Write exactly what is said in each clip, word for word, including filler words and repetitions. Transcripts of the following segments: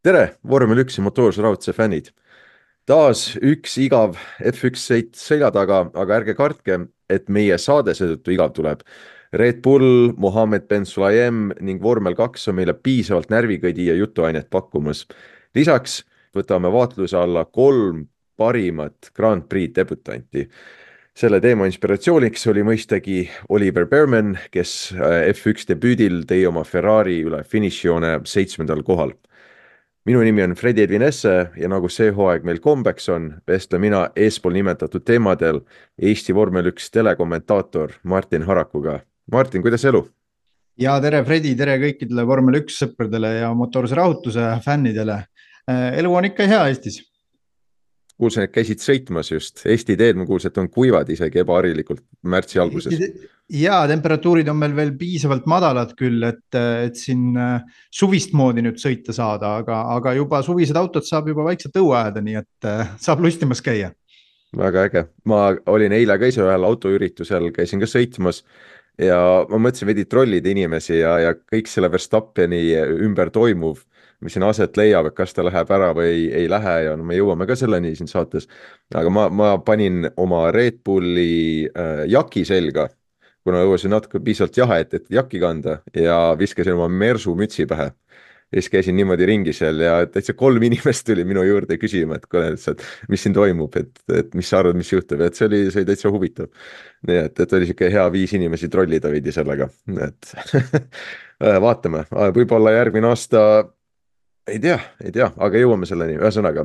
tere, vormel üks ja motoorse rahutuse fännid. Taas üks igav F üks sõit selja taga, aga ärge kartke, et meie saade seetõttu igav tuleb. Red Bull, Mohammed Ben Sulayem ning vormel kaks on meile piisavalt närvikõdi ja jutuainet pakkumas. Lisaks võtame vaatluse alla kolm parimat Grand Prix debutanti. Selle teema inspiratsiooniks oli mõistagi Oliver Bearman, kes F üks debüüdil tõi oma Ferrari üle finišijoone seitsmendal kohal. Minu nimi on Fredi Edvinesse ja nagu see hooaeg meil kombeks on, vestle mina eespool nimetatud teemadel Eesti vormel üks telekommentaator Martin Harakuga. Martin, kuidas elu? Ja tere Fredi, tere kõikidele vormel üks sõpradele ja motoorse rahutuse fännidele. Elu on ikka hea Eestis. Kuulsin, et käisid sõitmas just. Eesti teed, ma kuulsin, et on kuivad isegi ebaharilikult märtsi alguses. Ja temperatuurid on meil veel piisavalt madalad küll, et, et siin suvist moodi nüüd sõita saada, aga, aga juba suvised autod saab juba vaikselt õue ajada, nii et saab lustimas käia. Väga äge. Ma olin eile ka ise ühel autoüritusel, käisin ka sõitmas ja ma mõtlesin veidi trollida inimesi ja, ja kõik selle Verstappeni ümber toimuv, mis siin aset leiab, et kas ta läheb ära või ei, ei lähe ja no, me jõuame ka selleni siin saates. Aga ma, ma panin oma Red Bulli äh, jaki selga, kuna õues on natuke piisavalt jahe, et, et jakki kanda ja viskasin oma Mersu mütsi pähe. Ja siis käisin niimoodi ringi seal ja täitsa kolm inimest tuli minu juurde küsima, et, et mis siin toimub, et, et mis sa arvad, mis juhtub, et see oli, see oli täitsa huvitav. Nii et, et oli siuke hea viis inimesi trollida veidi sellega, et vaatame, võib-olla järgmine aasta ei tea, ei tea, aga jõuame selleni, ühesõnaga.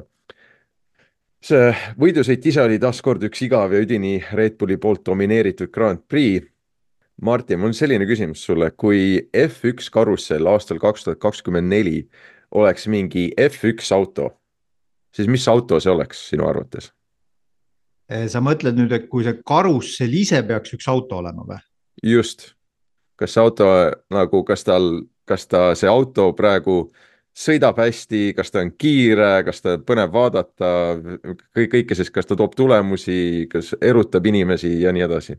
See võidusõit ise oli taas kord üks igav ja üdini Red Bulli poolt domineeritud Grand Prix. Martin, mul on selline küsimus sulle, kui F üks karussell aastal kaks tuhat kakskümmend neli oleks mingi F üks auto, siis mis auto see oleks sinu arvates? Sa mõtled nüüd, et kui see karussell ise peaks üks auto olema või? Just. Kas see auto nagu, kas tal, kas ta see auto praegu sõidab hästi, kas ta on kiire, kas ta põnev vaadata, kõik, kõike siis, kas ta toob tulemusi, kas erutab inimesi ja nii edasi?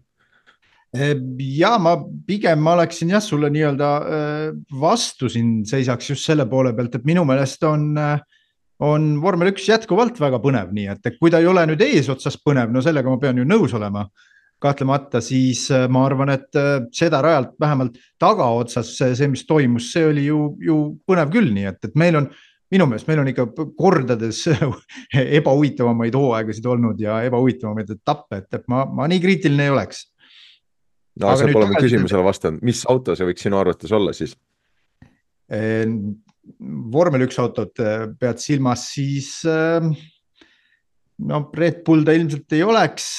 Ja ma pigem ma oleksin jah, sulle nii-öelda vastu siin seisaks just selle poole pealt, et minu meelest on, on vormel üks jätkuvalt väga põnev, nii et kui ta ei ole nüüd eesotsas põnev, no sellega ma pean ju nõus olema, kahtlemata, siis ma arvan, et seda rajalt vähemalt tagaotsas see, mis toimus, see oli ju, ju põnev küll, nii et, et meil on, minu meelest meil on ikka kordades ebahuvitavamaid hooaegasid olnud ja ebahuvitavamaid etappe, et, et ma, ma nii kriitiline ei oleks. No, aga see pole mu küsimusele vastanud. Mis auto see võiks sinu arvates olla siis? Vormel üks autot pead silmas, siis no Red Bull ta ilmselt ei oleks.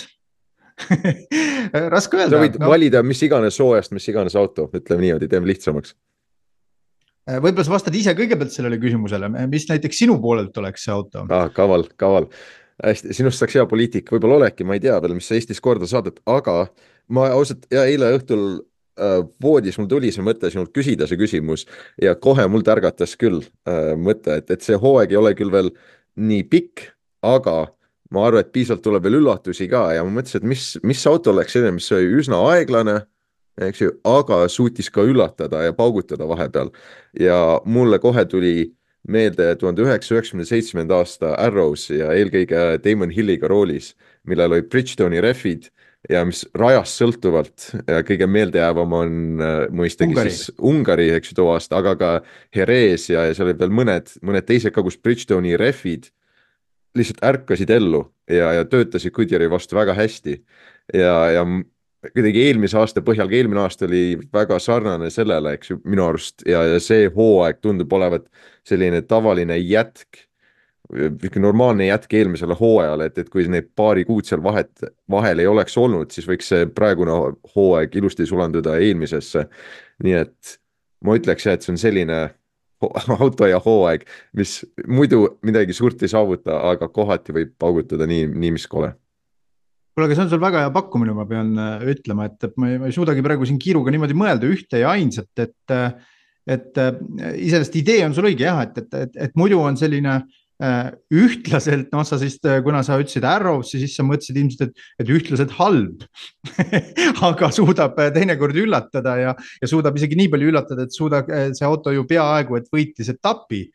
Raske öelda. Sa võid no. valida mis iganes soojast, mis iganes auto, ütleme niimoodi, teeme lihtsamaks. Võib-olla sa vastad ise kõigepealt sellele küsimusele, mis näiteks sinu poolelt oleks see auto? Ah, kaval, kaval. Hästi, sinust saaks hea poliitik, võib-olla olegi, ma ei tea veel, mis sa Eestis korda saadet, aga ma ausalt, ja eile õhtul äh, voodis mul tuli see mõte sinult küsida see küsimus ja kohe mul tärgatas küll äh, mõte, et, et see hooaeg ei ole küll veel nii pikk, aga ma arvan, et piisavalt tuleb veel üllatusi ka ja ma mõtlesin, et mis, mis auto oleks selline, mis oli üsna aeglane, eks ju, aga suutis ka üllatada ja paugutada vahepeal. Ja mulle kohe tuli meelde tuhande üheksasaja üheksakümne seitsmenda aasta Arrows ja eelkõige Damon Hilliga roolis, millel oli Bridgestone'i rehvid ja mis rajast sõltuvalt ja kõige meeldejäävam on mõistagi Ungari. Siis Ungari, eks ju, too aasta, aga ka Jerez ja, ja seal oli veel mõned, mõned teised ka, kus Bridgestone'i rehvid lihtsalt ärkasid ellu ja, ja töötasid Goodyeari vastu väga hästi ja, ja kuidagi eelmise aasta põhjal, eelmine aasta oli väga sarnane sellele, eks ju, minu arust ja, ja see hooaeg tundub olevat selline tavaline jätk, normaalne jätk eelmisele hooajale, et, et kui neid paari kuud seal vahet, vahel ei oleks olnud, siis võiks see praegune hooaeg ilusti sulanduda eelmisesse. Nii et ma ütleks, et see on selline auto ja hooaeg, mis muidu midagi suurt ei saavuta, aga kohati võib paugutada nii, nii mis kole. Kuule, aga see on sul väga hea pakkumine, ma pean ütlema, et ma ei, ma ei suudagi praegu siin kiiruga niimoodi mõelda ühte ja ainsat, et, et iseenesest idee on sul õige jah, et, et, et, et muidu on selline ühtlaselt, no sa siis, kuna sa ütlesid Arrows, siis sa mõtlesid ilmselt, et, et ühtlaselt halb, aga suudab teinekord üllatada ja, ja suudab isegi nii palju üllatada, et suudab see auto ju peaaegu, et võitis etapi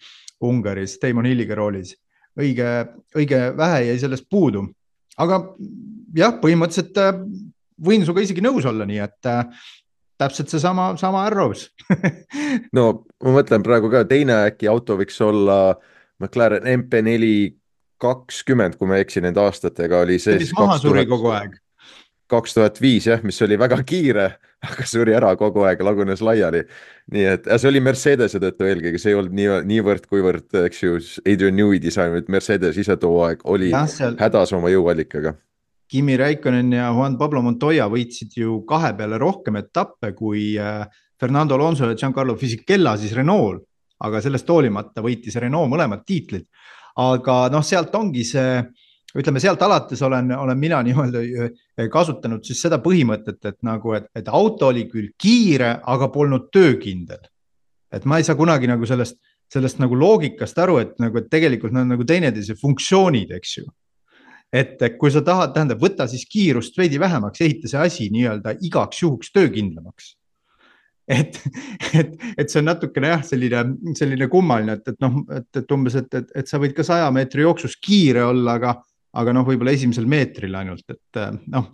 Ungaris Damon Hilliga roolis. õige, õige vähe jäi sellest puudu, aga jah, põhimõtteliselt võin suga isegi nõus olla, nii et täpselt see sama, sama Arrows. no ma mõtlen praegu ka, teine äkki auto võiks olla McLaren M P neli kakskümmend, kui ma eksin nende aastatega, oli see, see, mis maha suri kogu aeg. kaks tuhat viis jah, mis oli väga kiire, aga suri ära kogu aeg, lagunes laiali. nii et see oli Mercedese tõttu eelkõige, see ei olnud nii, niivõrd, kuivõrd, eks ju, Adrian Newey disain, et Mercedes ise too aeg oli ja, seal... hädas oma jõuallikaga. Kimi Räikkönen ja Juan Pablo Montoya võitsid ju kahe peale rohkem etappe kui Fernando Alonso ja Giancarlo Fisichella siis Renault, aga sellest hoolimata võitis Renault mõlemad tiitlid. aga noh, sealt ongi see, ütleme sealt alates olen, olen mina nii-öelda kasutanud siis seda põhimõtet, et nagu, et, et auto oli küll kiire, aga polnud töökindel. Et ma ei saa kunagi nagu sellest, sellest nagu loogikast aru, et nagu, et tegelikult nad nagu teineteise funktsioonid, eks ju. Et kui sa tahad, tähendab, võtta siis kiirust veidi vähemaks, ehita see asi nii-öelda igaks juhuks töökindlamaks. Et, et, et see on natukene jah, selline, selline kummaline, et, et noh, et, et umbes, et, et, et sa võid ka saja meetri jooksus kiire olla, aga, aga noh, võib-olla esimesel meetril ainult, et noh,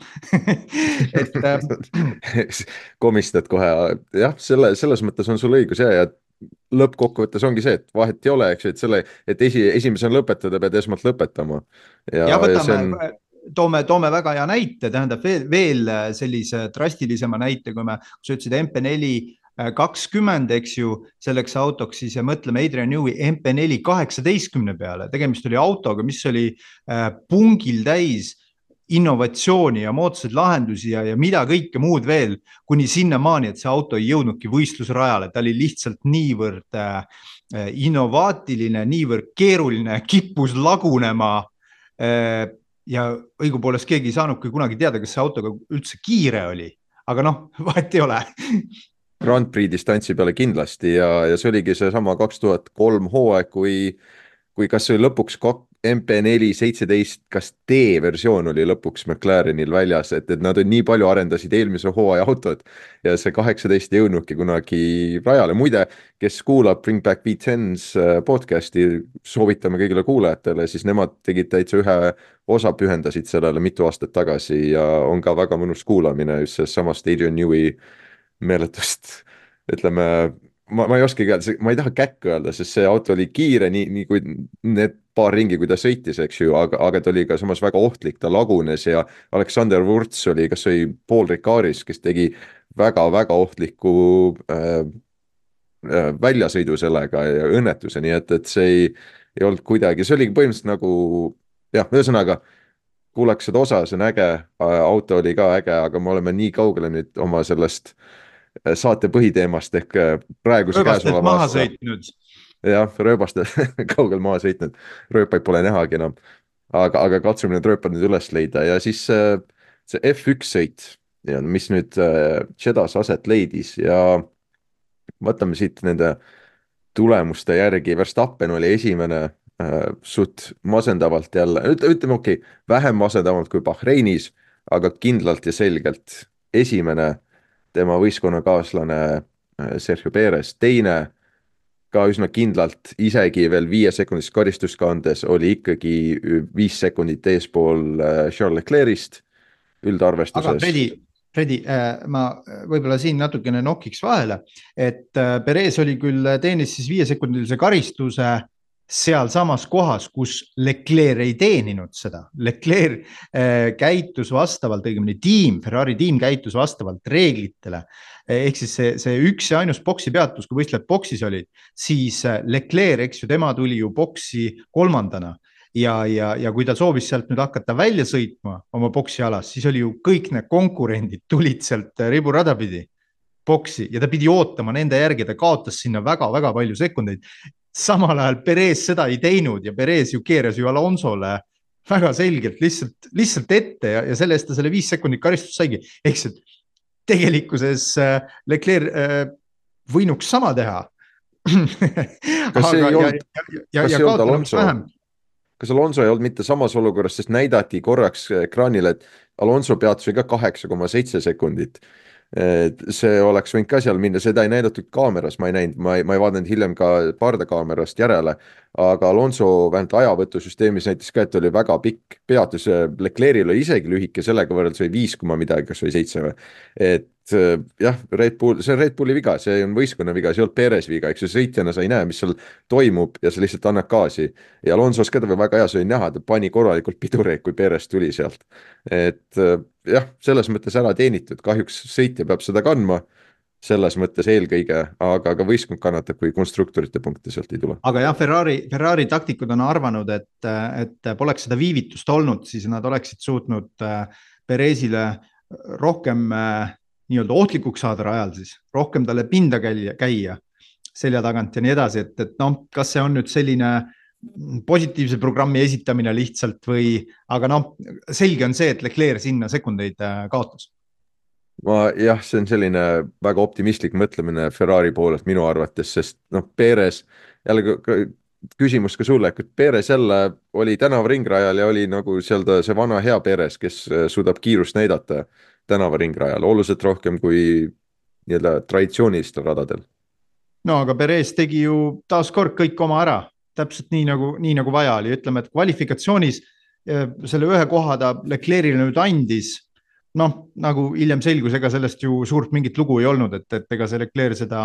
et komistad kohe, jah, selle, selles mõttes on sul õigus ja, ja lõppkokkuvõttes ongi see, et vahet ei ole, eks ju, et selle, et esi, esimesena lõpetada pead esmalt lõpetama. Ja, ja võtame, on... toome, toome väga hea näite, tähendab veel, veel sellise drastilisema näite, kui me, kui sa ütlesid M P neli kakskümmend, eks ju, selleks autoks siis ja mõtleme Adrian Newey M P neli kaheksateistkümne peale, tegemist oli autoga, mis oli pungil täis innovatsiooni ja moodsaid lahendusi ja, ja mida kõike muud veel, kuni sinnamaani, et see auto ei jõudnudki võistlusrajale, ta oli lihtsalt niivõrd äh, innovaatiline, niivõrd keeruline, kippus lagunema äh, ja õigupoolest keegi ei saanudki kunagi teada, kas see autoga üldse kiire oli, aga noh, vahet ei ole. Grand Prix distantsi peale kindlasti ja, ja see oligi see sama kaks tuhat kolm hooaeg, kui, kui kas see oli lõpuks kak, M P neli seitseteist, kas D-versioon oli lõpuks McLarenil väljas, et, et nad on nii palju arendasid eelmise hooaja autot ja see kaheksateist jõudnudki kunagi rajale. Muide, kes kuulab Bring Back V tens podcasti, soovitame kõigile kuulajatele, siis nemad tegid täitsa ühe osa, pühendasid sellele mitu aastat tagasi ja on ka väga mõnus kuulamine just sellest samast Adrian Newey meeletust, ütleme, ma, ma ei oskagi öelda, ma ei taha käkku öelda, sest see auto oli kiire, nii, nii kui need paar ringi, kui ta sõitis, eks ju, aga, aga ta oli ka samas väga ohtlik, ta lagunes ja Alexander Wurz oli, kas oli Paul Ricaris, kes tegi väga-väga ohtliku äh, äh, väljasõidu sellega ja õnnetuse, nii et, et see ei, ei olnud kuidagi, see oli põhimõtteliselt nagu, jah, ühesõnaga, kuulaks seda osa, see on äge, auto oli ka äge, aga me oleme nii kaugele nüüd oma sellest saate põhiteemast ehk praeguse käesoleva maha aasta. Sõitnud. Jah, rööbastel kaugel maha sõitnud, rööpaid pole nähagi enam, aga, aga katsume need rööpad nüüd üles leida ja siis see F üks sõit, mis nüüd Jeddas aset leidis ja võtame siit nende tulemuste järgi, Verstappen oli esimene äh, suht masendavalt jälle, ütleme okei, okay, vähem masendavalt kui Bahreinis, aga kindlalt ja selgelt esimene tema võistkonnakaaslane Sergio Perez, teine ka üsna kindlalt, isegi veel viie sekundist karistust kandes oli ikkagi viis sekundit eespool Charles Leclerc'ist üldarvestuses. Aga Fredi, Fredi, ma võib-olla siin natukene nokiks vahele, et Perez oli küll teenis siis viie sekundilise karistuse seal samas kohas, kus Leclerc ei teeninud seda. Leclerc äh, käitus vastavalt, õigemini tiim, Ferrari tiim käitus vastavalt reeglitele. Ehk siis see, see üks ja ainus boksi peatus, kui võistlejad boksis olid, siis Leclerc, eks ju, tema tuli ju boksi kolmandana ja, ja, ja kui ta soovis sealt nüüd hakata välja sõitma oma boksi alas, siis oli ju kõik need konkurendid tulid sealt riburada pidi boksi ja ta pidi ootama nende järgi, ta kaotas sinna väga-väga palju sekundeid. Samal ajal Perez seda ei teinud ja Perez ju keeras ju Alonsole väga selgelt lihtsalt, lihtsalt ette ja, ja selle eest ta selle viis sekundit karistust saigi. Ehk see tegelikkuses Leclerc võinuks sama teha. Kas ei olnud, ja, ja, kas ei olnud Alonso, kas Alonso ei olnud mitte samas olukorras, sest näidati korraks ekraanile, et Alonso peatus ka kaheksa koma seitse sekundit see oleks võinud ka seal minna, seda ei näidatud kaameras, ma ei näinud, ma ei, ma ei vaadanud hiljem ka pardakaamerast järele, aga Alonso vähemalt ajavõtusüsteemis näitas ka, et oli väga pikk peatus, Leclerc'il oli isegi lühike, sellega võrreldes oli viis koma midagi, kas või seitse või. et jah, Red Bull, see on Red Bulli viga, see on võistkonna viga, see ei olnud Perez viga, eks ju, sõitjana sa ei näe, mis seal toimub ja sa lihtsalt annad gaasi. ja Alonso's ka ta väga hea, see oli näha, ta pani korralikult pidureid, kui Perez tuli sealt. et jah, selles mõttes ära teenitud, kahjuks sõitja peab seda kandma, selles mõttes eelkõige, aga ka võistkond kannatab, kui konstruktorite punkte sealt ei tule. aga jah, Ferrari, Ferrari taktikud on arvanud, et, et poleks seda viivitust olnud, siis nad oleksid suutnud Perezile rohkem nii-öelda ohtlikuks saada rajal siis, rohkem talle pinda käia, käia selja tagant ja nii edasi, et, et noh, kas see on nüüd selline positiivse programmi esitamine lihtsalt või, aga noh, selge on see, et Leclerc sinna sekundeid kaotas. ma jah, see on selline väga optimistlik mõtlemine Ferrari poolelt minu arvates, sest noh, Perez, jälle küsimus ka sulle, et Perez jälle oli tänavaringrajal ja oli nagu seal ta see vana hea Perez, kes suudab kiirust näidata tänavaringrajal, oluliselt rohkem kui nii-öelda traditsioonilistel radadel. no aga Perez tegi ju taaskord kõik oma ära, täpselt nii nagu, nii nagu vaja oli, ütleme, et kvalifikatsioonis selle ühe koha ta Leclerc'ile nüüd andis, noh, nagu hiljem selgus, ega sellest ju suurt mingit lugu ei olnud, et, et ega see Leclerc seda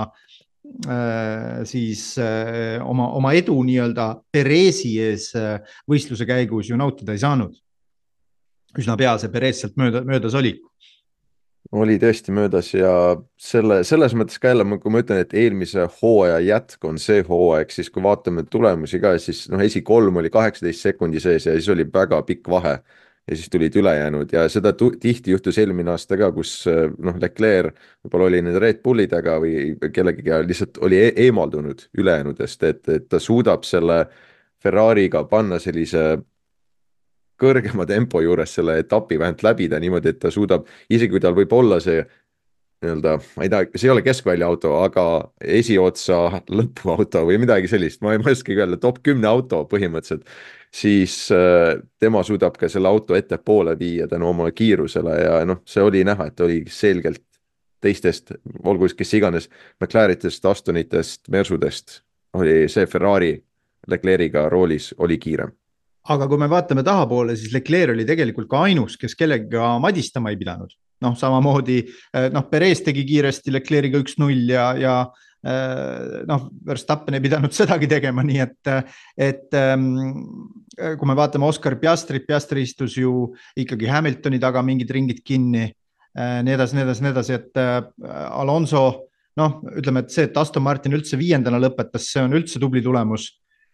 äh, siis äh, oma, oma edu nii-öelda Perezi ees äh, võistluse käigus ju nautida ei saanud. üsna pea see Perez sealt mööda, möödas oli. oli tõesti möödas ja selle, selles mõttes ka jälle, kui ma ütlen, et eelmise hooaja jätk on see hooaeg, siis kui vaatame tulemusi ka, siis noh, esi kolm oli kaheksateist sekundi sees ja siis oli väga pikk vahe ja siis tulid ülejäänud ja seda tihti juhtus eelmine aasta ka, kus noh, Leclerc võib-olla oli nende Red Bullidega või kellegiga lihtsalt oli e eemaldunud ülejäänudest, et, et ta suudab selle Ferrari'ga panna sellise kõrgema tempo juures selle etapi vähemalt läbida niimoodi, et ta suudab, isegi kui tal võib olla see nii-öelda, ma ei tea, see ei ole keskvälja auto, aga esiotsa lõpuauto või midagi sellist, ma ei oskagi öelda, top kümne auto põhimõtteliselt, siis äh, tema suudab ka selle auto ettepoole viia tänu oma kiirusele ja noh, see oli näha, et oli selgelt teistest, olgu kes iganes, McLarenitest, Astonitest, Mersudest, oli see Ferrari Leclerc'iga roolis, oli kiirem. aga kui me vaatame tahapoole, siis Leclerc oli tegelikult ka ainus, kes kellega madistama ei pidanud. noh, samamoodi, noh, Perez tegi kiiresti Leclerc'iga üks null ja, ja noh, Verstappen ei pidanud sedagi tegema, nii et, et kui me vaatame Oscar Piastrit, Piastri istus ju ikkagi Hamiltoni taga mingid ringid kinni, nii edasi, nii edasi, nii edasi, et Alonso, noh, ütleme, et see, et Aston Martin üldse viiendana lõpetas, see on üldse tubli tulemus.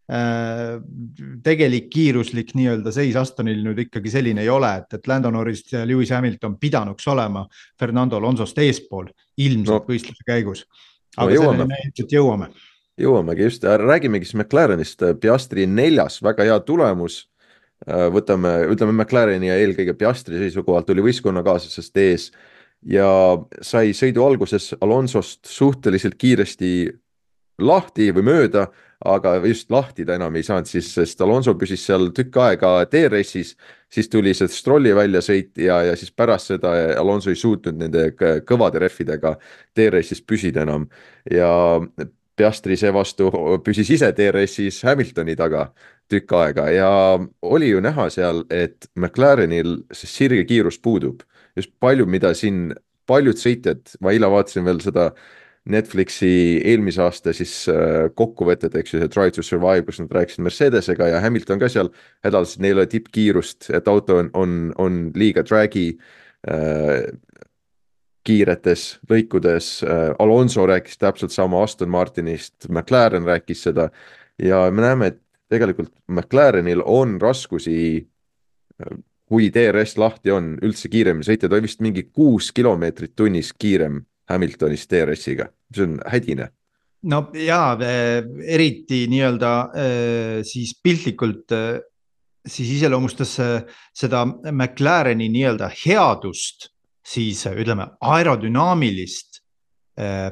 Tegelik kiiruslik nii-öelda seis Astonil nüüd ikkagi selline ei ole, et, et Lando Norris ja Lewis Hamilton pidanuks olema Fernando Alonsost eespool ilmselt no, võistluse käigus. Aga no, jõuame. selleni ilmselt jõuame. Jõuamegi just, räägimegi siis McLarenist, Piastri neljas, väga hea tulemus. Võtame, ütleme McLareni ja eelkõige Piastri seisukohalt oli võistkonnakaaslasest ees ja sai sõidu alguses Alonsost suhteliselt kiiresti lahti või mööda, aga just lahti ta enam ei saanud, siis, sest Alonso püsis seal tükk aega D R S-is, siis tuli see Strolli väljasõit ja, ja siis pärast seda Alonso ei suutnud nende kõvade rehvidega D R S-is püsida enam ja Piastri seevastu püsis ise D R S-is Hamiltoni taga tükk aega ja oli ju näha seal, et McLarenil see sirge kiirus puudub. Just palju, mida siin paljud sõitjad, ma eile vaatasin veel seda Netflixi eelmise aasta siis kokkuvõtted, eks ju, see Drive to Survive, kus nad rääkisid Mercedesega ja Hamilton ka seal hädaldas, et neil ei ole tippkiirust, et auto on, on, on liiga drag'i äh, kiiretes lõikudes. Äh, Alonso rääkis täpselt sama Aston Martinist, McLaren rääkis seda ja me näeme, et tegelikult McLarenil on raskusi, kui D R S lahti on, üldse kiiremini sõita, ta vist mingi kuus kilomeetrit tunnis kiirem Hamiltonist D R S-iga, see on hädine. No jaa, eriti nii-öelda siis piltlikult siis iseloomustas seda McLareni nii-öelda headust, siis ütleme aerodünaamilist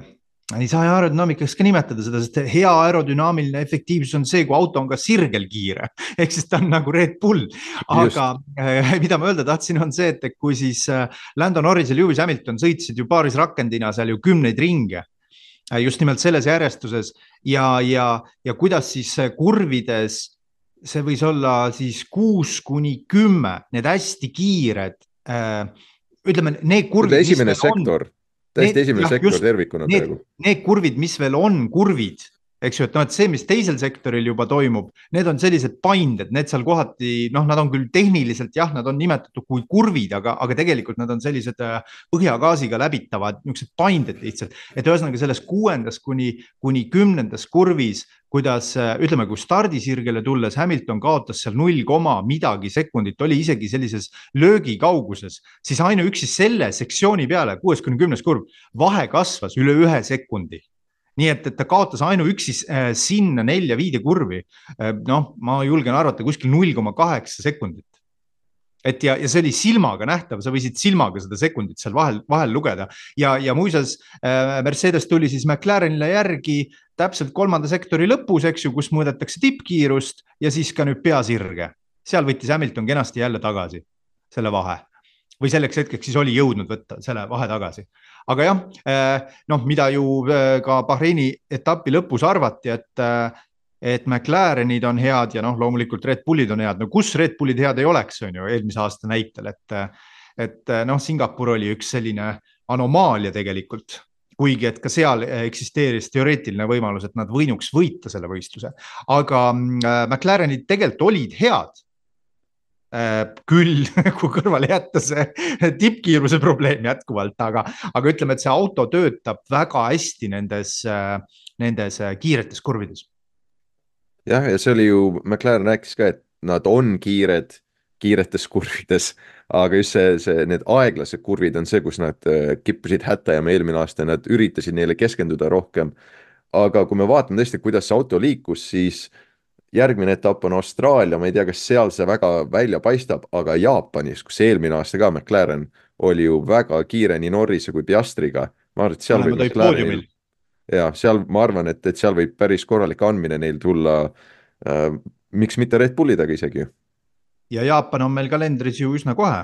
ei saa aerodünaamikaks ka nimetada seda, sest hea aerodünaamiline efektiivsus on see, kui auto on ka sirgel kiire. Ehk siis ta on nagu Red Bull. Aga äh, mida ma öelda tahtsin, on see, et kui siis äh, Lando Norris ja Lewis Hamilton sõitsid ju paaris rakendina seal ju kümneid ringe. Äh, just nimelt selles järjestuses. Ja, ja, ja kuidas siis kurvides, see võis olla siis kuus kuni kümme, need hästi kiired, äh, ütleme, need kurvid, esimene sektor. Täiesti esimene ja, sektor just, tervikuna need, praegu. Need kurvid, mis veel on kurvid, eks ju, et, no, et see, mis teisel sektoril juba toimub, need on sellised painded, need seal kohati, noh, nad on küll tehniliselt, jah, nad on nimetatud kui kurvid, aga, aga tegelikult nad on sellised põhjagaasiga läbitavad, niisugused painded lihtsalt, et ühesõnaga selles kuuendas kuni, kuni kümnendas kurvis, kuidas ütleme, kui stardisirgele tulles Hamilton kaotas seal null koma midagi sekundit, oli isegi sellises löögi kauguses, siis ainuüksi selle sektsiooni peale, kuues kuni kümnes kurv, vahe kasvas üle ühe sekundi. Nii et, et ta kaotas ainuüksi äh, sinna nelja viide kurvi. Äh, noh, ma julgen arvata kuskil null koma kaheksa sekundit. Et ja, ja see oli silmaga nähtav, sa võisid silmaga seda sekundit seal vahel, vahel lugeda. Ja, ja muisas äh, Mercedes tuli siis McLarenile järgi täpselt kolmanda sektori lõpus, eks ju, kus mõõdetakse tippkiirust ja siis ka nüüd peasirge. Seal võttis Hamilton kenasti jälle tagasi selle vahe. Või selleks hetkeks siis oli jõudnud võtta selle vahe tagasi. Aga jah, noh, mida ju ka Bahreini etapi lõpus arvati, et, et McLarenid on head ja noh, loomulikult Red Bullid on head. No kus Red Bullid head ei oleks, on ju, eelmise aasta näitel, et, et noh, Singapur oli üks selline anomaalia tegelikult, kuigi et ka seal eksisteeris teoreetiline võimalus, et nad võinuks võita selle võistluse. Aga McLarenid tegelikult olid head. Küll, kui kõrvale jätta see tippkiiruse probleem jätkuvalt, aga, aga ütleme, et see auto töötab väga hästi nendes, nendes kiiretes kurvides. Jah, ja see oli ju, McLaren rääkis ka, et nad on kiired, kiiretes kurvides, aga just see, see, need aeglased kurvid on see, kus nad kippusid hätta ja eelmine aasta nad üritasid neile keskenduda rohkem. Aga kui me vaatame tõesti, kuidas see auto liikus, siis järgmine etapp on Austraalia, ma ei tea, kas seal see väga välja paistab, aga Jaapanis, kus eelmine aasta ka McLaren oli ju väga kiire nii Norrise kui Piastriga. Ma arvan, et seal võib McLarenil, ja, seal, ma arvan, et, et seal võib päris korralik andmine neil tulla, äh, miks mitte Red Bullidega isegi. Ja Jaapan on meil kalendris ju üsna kohe.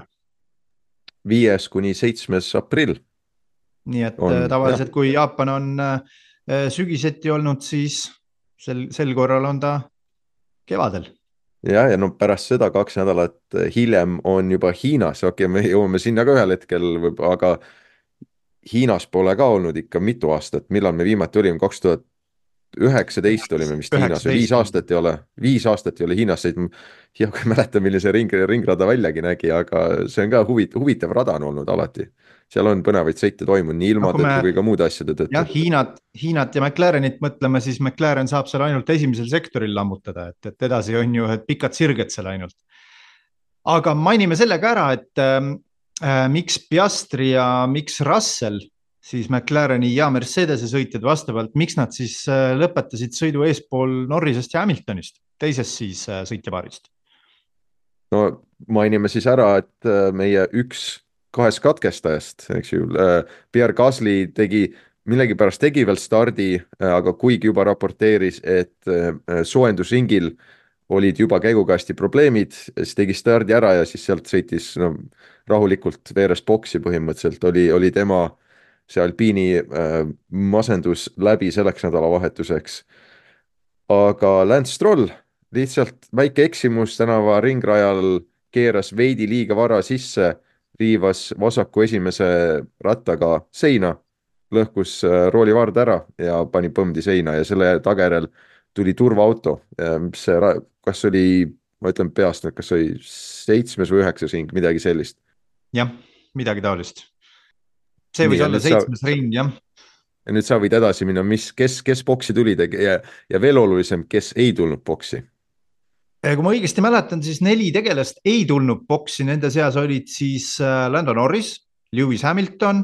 Viies kuni seitsmes aprill. Nii et on, tavaliselt, jah. Kui Jaapan on äh, sügiseti olnud, siis sel, sel korral on ta kevadel. Ja, ja no pärast seda kaks nädalat hiljem on juba Hiinas, okei, me jõuame sinna ka ühel hetkel, aga Hiinas pole ka olnud ikka mitu aastat, millal me viimati olime, kaks tuhat üheksateist olime vist Hiinas, viis aastat ei ole, viis aastat ei ole Hiinas, ja kui mäletan, milline see ring, ringrada väljagi nägi, aga see on ka huvitav, huvitav rada on olnud alati. Seal on põnevaid sõite toimunud nii ilma no, tõttu kui ka muude asjade tõttu. Jah, Hiinat, Hiinat ja McLarenit mõtleme, siis McLaren saab seal ainult esimesel sektoril lammutada, et, et edasi on ju et pikad sirged seal ainult. Aga mainime sellega ära, et äh, miks Piastri ja miks Russell, siis McLareni ja Mercedese sõitjad vastavalt, miks nad siis äh, lõpetasid sõidu eespool Norrisest ja Hamiltonist, teisest siis äh, sõitjapaarist? No mainime siis ära, et äh, meie üks kahest katkestajast, eks ju, Pierre Gasly tegi, millegi pärast tegi veel stardi, aga kuigi juba raporteeris, et soojendusringil olid juba käigukasti probleemid, siis tegi stardi ära ja siis sealt sõitis no, rahulikult veeres boksi põhimõtteliselt, oli, oli tema see Alpiini äh, masendus läbi selleks nädalavahetuseks. Aga Lance Stroll, lihtsalt väike eksimus tänava ringrajal keeras veidi liiga vara sisse, riivas vasaku esimese rattaga seina, lõhkus roolivard ära ja pani põmdi seina ja selle tagajärjel tuli turvaauto. See, kas oli, ma ütlen peast, kas oli seitsmes või üheksas ring, midagi sellist. Jah, midagi taolist. See võis Nii, olla seitsmes sa... ring, jah. Ja nüüd sa võid edasi minna, mis, kes, kes boksi tulid ja, ja veel olulisem, kes ei tulnud boksi. Kui ma õigesti mäletan, siis neli tegelast ei tulnud boksi, nende seas olid siis Lando Norris, Lewis Hamilton,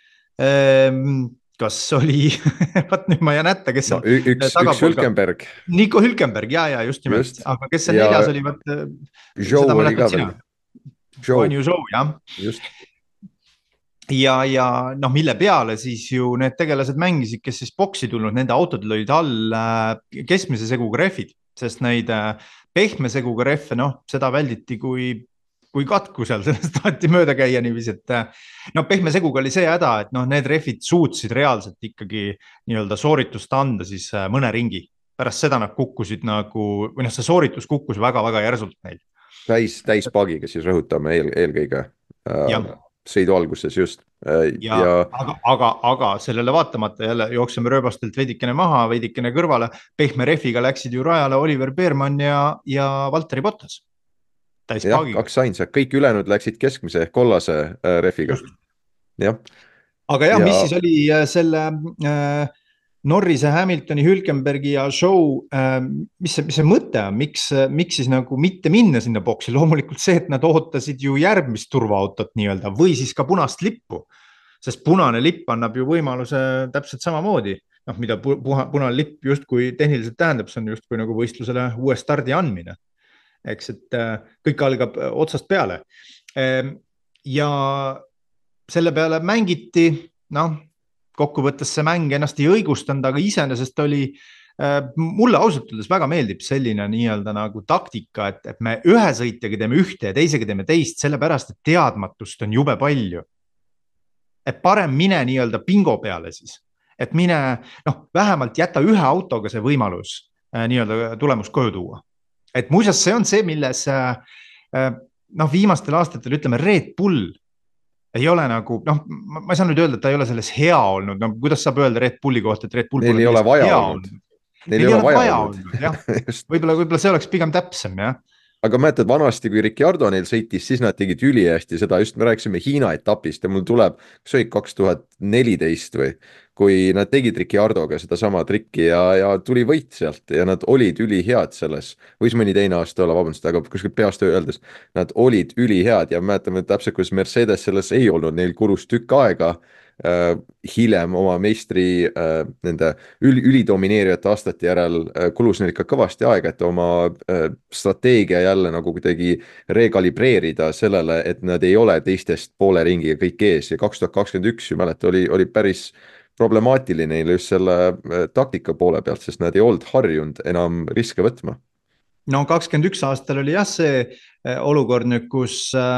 kas oli, vaat nüüd ma jään ätta, kes no, üks, üks Hülkenberg. Nico Hülkenberg, ja, ja just nimelt, just. Aga kes see ja... neljas oli, vaat, Joe oli ka veel. Joe, jah. Just. ja, ja noh, mille peale siis ju need tegelased mängisid, kes siis boksi tulnud, nende autodel olid all keskmise seguga rehvid, sest neid pehme seguga rehve, noh, seda välditi kui, kui katku seal, sellest taheti mööda käia niiviisi, et noh, pehme seguga oli see häda, et noh, need rehvid suutsid reaalselt ikkagi nii-öelda sooritust anda siis mõne ringi. Pärast seda nad kukkusid nagu, või noh, see sooritus kukkus väga-väga järsult neil. täis, täis pagiga siis rõhutame eel, eelkõige. Jah. Sõidu alguses just. Ja, ja... Aga, aga, aga sellele vaatamata jälle jookseme rööbastelt veidikene maha, veidikene kõrvale. Pehme rehviga läksid ju rajale Oliver Beermann ja, ja Valtteri Bottas. Täis jah, pagiga. kaks ainsa, kõik ülejäänud läksid keskmise ehk kollase äh, rehviga. Jah. Aga jah ja..., mis siis oli äh, selle äh, Norrise, Hamiltoni, Hülkenbergi ja show, äh, mis see, mis see mõte on, miks, miks siis nagu mitte minna sinna boksi, loomulikult see, et nad ootasid ju järgmist turvaautot nii-öelda või siis ka punast lippu, sest punane lipp annab ju võimaluse täpselt samamoodi, noh, mida puha, punane lipp justkui tehniliselt tähendab, see on justkui nagu võistlusele uue stardi andmine, eks, et äh, kõik algab otsast peale äh, ja selle peale mängiti, noh, kokkuvõttes see mäng ennast ei õigustanud, aga iseenesest oli, mulle ausalt öeldes väga meeldib selline nii-öelda nagu taktika, et, et me ühe sõitjaga teeme ühte ja teisega teeme teist, sellepärast, et teadmatust on jube palju. Et parem mine nii-öelda bingo peale siis, et mine, noh, vähemalt jäta ühe autoga see võimalus nii-öelda tulemus koju tuua. Et muuseas, see on see, milles noh, viimastel aastatel ütleme Red Bull ei ole nagu, noh, ma ei saa nüüd öelda, et ta ei ole selles hea olnud, no kuidas saab öelda Red Bulli kohta, et Red Bull Neil ei ole vaja olnud. Neil ei ole vaja olnud, jah. Võib-olla, võib-olla see oleks pigem täpsem, jah. Aga mäletad, vanasti, kui Ricciardo neil sõitis, siis nad tegid üli hästi seda, just me rääkisime Hiina etapist ja mul tuleb, kas oli kaks tuhat neliteist või, kui nad tegid Ricciardoga seda sama trikki ja, ja tuli võit sealt ja nad olid üli head selles, võis mõni teine aasta olla, vabandust, aga kuskilt peast öeldes, nad olid üli head ja mäletame täpselt, kus Mercedes selles ei olnud, neil kulus tükk aega äh, hiljem oma meistri äh, nende üli, ülidomineerivate aastate järel äh, kulus neil ikka kõvasti aega, et oma äh, strateegia jälle nagu kuidagi rekalibreerida sellele, et nad ei ole teistest poole ringiga kõik ees ja kaks tuhat kakskümmend üks ju mäleta, oli, oli päris problemaatiline just selle taktika poole pealt, sest nad ei olnud harjunud enam riske võtma. No kakskümmend üks aastal oli jah see olukord nüüd, kus,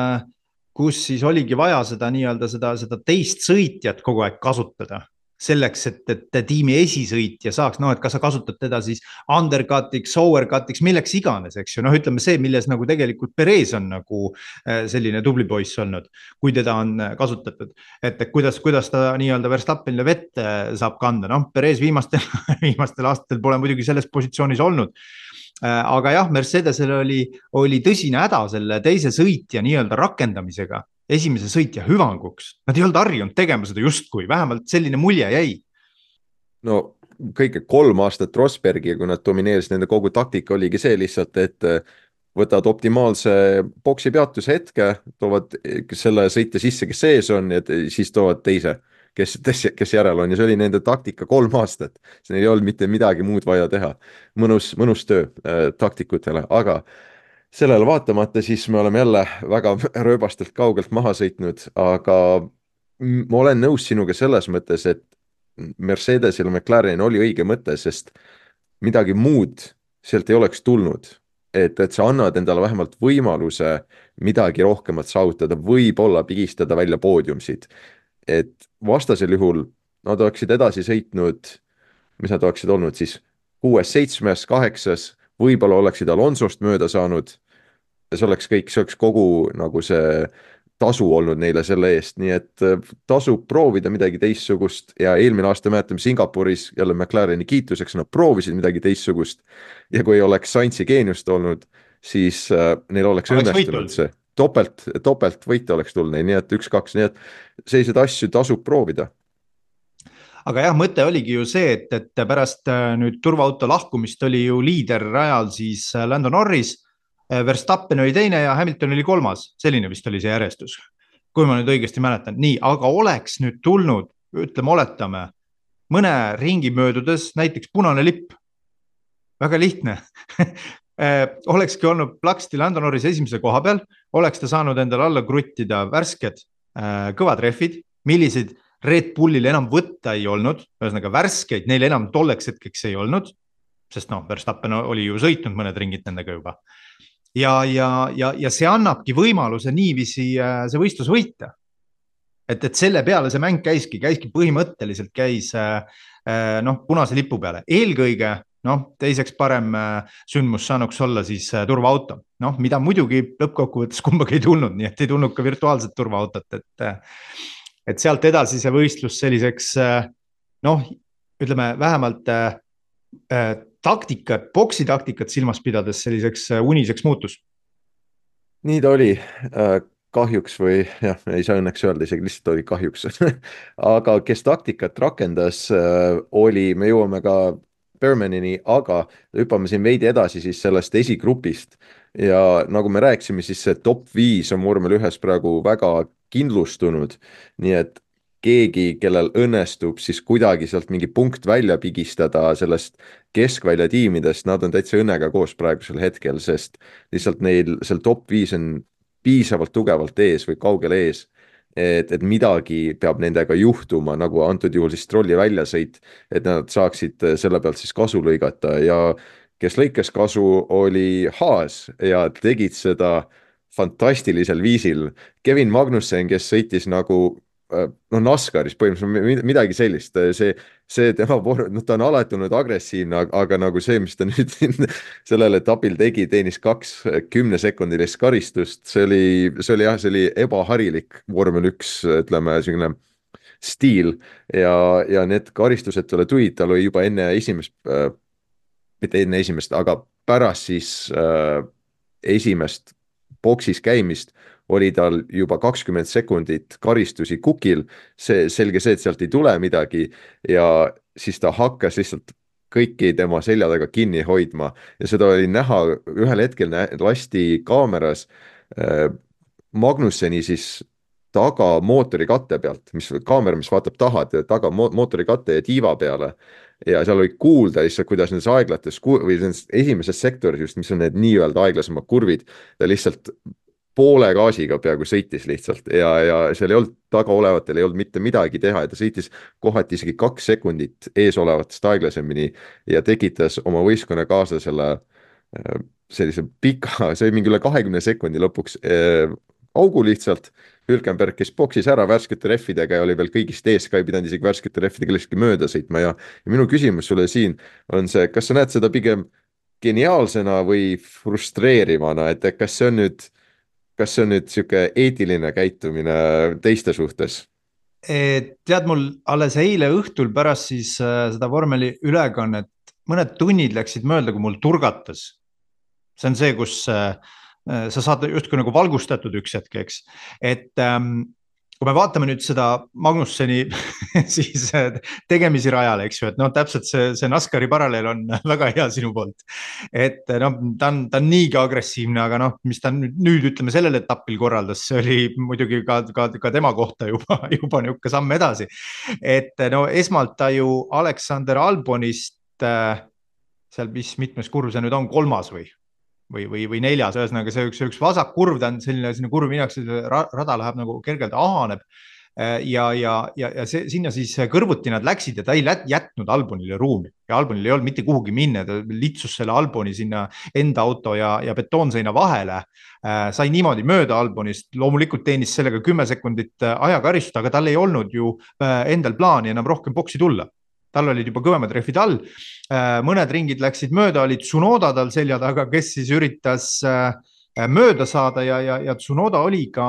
kus siis oligi vaja seda nii-öelda seda, seda teist sõitjat kogu aeg kasutada. Selleks, et, et tiimi esisõitja saaks, noh, et kas sa kasutad teda siis undercutiks, overcutiks, milleks iganes, eks ju, noh, ütleme see, milles nagu tegelikult Perez on nagu selline tubli poiss olnud, kui teda on kasutatud, et kuidas, kuidas ta nii-öelda Verstappenile vette saab kanda, noh, Perez viimastel, viimastel aastatel pole muidugi selles positsioonis olnud, aga jah, Mercedesel oli, oli tõsine häda selle teise sõitja nii-öelda rakendamisega, esimese sõitja hüvanguks. Nad ei olnud harjunud tegema seda justkui, vähemalt selline mulje jäi. No kõige kolm aastat Rosbergi, kui nad domineerisid, nende kogu taktika oligi see lihtsalt, et võtavad optimaalse boksi peatuse hetke, toovad selle sõitja sisse, kes sees on, ja siis toovad teise, kes, kes järel on. Ja see oli nende taktika kolm aastat. See neil ei olnud mitte midagi muud vaja teha. Mõnus, mõnus töö äh, taktikutele, aga sellele vaatamata siis me oleme jälle väga rööbastelt kaugelt maha sõitnud, aga ma olen nõus sinuga selles mõttes, et Mercedesil ja McLaren oli õige mõte, sest midagi muud sealt ei oleks tulnud. Et, et sa annad endale vähemalt võimaluse midagi rohkemat saavutada, võib-olla pigistada välja poodiumsid. Et vastasel juhul nad oleksid edasi sõitnud, mis nad oleksid olnud siis kuues, seitsmes, kaheksas, võib-olla oleksid Alonsost mööda saanud. See oleks kõik, see oleks kogu nagu see tasu olnud neile selle eest, nii et tasub proovida midagi teistsugust ja eelmine aasta mäletame Singapuris jälle McLareni kiituseks, nad proovisid midagi teistsugust ja kui oleks Sainzi geeniust olnud, siis äh, neil oleks, oleks õnnestunud see. Topelt, topelt võite oleks tulnud, nii et üks, kaks, nii et selliseid asju tasub proovida. Aga jah, mõte oligi ju see, et, et pärast nüüd turvaauto lahkumist oli ju liider rajal siis Lando Norris, Verstappen oli teine ja Hamilton oli kolmas, selline vist oli see järjestus, kui ma nüüd õigesti mäletan. Nii, aga oleks nüüd tulnud, ütleme, oletame, mõne ringi möödudes näiteks punane lipp, väga lihtne, olekski olnud plaksti Lando Norris esimese koha peal, oleks ta saanud endale alla kruttida värsked kõvad rehvid, milliseid Red Bullil enam võtta ei olnud, ühesõnaga värskeid neil enam tolleks hetkeks ei olnud, sest noh, Verstappen oli ju sõitnud mõned ringid nendega juba. Ja, ja, ja, ja see annabki võimaluse niiviisi see võistlus võita. Et, et selle peale see mäng käiski, käiski põhimõtteliselt käis noh, punase lipu peale. Eelkõige, noh, teiseks parem sündmus saanuks olla siis turvaauto. Noh, mida muidugi lõppkokkuvõttes kumbagi ei tulnud, nii et ei tulnud ka virtuaalset turvaautot, et, et sealt edasi see võistlus selliseks, noh, ütleme vähemalt taktikat, boksi taktikat silmas pidades selliseks uniseks muutus. Nii ta oli. Kahjuks või jah, ei saa õnneks öelda, isegi lihtsalt oli kahjuks. Aga kes taktikat rakendas, oli, me jõuame ka Bermanini, aga hüppame siin veidi edasi siis sellest esigrupist. Ja nagu me rääkisime, siis see top viis on vormel ühes praegu väga kindlustunud. Nii et keegi, kellel õnnestub siis kuidagi sealt mingi punkt välja pigistada sellest keskvälja tiimidest, nad on täitsa õnnega koos praegusel hetkel, sest lihtsalt neil seal top viis on piisavalt tugevalt ees või kaugel ees, et, et midagi peab nendega juhtuma, nagu antud juhul siis Strolli väljasõit, et nad saaksid selle pealt siis kasu lõigata ja kes lõikas kasu oli Haas ja tegid seda fantastilisel viisil. Kevin Magnussen, kes sõitis nagu no NASCARis põhimõtteliselt midagi sellist, see, see tema, no ta on alati olnud agressiivne, aga nagu see, mis ta nüüd sellel etapil tegi, teenis kaks kümnesekundilist karistust, see oli, see oli jah, see oli ebaharilik vormel üks, ütleme, selline stiil ja, ja need karistused talle tulid, tal oli juba enne esimest, äh, mitte enne esimest, aga pärast siis äh, esimest boksis käimist oli tal juba kakskümmend sekundit karistusi kukil, see selge see, et sealt ei tule midagi ja siis ta hakkas lihtsalt kõiki tema selja taga kinni hoidma ja seda oli näha, ühel hetkel lasti kaameras äh, Magnusseni siis taga mootori katte pealt, mis kaamera, mis vaatab taha, taga mootori katte ja tiiva peale ja seal oli kuulda lihtsalt, kuidas nendes aeglates või nendes esimeses sektoris just, mis on need nii-öelda aeglasemad kurvid, ta lihtsalt poole gaasiga peaaegu sõitis lihtsalt ja, ja seal ei olnud taga olevatel, ei olnud mitte midagi teha ja ta sõitis kohati isegi kaks sekundit ees olevatest aeglasemini ja tekitas oma võistkonna kaaslasele sellise pika, see oli mingi üle kahekümne sekundi lõpuks äh, augu lihtsalt. Hülkenberg, kes boksis ära värskete reffidega ja oli veel kõigist ees, ka ei pidanud isegi värskete reffidega lihtsalt mööda sõitma ja, ja minu küsimus sulle siin on see, kas sa näed seda pigem geniaalsena või frustreerivana, et kas see on nüüd Kas see on nüüd siuke eetiline käitumine teiste suhtes? Tead, mul alles eile õhtul pärast siis seda vormeli ülekannet mõned tunnid läksid mööda, kui mul turgatas. See on see, kus sa saad justkui nagu valgustatud üks hetk, eks. Et ähm, kui me vaatame nüüd seda Magnusseni siis tegemisi rajale, eks ju, et noh, täpselt see, see NASCARi paralleel on väga hea sinu poolt. Et noh, ta on, ta on niigi agressiivne, aga noh, mis ta nüüd, nüüd ütleme sellel etapil korraldas, see oli muidugi ka, ka, ka tema kohta juba, juba niuke samm edasi. Et no esmalt ta ju Alexander Albonist, seal mis mitmes kurv see nüüd on, kolmas või? Või, või, või neljas, ühesõnaga see üks, üks vasak kurv, ta on selline, selline kurv minaks, rada läheb nagu kergelt ahaneb ja, ja, ja, ja see, sinna siis kõrvuti nad läksid ja ta ei jätnud Albonile ruumi ja Albonil ei olnud mitte kuhugi minna, ta litsus selle Alboni sinna enda auto ja, ja betoonseina vahele, sai niimoodi mööda Albonist, loomulikult teenis sellega kümme sekundit ajakaristust, aga tal ei olnud ju endal plaani enam rohkem boksi tulla. Tal olid juba kõvemad rehvid all, mõned ringid läksid mööda, olid Tsunoda tal selja taga, kes siis üritas mööda saada ja, ja, ja Tsunoda oli ka,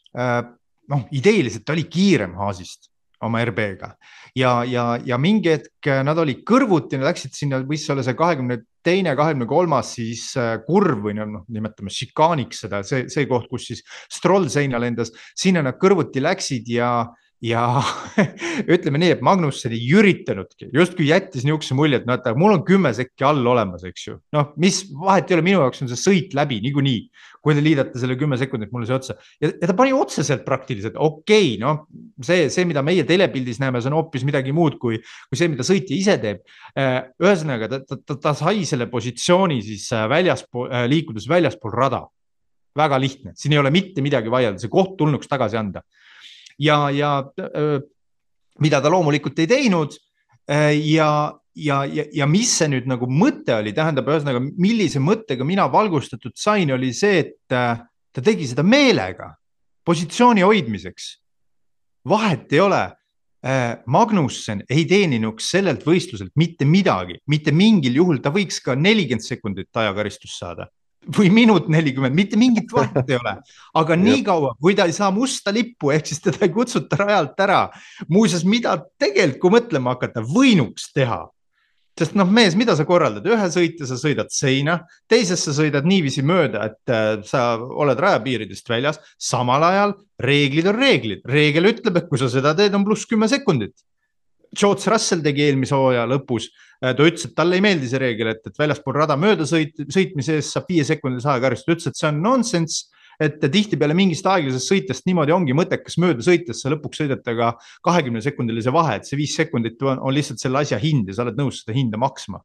noh, ideeliselt oli kiirem Haasist oma R B-ga ja, ja, ja mingi hetk nad olid kõrvuti, nad läksid sinna, võis olla see kahekümne teine, kahekümne kolmas siis kurv või noh, nimetame šikaaniks seda, see, see koht, kus siis Stroll seina lendas, sinna nad kõrvuti läksid ja ja ütleme nii, et Magnussen ei üritanudki, justkui jättis niisuguse mulje, et no, et mul on kümme sekki all olemas, eks ju. Noh, mis vahet ei ole, minu jaoks on see sõit läbi, niikuinii, kui te liidate selle kümme sekundit mulle see otsa. Ja, ja ta pani otseselt praktiliselt, okei, okay, no see, see, mida meie telepildis näeme, see on hoopis midagi muud kui, kui see, mida sõitja ise teeb. Ühesõnaga, ta, ta, ta, ta sai selle positsiooni siis väljaspool, liikudes väljaspool rada. Väga lihtne, siin ei ole mitte midagi vaielda, see koht tulnuks tagasi anda. ja, ja mida ta loomulikult ei teinud. ja, ja, ja, ja mis see nüüd nagu mõte oli, tähendab ühesõnaga, millise mõttega mina valgustatud sain, oli see, et ta tegi seda meelega positsiooni hoidmiseks. Vahet ei ole. Magnussen ei teeninuks sellelt võistluselt mitte midagi, mitte mingil juhul, ta võiks ka nelikümmend sekundit ajakaristust saada või minut nelikümmend, mitte mingit vahet ei ole, aga nii kaua, kui ta ei saa musta lippu, ehk siis teda ei kutsuta rajalt ära. Muuseas, mida tegelikult, kui mõtlema hakata, võinuks teha. Sest noh, mees, mida sa korraldad? Ühe sõite sa sõidad seina, teises sa sõidad niiviisi mööda, et sa oled rajapiiridest väljas, samal ajal reeglid on reeglid. Reegel ütleb, et kui sa seda teed, on pluss kümme sekundit. George Russell tegi eelmise hooaja lõpus, ta ütles, et talle ei meeldi see reegel, et, et väljaspool rada mööda sõit, sõitmise eest saab viie sekundilise ajakaristust. Ta ütles, et see on nonsense, et tihti peale mingist aeglasest sõitest niimoodi ongi mõttekas mööda sõites, sa lõpuks sõidate ka kahekümne sekundilise vahe, et see viis sekundit on, on lihtsalt selle asja hind ja sa oled nõus seda hinda maksma.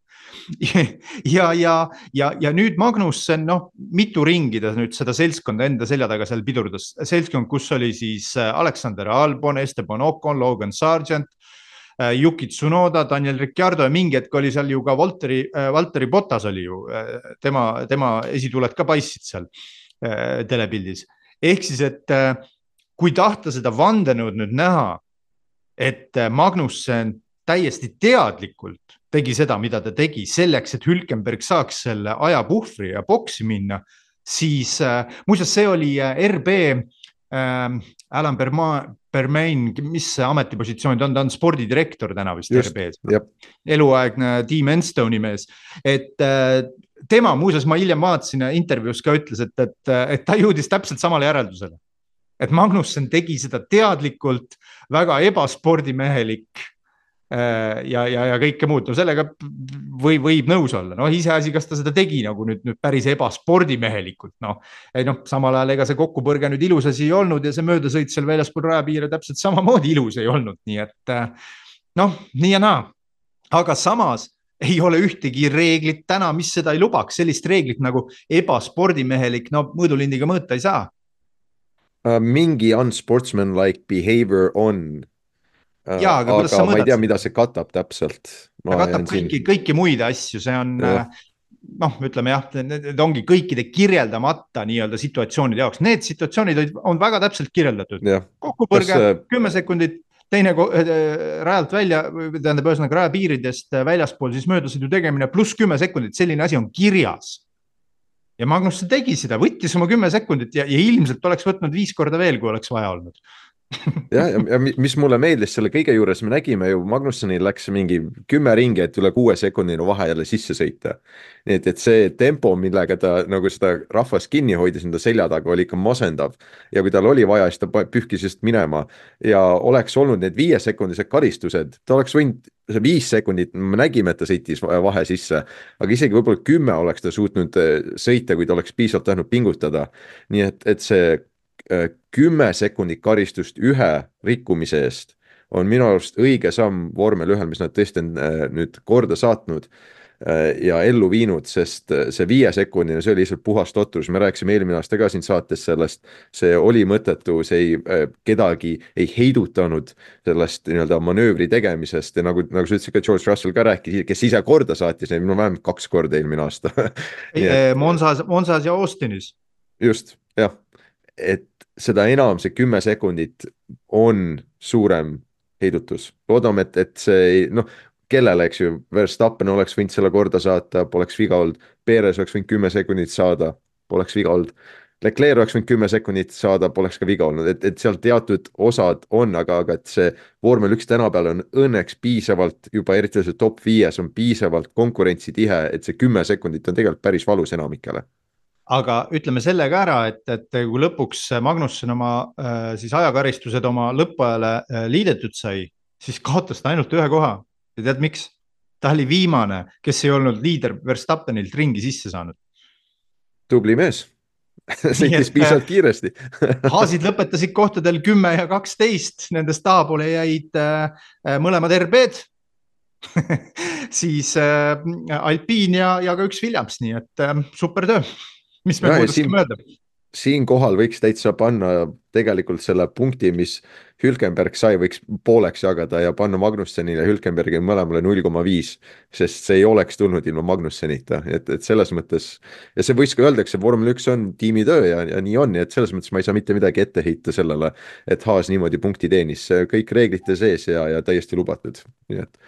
ja, ja, ja, ja nüüd Magnussen, noh, mitu ringi ta nüüd seda seltskonda enda selja taga seal pidurdas. Seltskond, kus oli siis Alexander Albon, Esteban Ocon, Logan Sargent, Yuki Tsunoda, Daniel Ricciardo ja mingi hetk oli seal ju ka Valtteri, Valtteri Bottas oli ju, tema, tema esituled ka paistsid seal telepildis. Ehk siis, et kui tahta seda vandenõud nüüd näha, et Magnussen täiesti teadlikult tegi seda, mida ta tegi selleks, et Hülkenberg saaks selle ajapuhvri ja boksi minna, siis muuseas see oli R B äh, Alan Permain, mis ametipositsioonid on, ta on spordidirektor täna vist R B-s. Eluaegne Team Enstone'i mees, et tema, muuseas, ma hiljem vaatasin intervjuus ka ütles, et, et, et ta jõudis täpselt samale järeldusele. Et Magnussen tegi seda teadlikult, väga ebaspordimehelik ja, ja, ja kõike muud. No sellega või, võib nõus olla. No iseasi, kas ta seda tegi nagu nüüd, nüüd päris ebaspordimehelikult. No, noh, samal ajal ega see kokkupõrge nüüd ilus asi ei olnud ja see möödasõit seal väljaspool rajapiire täpselt samamoodi ilus ei olnud. Nii et noh, nii ja naa. Aga samas ei ole ühtegi reeglit täna, mis seda ei lubaks. Sellist reeglit nagu ebaspordimehelik, no mõõdulindiga mõõta ei saa. Mingi unsportsmanlike behavior on. Jaa, aga, aga ma ei tea, mida see katab täpselt. Ta katab kõiki, kõiki muid asju, see on, ja. noh, ütleme jah, need ongi kõikide kirjeldamata nii-öelda situatsioonide jaoks. Need situatsioonid on väga täpselt kirjeldatud. Kokkupõrge, kümme sekundit, teine rajalt välja, tähendab ühesõnaga rajapiiridest väljaspool siis möödasõidu tegemine pluss kümme sekundit, selline asi on kirjas. Ja Magnussen tegi seda, võttis oma kümme sekundit ja, ja ilmselt oleks võtnud viis korda veel, kui oleks vaja olnud. ja, ja mis mulle meeldis selle kõige juures, me nägime ju Magnussenil läks mingi kümme ringi, et üle kuue sekundine vahe jälle sisse sõita. Nii et, et see tempo, millega ta nagu seda rahvast kinni hoidis enda selja taga, oli ikka masendav. Ja kui tal oli vaja, siis ta pühkis just minema ja oleks olnud need viie sekundised karistused, ta oleks võinud see viis sekundit, me nägime, et ta sõitis vahe sisse, aga isegi võib-olla kümme oleks ta suutnud sõita, kui ta oleks piisavalt tahtnud pingutada. Nii et, et see kümme sekundit karistust ühe rikkumise eest on minu arust õige samm vormel ühel, mis nad tõesti on nüüd korda saatnud ja ellu viinud, sest see viie sekundine, see oli lihtsalt puhas totrus. Me rääkisime eelmine aasta ka siin saates sellest, see oli mõttetu, see ei, kedagi ei heidutanud sellest nii-öelda manöövri tegemisest ja nagu, nagu sa ütlesid ka, George Russell ka rääkis, kes ise korda saatis, neid minu vähemalt kaks korda eelmine aasta. Monsas, Monsas ja Austinis. Just, jah. Et seda enam see kümme sekundit on suurem heidutus. Loodame, et, et see ei, noh, kellele, eks ju, Verstappen oleks võinud selle korda saata, poleks viga olnud. Perez oleks võinud kümme sekundit saada, poleks viga olnud. Leclerc oleks võinud kümme sekundit saada, poleks ka viga olnud. Et, et seal teatud osad on, aga, aga et see vormel üks täna peal on õnneks piisavalt, juba eriti see top viies on piisavalt konkurentsitihe, et see kümme sekundit on tegelikult päris valus enamikele. Aga ütleme selle ka ära, et, et kui lõpuks Magnussen oma äh, siis ajakaristused oma lõppajale äh, liidetud sai, siis kaotas ta ainult ühe koha. Ja tead miks? Ta oli viimane, kes ei olnud liider Verstappenilt ringi sisse saanud. Tubli mees. Sõitis piisavalt kiiresti. Haasid lõpetasid kohtadel kümme ja kaksteist, nendest tahapoole jäid äh, mõlemad R B-d. siis äh, Alpine ja, ja ka üks Williams, nii et äh, super töö. Mis me muudest siin, mööda? siinkohal võiks täitsa panna tegelikult selle punkti, mis Hülkenberg sai, võiks pooleks jagada ja panna Magnussenile ja Hülkenbergile mõlemale null koma viis, sest see ei oleks tulnud ilma Magnussenita, et, et selles mõttes ja see võis ka öeldakse, vormel üks on tiimitöö ja, ja nii on, et selles mõttes ma ei saa mitte midagi ette heita sellele, et Haas niimoodi punkti teenis, kõik reeglite sees ja, ja täiesti lubatud, nii et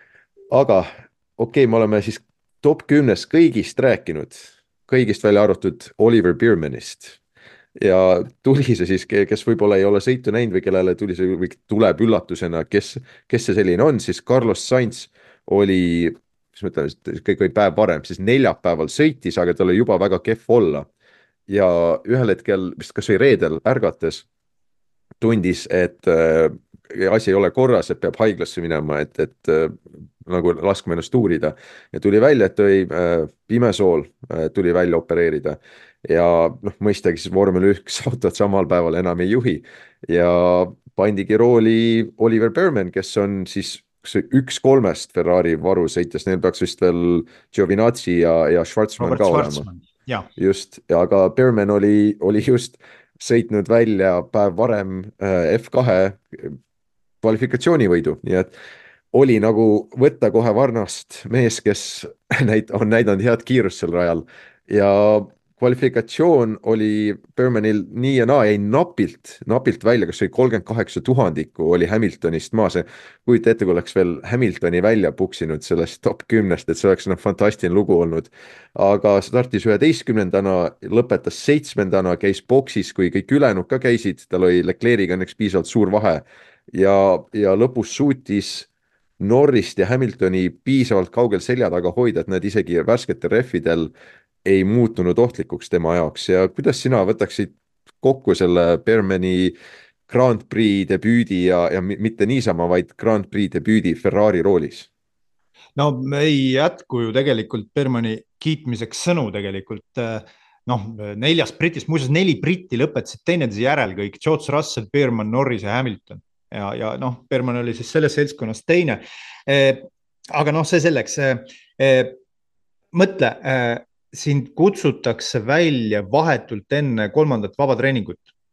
aga okei okay,, me oleme siis top kümnes kõigist rääkinud, kõigist välja arvatud Oliver Biermannist ja tuli see siis, kes võib-olla ei ole sõitu näinud või kellele tuli see või tuleb üllatusena, kes, kes see selline on, siis Carlos Sainz oli, mis ma ütlen, kõik oli päev varem, siis neljapäeval sõitis, aga tal oli juba väga kehv olla ja ühel hetkel, vist kas või reedel ärgates, tundis, et äh, asi ei ole korras, et peab haiglasse minema, et, et äh, nagu laskma ennast uurida ja tuli välja, et oli äh, pimesool äh, tuli välja opereerida ja noh, mõistagi siis vormel üks autot samal päeval enam ei juhi ja pandigi rooli Oliver Biermann, kes on siis üks kolmest Ferrari varusõitjast, neil peaks vist veel Giovinazzi ja, ja Schwarzman Robert ka Schwarzman. olema. Just, aga Biermann oli, oli just sõitnud välja päev varem äh, F kahe kvalifikatsioonivõidu, nii et oli nagu võtta kohe varnast mees, kes näit, on näidanud head kiirust sel rajal ja kvalifikatsioon oli Biermannil nii ja naa, jäi napilt, napilt välja, kas oli kolmkümmend kaheksa tuhandikku oli Hamiltonist maas. Kujuta ette, kui oleks veel Hamiltoni välja puksinud sellest top kümnest, et see oleks noh, fantastiline lugu olnud. Aga startis üheteistkümnendana, lõpetas seitsmendana, käis boksis, kui kõik ülejäänud ka käisid, tal oli Leclerc'iga õnneks piisavalt suur vahe ja, ja lõpus suutis Norrist ja Hamiltoni piisavalt kaugel selja taga hoida, et nad isegi värsketel rehvidel ei muutunud ohtlikuks tema jaoks ja kuidas sina võtaksid kokku selle Biermanni Grand Prix debüüdi ja, ja mitte niisama, vaid Grand Prix debüüdi Ferrari roolis? No ei jätku ju tegelikult Biermanni kiitmiseks sõnu tegelikult. Noh, neljas Britist, muuseas neli Britti lõpetasid teineteise järel kõik, George Russell, Biermann, Norris ja Hamilton. Ja, ja noh, Biermann oli siis selles seltskonnas teine. Aga noh, see selleks. Mõtle, sind kutsutakse välja vahetult enne kolmandat vabatreeningut.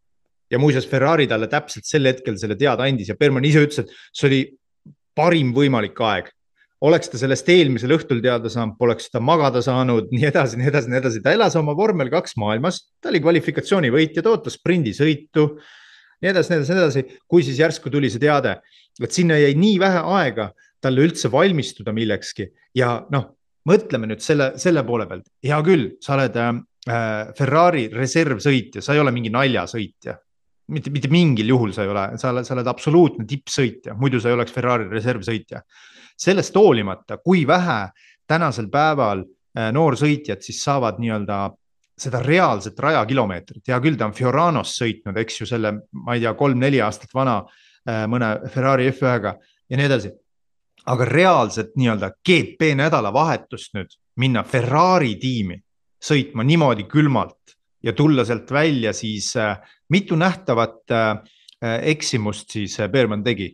Ja muuseas Ferrari talle täpselt sel hetkel selle teada andis ja Biermann ise ütles, et see oli parim võimalik aeg. Oleks ta sellest eelmisel õhtul teada saanud, poleks ta magada saanud, nii edasi, nii edasi, nii edasi. Ta elas oma vormel kaks maailmas, ta oli kvalifikatsiooni võitja, tootas sprindisõitu, nii edasi, nii edasi, nii edasi. Kui siis järsku tuli see teade, et sinna jäi nii vähe aega talle üldse valmistuda millekski ja noh, mõtleme nüüd selle, selle poole pealt. Hea küll, sa oled äh, Ferrari reservsõitja, sa ei ole mingi naljasõitja. Mitte, mitte mingil juhul sa ei ole, sa oled, sa oled absoluutne tippsõitja, muidu sa ei oleks Ferrari reservsõitja. Sellest hoolimata, kui vähe tänasel päeval äh, noorsõitjad siis saavad nii-öelda seda reaalset rajakilomeetrit. Hea küll, ta on Fioranos sõitnud, eks ju, selle, ma ei tea, kolm-neli aastat vana äh, mõne Ferrari F ühega ja nii edasi. Aga reaalselt nii-öelda G P nädalavahetust nüüd minna Ferrari tiimi sõitma niimoodi külmalt ja tulla sealt välja siis äh, mitu nähtavat äh, eksimust siis äh, Biermann tegi.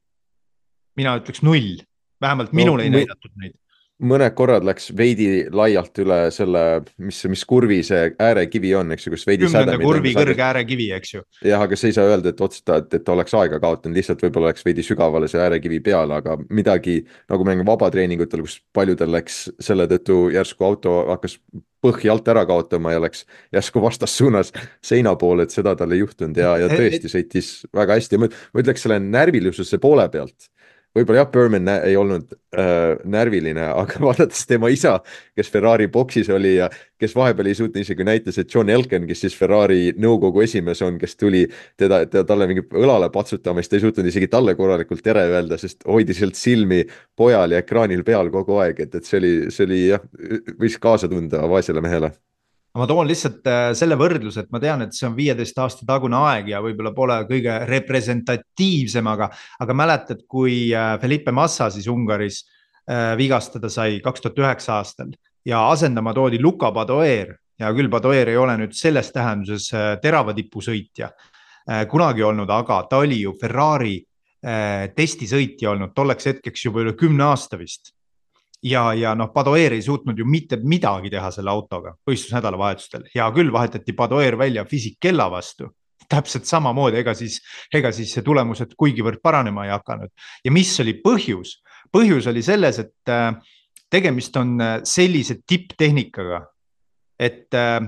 Mina ütleks null, vähemalt minul no, ei näidatud neid. Mõned korrad läks veidi laialt üle selle, mis, mis kurvi see äärekivi on, eks ju, kus veidi kümnenda kurvi kõrge äärekivi, eks ju. Jah, aga see ei saa öelda, et otsusta, et, et oleks aega kaotanud, lihtsalt võib-olla läks veidi sügavale see äärekivi peale, aga midagi nagu mängu vabatreeningutel, kus paljudel läks selle tõttu järsku auto hakkas põhja alt ära kaotama ja läks järsku vastassuunas seina poole, et seda tal ei juhtunud ja, ja tõesti sõitis väga hästi. Ma ütleks selle närvilisuse poole pealt. Võib-olla jah, Biermann ei olnud äh, närviline, aga vaadates tema isa, kes Ferrari boksis oli ja kes vahepeal ei suutnud isegi näitas, et John Elkann, kes siis Ferrari nõukogu esimees on, kes tuli teda, teda talle mingi õlale patsutamist, ei suutnud isegi talle korralikult tere öelda, sest hoidi sealt silmi pojal ja ekraanil peal kogu aeg, et, et see oli, see oli jah, võis kaasa tunda vaesele mehele. Ma toon lihtsalt selle võrdluse, et ma tean, et see on viieteist aasta tagune aeg ja võib-olla pole kõige representatiivsem, aga, aga mäletad, kui Felipe Massa siis Ungaris vigastada sai kaks tuhat üheksa aastal ja asendama toodi Luca Badoer ja küll Badoer ei ole nüüd selles tähenduses terava tipusõitja kunagi olnud, aga ta oli ju Ferrari testisõitja olnud tolleks hetkeks juba üle kümne aasta vist. ja, ja noh, Padoeer ei suutnud ju mitte midagi teha selle autoga võistlusnädalavahetustel. hea küll, vahetati Padoeer välja Fisichella vastu, täpselt samamoodi, ega siis, ega siis see tulemused kuigivõrd paranema ei hakanud. ja mis oli põhjus? põhjus oli selles, et äh, tegemist on sellise tipptehnikaga, et äh,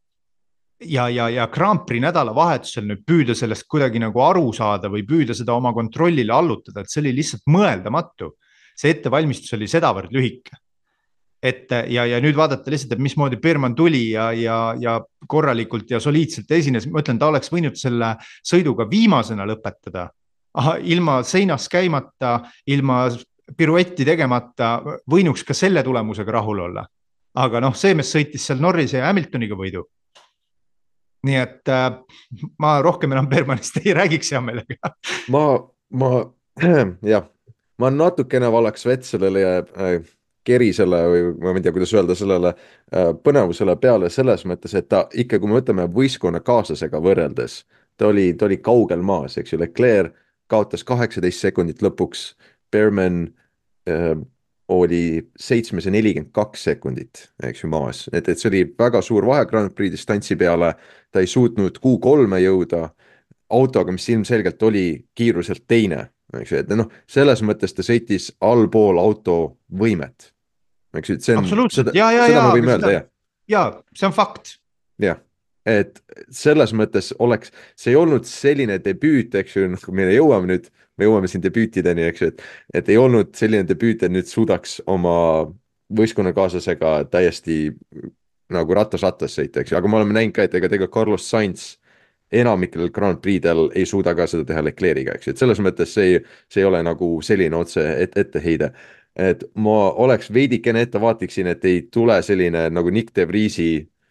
ja, ja, ja Grand Prix nädalavahetusel nüüd püüda sellest kuidagi nagu aru saada või püüda seda oma kontrollile allutada, et see oli lihtsalt mõeldamatu. see ettevalmistus oli sedavõrd lühike. et ja, ja nüüd vaadata lihtsalt, et mismoodi Berman tuli ja, ja, ja korralikult ja soliidselt esines, ma ütlen, ta oleks võinud selle sõiduga viimasena lõpetada. Aha, ilma seinas käimata, ilma piruetti tegemata, võinuks ka selle tulemusega rahul olla. aga noh, see mees sõitis seal Norrise ja Hamiltoniga võidu. nii et äh, ma rohkem enam Bermanist ei räägiks hea meelega. ma, ma, jah, ma natukene valaks vett sellele äh, kerisele või ma ei tea, kuidas öelda, sellele äh, põnevusele peale selles mõttes, et ta ikka, kui me võtame võistkonna kaaslasega võrreldes, ta oli, ta oli kaugel maas, eks ju, Leclerc kaotas kaheksateist sekundit lõpuks, Berman äh, oli seitsmes ja nelikümmend kaks sekundit, eks ju, maas, et, et see oli väga suur vahe Grand Prix distantsi peale, ta ei suutnud Q kolme jõuda autoga, mis ilmselgelt oli kiiruselt teine, eks ju, et noh, selles mõttes ta sõitis allpool auto võimet, eks ju, et see on, absoluutselt, seda, ja, ja, seda ja, me võime öelda, jah. ja, see on fakt. jah, et selles mõttes oleks, see ei olnud selline debüüt, eks ju, kui me jõuame nüüd, me jõuame siin debüütideni, eks ju, et, et ei olnud selline debüüt, et nüüd suudaks oma võistkonnakaaslasega täiesti nagu ratas-ratas sõita, eks ju, aga me oleme näinud ka, et ega tegelikult Carlos Sainz enamikel Grand Prix'del ei suuda ka seda teha Leclerc'iga, eks ju, et selles mõttes see, see ei ole nagu selline otse et, etteheide. Et ma oleks veidikene ettevaatiksin, et ei tule selline nagu Nick de Vriesi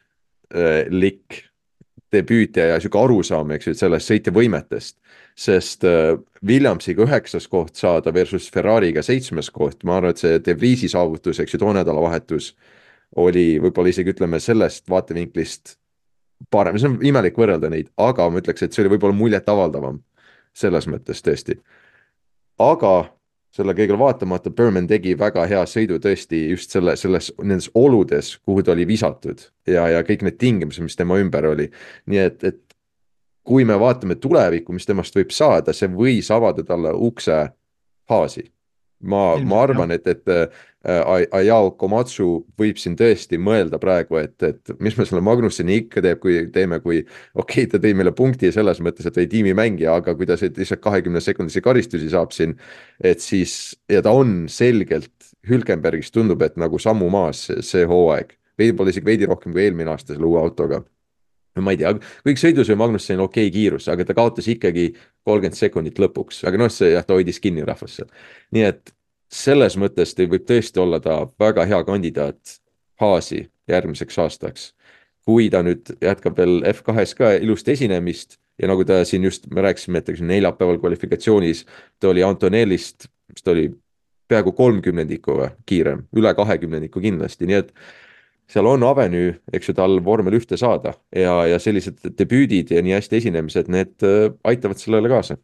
äh, lik debüüt ja, ja sihuke arusaam, eks ju, et sellest sõitja võimetest, sest äh, Williamsiga üheksas koht saada versus Ferrari'ga seitsmes koht, ma arvan, et see De Vriesi saavutus, eks ju, too nädalavahetus oli võib-olla isegi ütleme sellest vaatevinklist parem, see on imelik võrrelda neid, aga ma ütleks, et see oli võib-olla muljetavaldavam selles mõttes tõesti. aga selle kõigele vaatamata Berman tegi väga hea sõidu tõesti just selle, selles, nendes oludes, kuhu ta oli visatud ja, ja kõik need tingimused, mis tema ümber oli. nii et, et kui me vaatame tulevikku, mis temast võib saada, see võis avada talle ukse Haasi. ma, ma arvan, et, et äh, Ayao Komatsu võib siin tõesti mõelda praegu, et, et mis me selle Magnusseni ikka teeb, kui teeme, kui okei okay,, ta tõi meile punkti selles mõttes, et oli tiimimängija, aga kui ta lihtsalt kahekümne sekundisi karistusi saab siin, et siis, ja ta on selgelt Hülkenbergis tundub, et nagu sammu maas see hooaeg, võib-olla isegi veidi rohkem kui eelmine aasta selle uue autoga. ma ei tea, kõik sõidus või Magnussen on okei okay kiirus, aga ta kaotas ikkagi kolmkümmend sekundit lõpuks, aga noh, see jah, ta hoidis kinni rahvast seal. nii et selles mõttes ta võib tõesti olla ta väga hea kandidaat Haasi järgmiseks aastaks. kui ta nüüd jätkab veel F kahes ka ilusti esinemist ja nagu ta siin just, me rääkisime, et neljapäeval kvalifikatsioonis ta oli Antonellist, mis ta oli peaaegu kolmkümnendiku kiirem, üle kahekümnendiku kindlasti, nii et seal on avenüü, eks ju, tal vormel ühte saada ja, ja sellised debüüdid ja nii hästi esinemised, need aitavad sellele kaasa.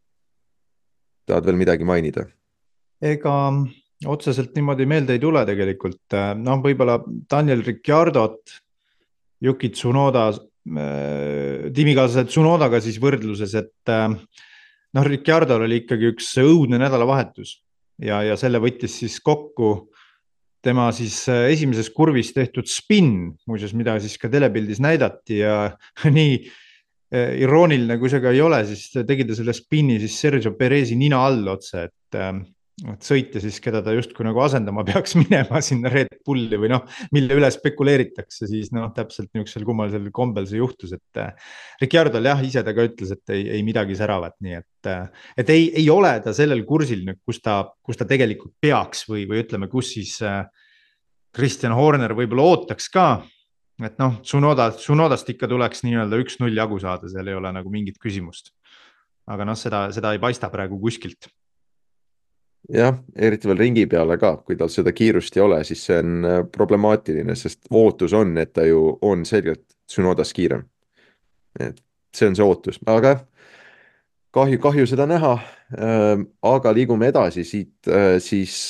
tahad veel midagi mainida? ega otseselt niimoodi meelde ei tule tegelikult. noh, võib-olla Daniel Ricciardot, Yuki Tsunoda, tiimikaaslased Tsunodaga siis võrdluses, et noh, Ricciardol oli ikkagi üks õudne nädalavahetus ja, ja selle võttis siis kokku tema siis esimeses kurvis tehtud spin, muuseas, mida siis ka telepildis näidati ja nii irooniline, kui see ka ei ole, siis tegi ta selle spinni siis Sergio Perezi nina all otse, et, et sõitja siis, keda ta justkui nagu asendama peaks minema sinna Red Bulli või noh, mille üle spekuleeritakse, siis noh, täpselt niisugusel kummalisel kombel see juhtus, et Ricciardol jah, ise ta ka ütles, et ei, ei midagi säravat, nii et, et ei, ei ole ta sellel kursil, kus ta, kus ta tegelikult peaks või, või ütleme, kus siis Christian Horner võib-olla ootaks ka, et noh, Tsunoda, Tsunodast ikka tuleks nii-öelda üks null jagu saada, seal ei ole nagu mingit küsimust. aga noh, seda, seda ei paista praegu kuskilt. jah, eriti veel ringi peale ka, kui tal seda kiirust ei ole, siis see on problemaatiline, sest ootus on, et ta ju on selgelt Tsunodast kiirem. et see on see ootus, aga kahju, kahju seda näha. aga liigume edasi siit, siis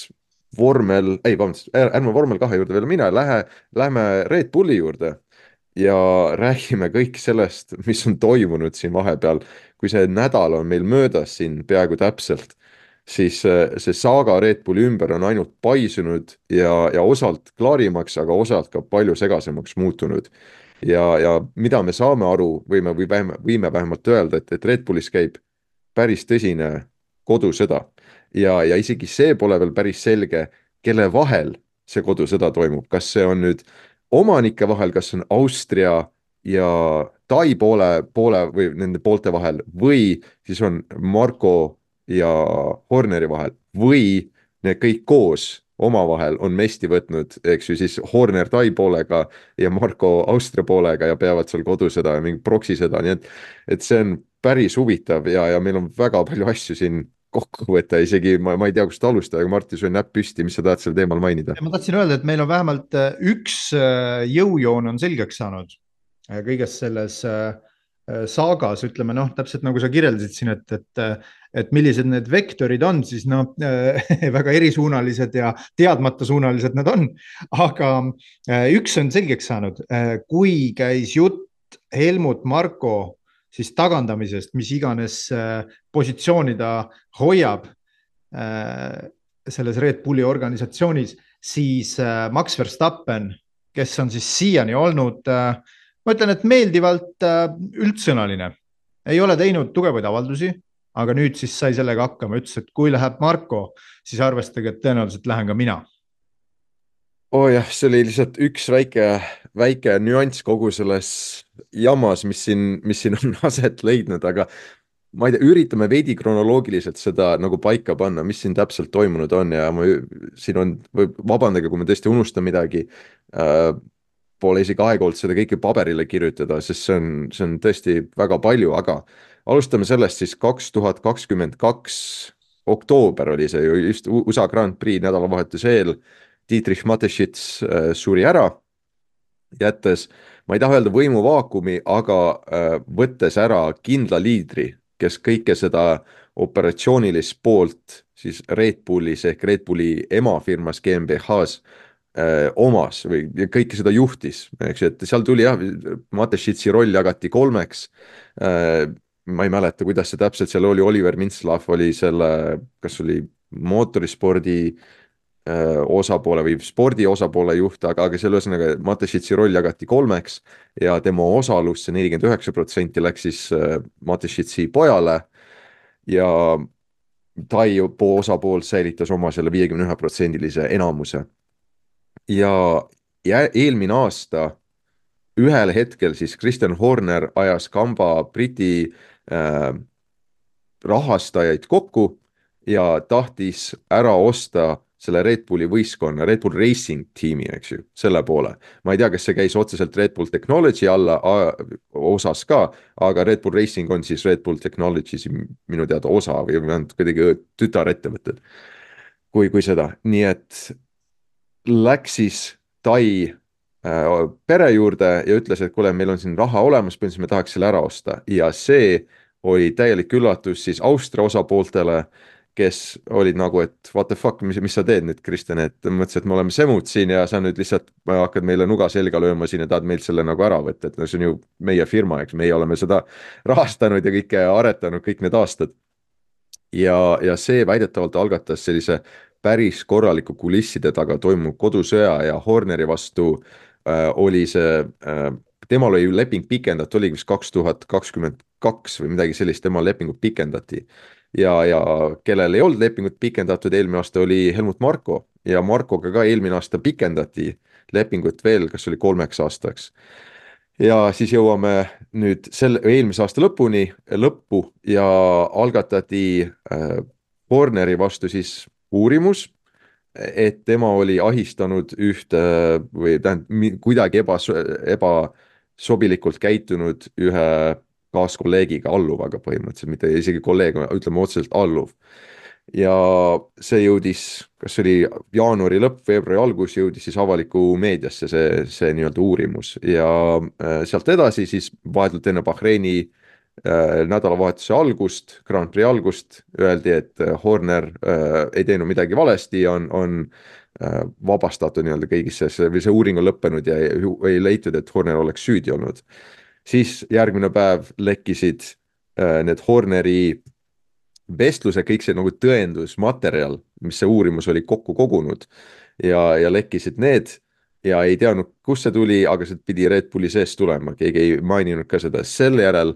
vormel, ei, vabandust, ärme vormel kahe juurde veel mine, lähe, lähme Red Bulli juurde ja räägime kõik sellest, mis on toimunud siin vahepeal. kui see nädal on meil möödas siin peaaegu täpselt, siis äh, see saaga Red Bulli ümber on ainult paisunud ja, ja osalt klaarimaks, aga osalt ka palju segasemaks muutunud. ja, ja mida me saame aru, võime, või vähem, võime vähemalt öelda, et, et Red Bullis käib päris tõsine kodusõda ja, ja isegi see pole veel päris selge, kelle vahel see kodusõda toimub, kas see on nüüd omanike vahel, kas on Austria ja Tai poole, poole või nende poolte vahel või siis on Marko ja Horneri vahel või need kõik koos omavahel on mesti võtnud, eks ju, siis Horner Tai poolega ja Marko Austria poolega ja peavad seal kodusõda ja mingi proksisõda, nii et, et see on päris huvitav ja, ja meil on väga palju asju siin kokku võtta, isegi ma, ma ei tea, kust alustada, aga Martti, sul on näpp püsti, mis sa tahad sel teemal mainida? ma tahtsin öelda, et meil on vähemalt äh, üks äh, jõujoon on selgeks saanud äh, kõiges selles äh, äh, saagas, ütleme noh, täpselt nagu sa kirjeldasid siin, et, et, äh, et millised need vektorid on, siis noh äh, väga erisuunalised ja teadmatasuunalised nad on. aga äh, üks on selgeks saanud äh,, kui käis jutt Helmut Marko siis tagandamisest, mis iganes äh, positsiooni ta hoiab äh, selles Red Bulli organisatsioonis, siis äh, Max Verstappen, kes on siis siiani olnud, äh, ma ütlen, et meeldivalt äh, üldsõnaline, ei ole teinud tugevaid avaldusi, aga nüüd siis sai sellega hakkama, ütles, et kui läheb Marko, siis arvestage, et tõenäoliselt lähen ka mina. oo oh jah, see oli lihtsalt üks väike, väike nüanss kogu selles jamas, mis siin, mis siin on aset leidnud, aga ma ei tea, üritame veidi kronoloogiliselt seda nagu paika panna, mis siin täpselt toimunud on ja ma siin on, vabandage, kui ma tõesti unustan midagi äh,, pole isegi aega olnud seda kõike paberile kirjutada, sest see on, see on tõesti väga palju, aga alustame sellest siis kaks tuhat kakskümmend kaks oktoober oli see ju just U S A Grand Prix nädalavahetuse eel. Dietrich Mateschitz äh, suri ära, jättes, ma ei taha öelda võimuvaakumi, aga äh, võttes ära kindla liidri, kes kõike seda operatsioonilist poolt siis Red Bullis ehk Red Bulli emafirmas GmbH's äh, omas või kõike seda juhtis, eks ju, et seal tuli jah, Mateschitzi roll jagati kolmeks äh,. ma ei mäleta, kuidas see täpselt seal oli, Oliver Mintzlaff oli selle, kas oli mootorispordi osapoole või spordi osapoole juht, aga, aga selle ühesõnaga Mateschitzi roll jagati kolmeks ja tema osalus, see nelikümmend üheksa protsenti läks siis Mateschitzi pojale ja Tai osapool säilitas oma selle viiekümne ühe protsendilise enamuse. ja, ja eelmine aasta ühel hetkel siis Christian Horner ajas kamba Briti äh, rahastajaid kokku ja tahtis ära osta selle Red Bulli võistkonna, Red Bull Racing tiimi, eks ju, selle poole. ma ei tea, kas see käis otseselt Red Bull Technology alla a, osas ka, aga Red Bull Racing on siis Red Bull Technology's minu teada osa või vähemalt kuidagi tütarettevõtted, kui, kui seda. nii et läks siis Tai äh, pere juurde ja ütles, et kuule, meil on siin raha olemas, põhimõtteliselt me tahaks selle ära osta ja see oli täielik üllatus siis Austria osapooltele, kes olid nagu, et what the fuck, mis, mis sa teed nüüd, Kristjan, et mõtlesin, et me oleme semud siin ja sa nüüd lihtsalt hakkad meile nuga selga lööma siin ja tahad meilt selle nagu ära võtta, et no see on ju meie firma, eks meie oleme seda rahastanud ja kõike aretanud kõik need aastad. ja, ja see väidetavalt algatas sellise päris korraliku kulisside taga toimunud kodusõja ja Horneri vastu äh, oli see äh, temal oli leping pikendatud, oligi vist kaks tuhat kakskümmend kaks või midagi sellist, tema lepingut pikendati. Ja, ja kellel ei olnud lepingut pikendatud eelmine aasta oli Helmut Marko ja Markoga ka eelmine aasta pikendati lepingut veel, kas oli kolmeks aastaks. Ja siis jõuame nüüd selle eelmise aasta lõpuni, lõppu ja algatati äh, Horneri vastu siis uurimus, et tema oli ahistanud ühte või tähendab kuidagi eba, ebasobilikult käitunud ühe kaaskolleegiga, alluvaga põhimõtteliselt, mitte isegi kolleeg, ütleme otseselt alluv. Ja see jõudis, kas oli jaanuari lõpp, veebruari algus, jõudis siis avaliku meediasse see, see nii-öelda uurimus ja sealt edasi siis vahetult enne Bahreini äh, nädalavahetuse algust, Grand Prix algust, öeldi, et Horner äh, ei teinud midagi valesti, on, on äh, vabastatud nii-öelda kõigisse, või see uuring on lõppenud ja ei, ei leitud, et Horner oleks süüdi olnud. siis järgmine päev lekkisid äh, need Horneri vestluse, kõik see nagu tõendusmaterjal, mis see uurimus oli kokku kogunud ja, ja lekkisid need ja ei teadnud, kust see tuli, aga see pidi Red Bulli seest tulema, keegi ei maininud ka seda. selle järel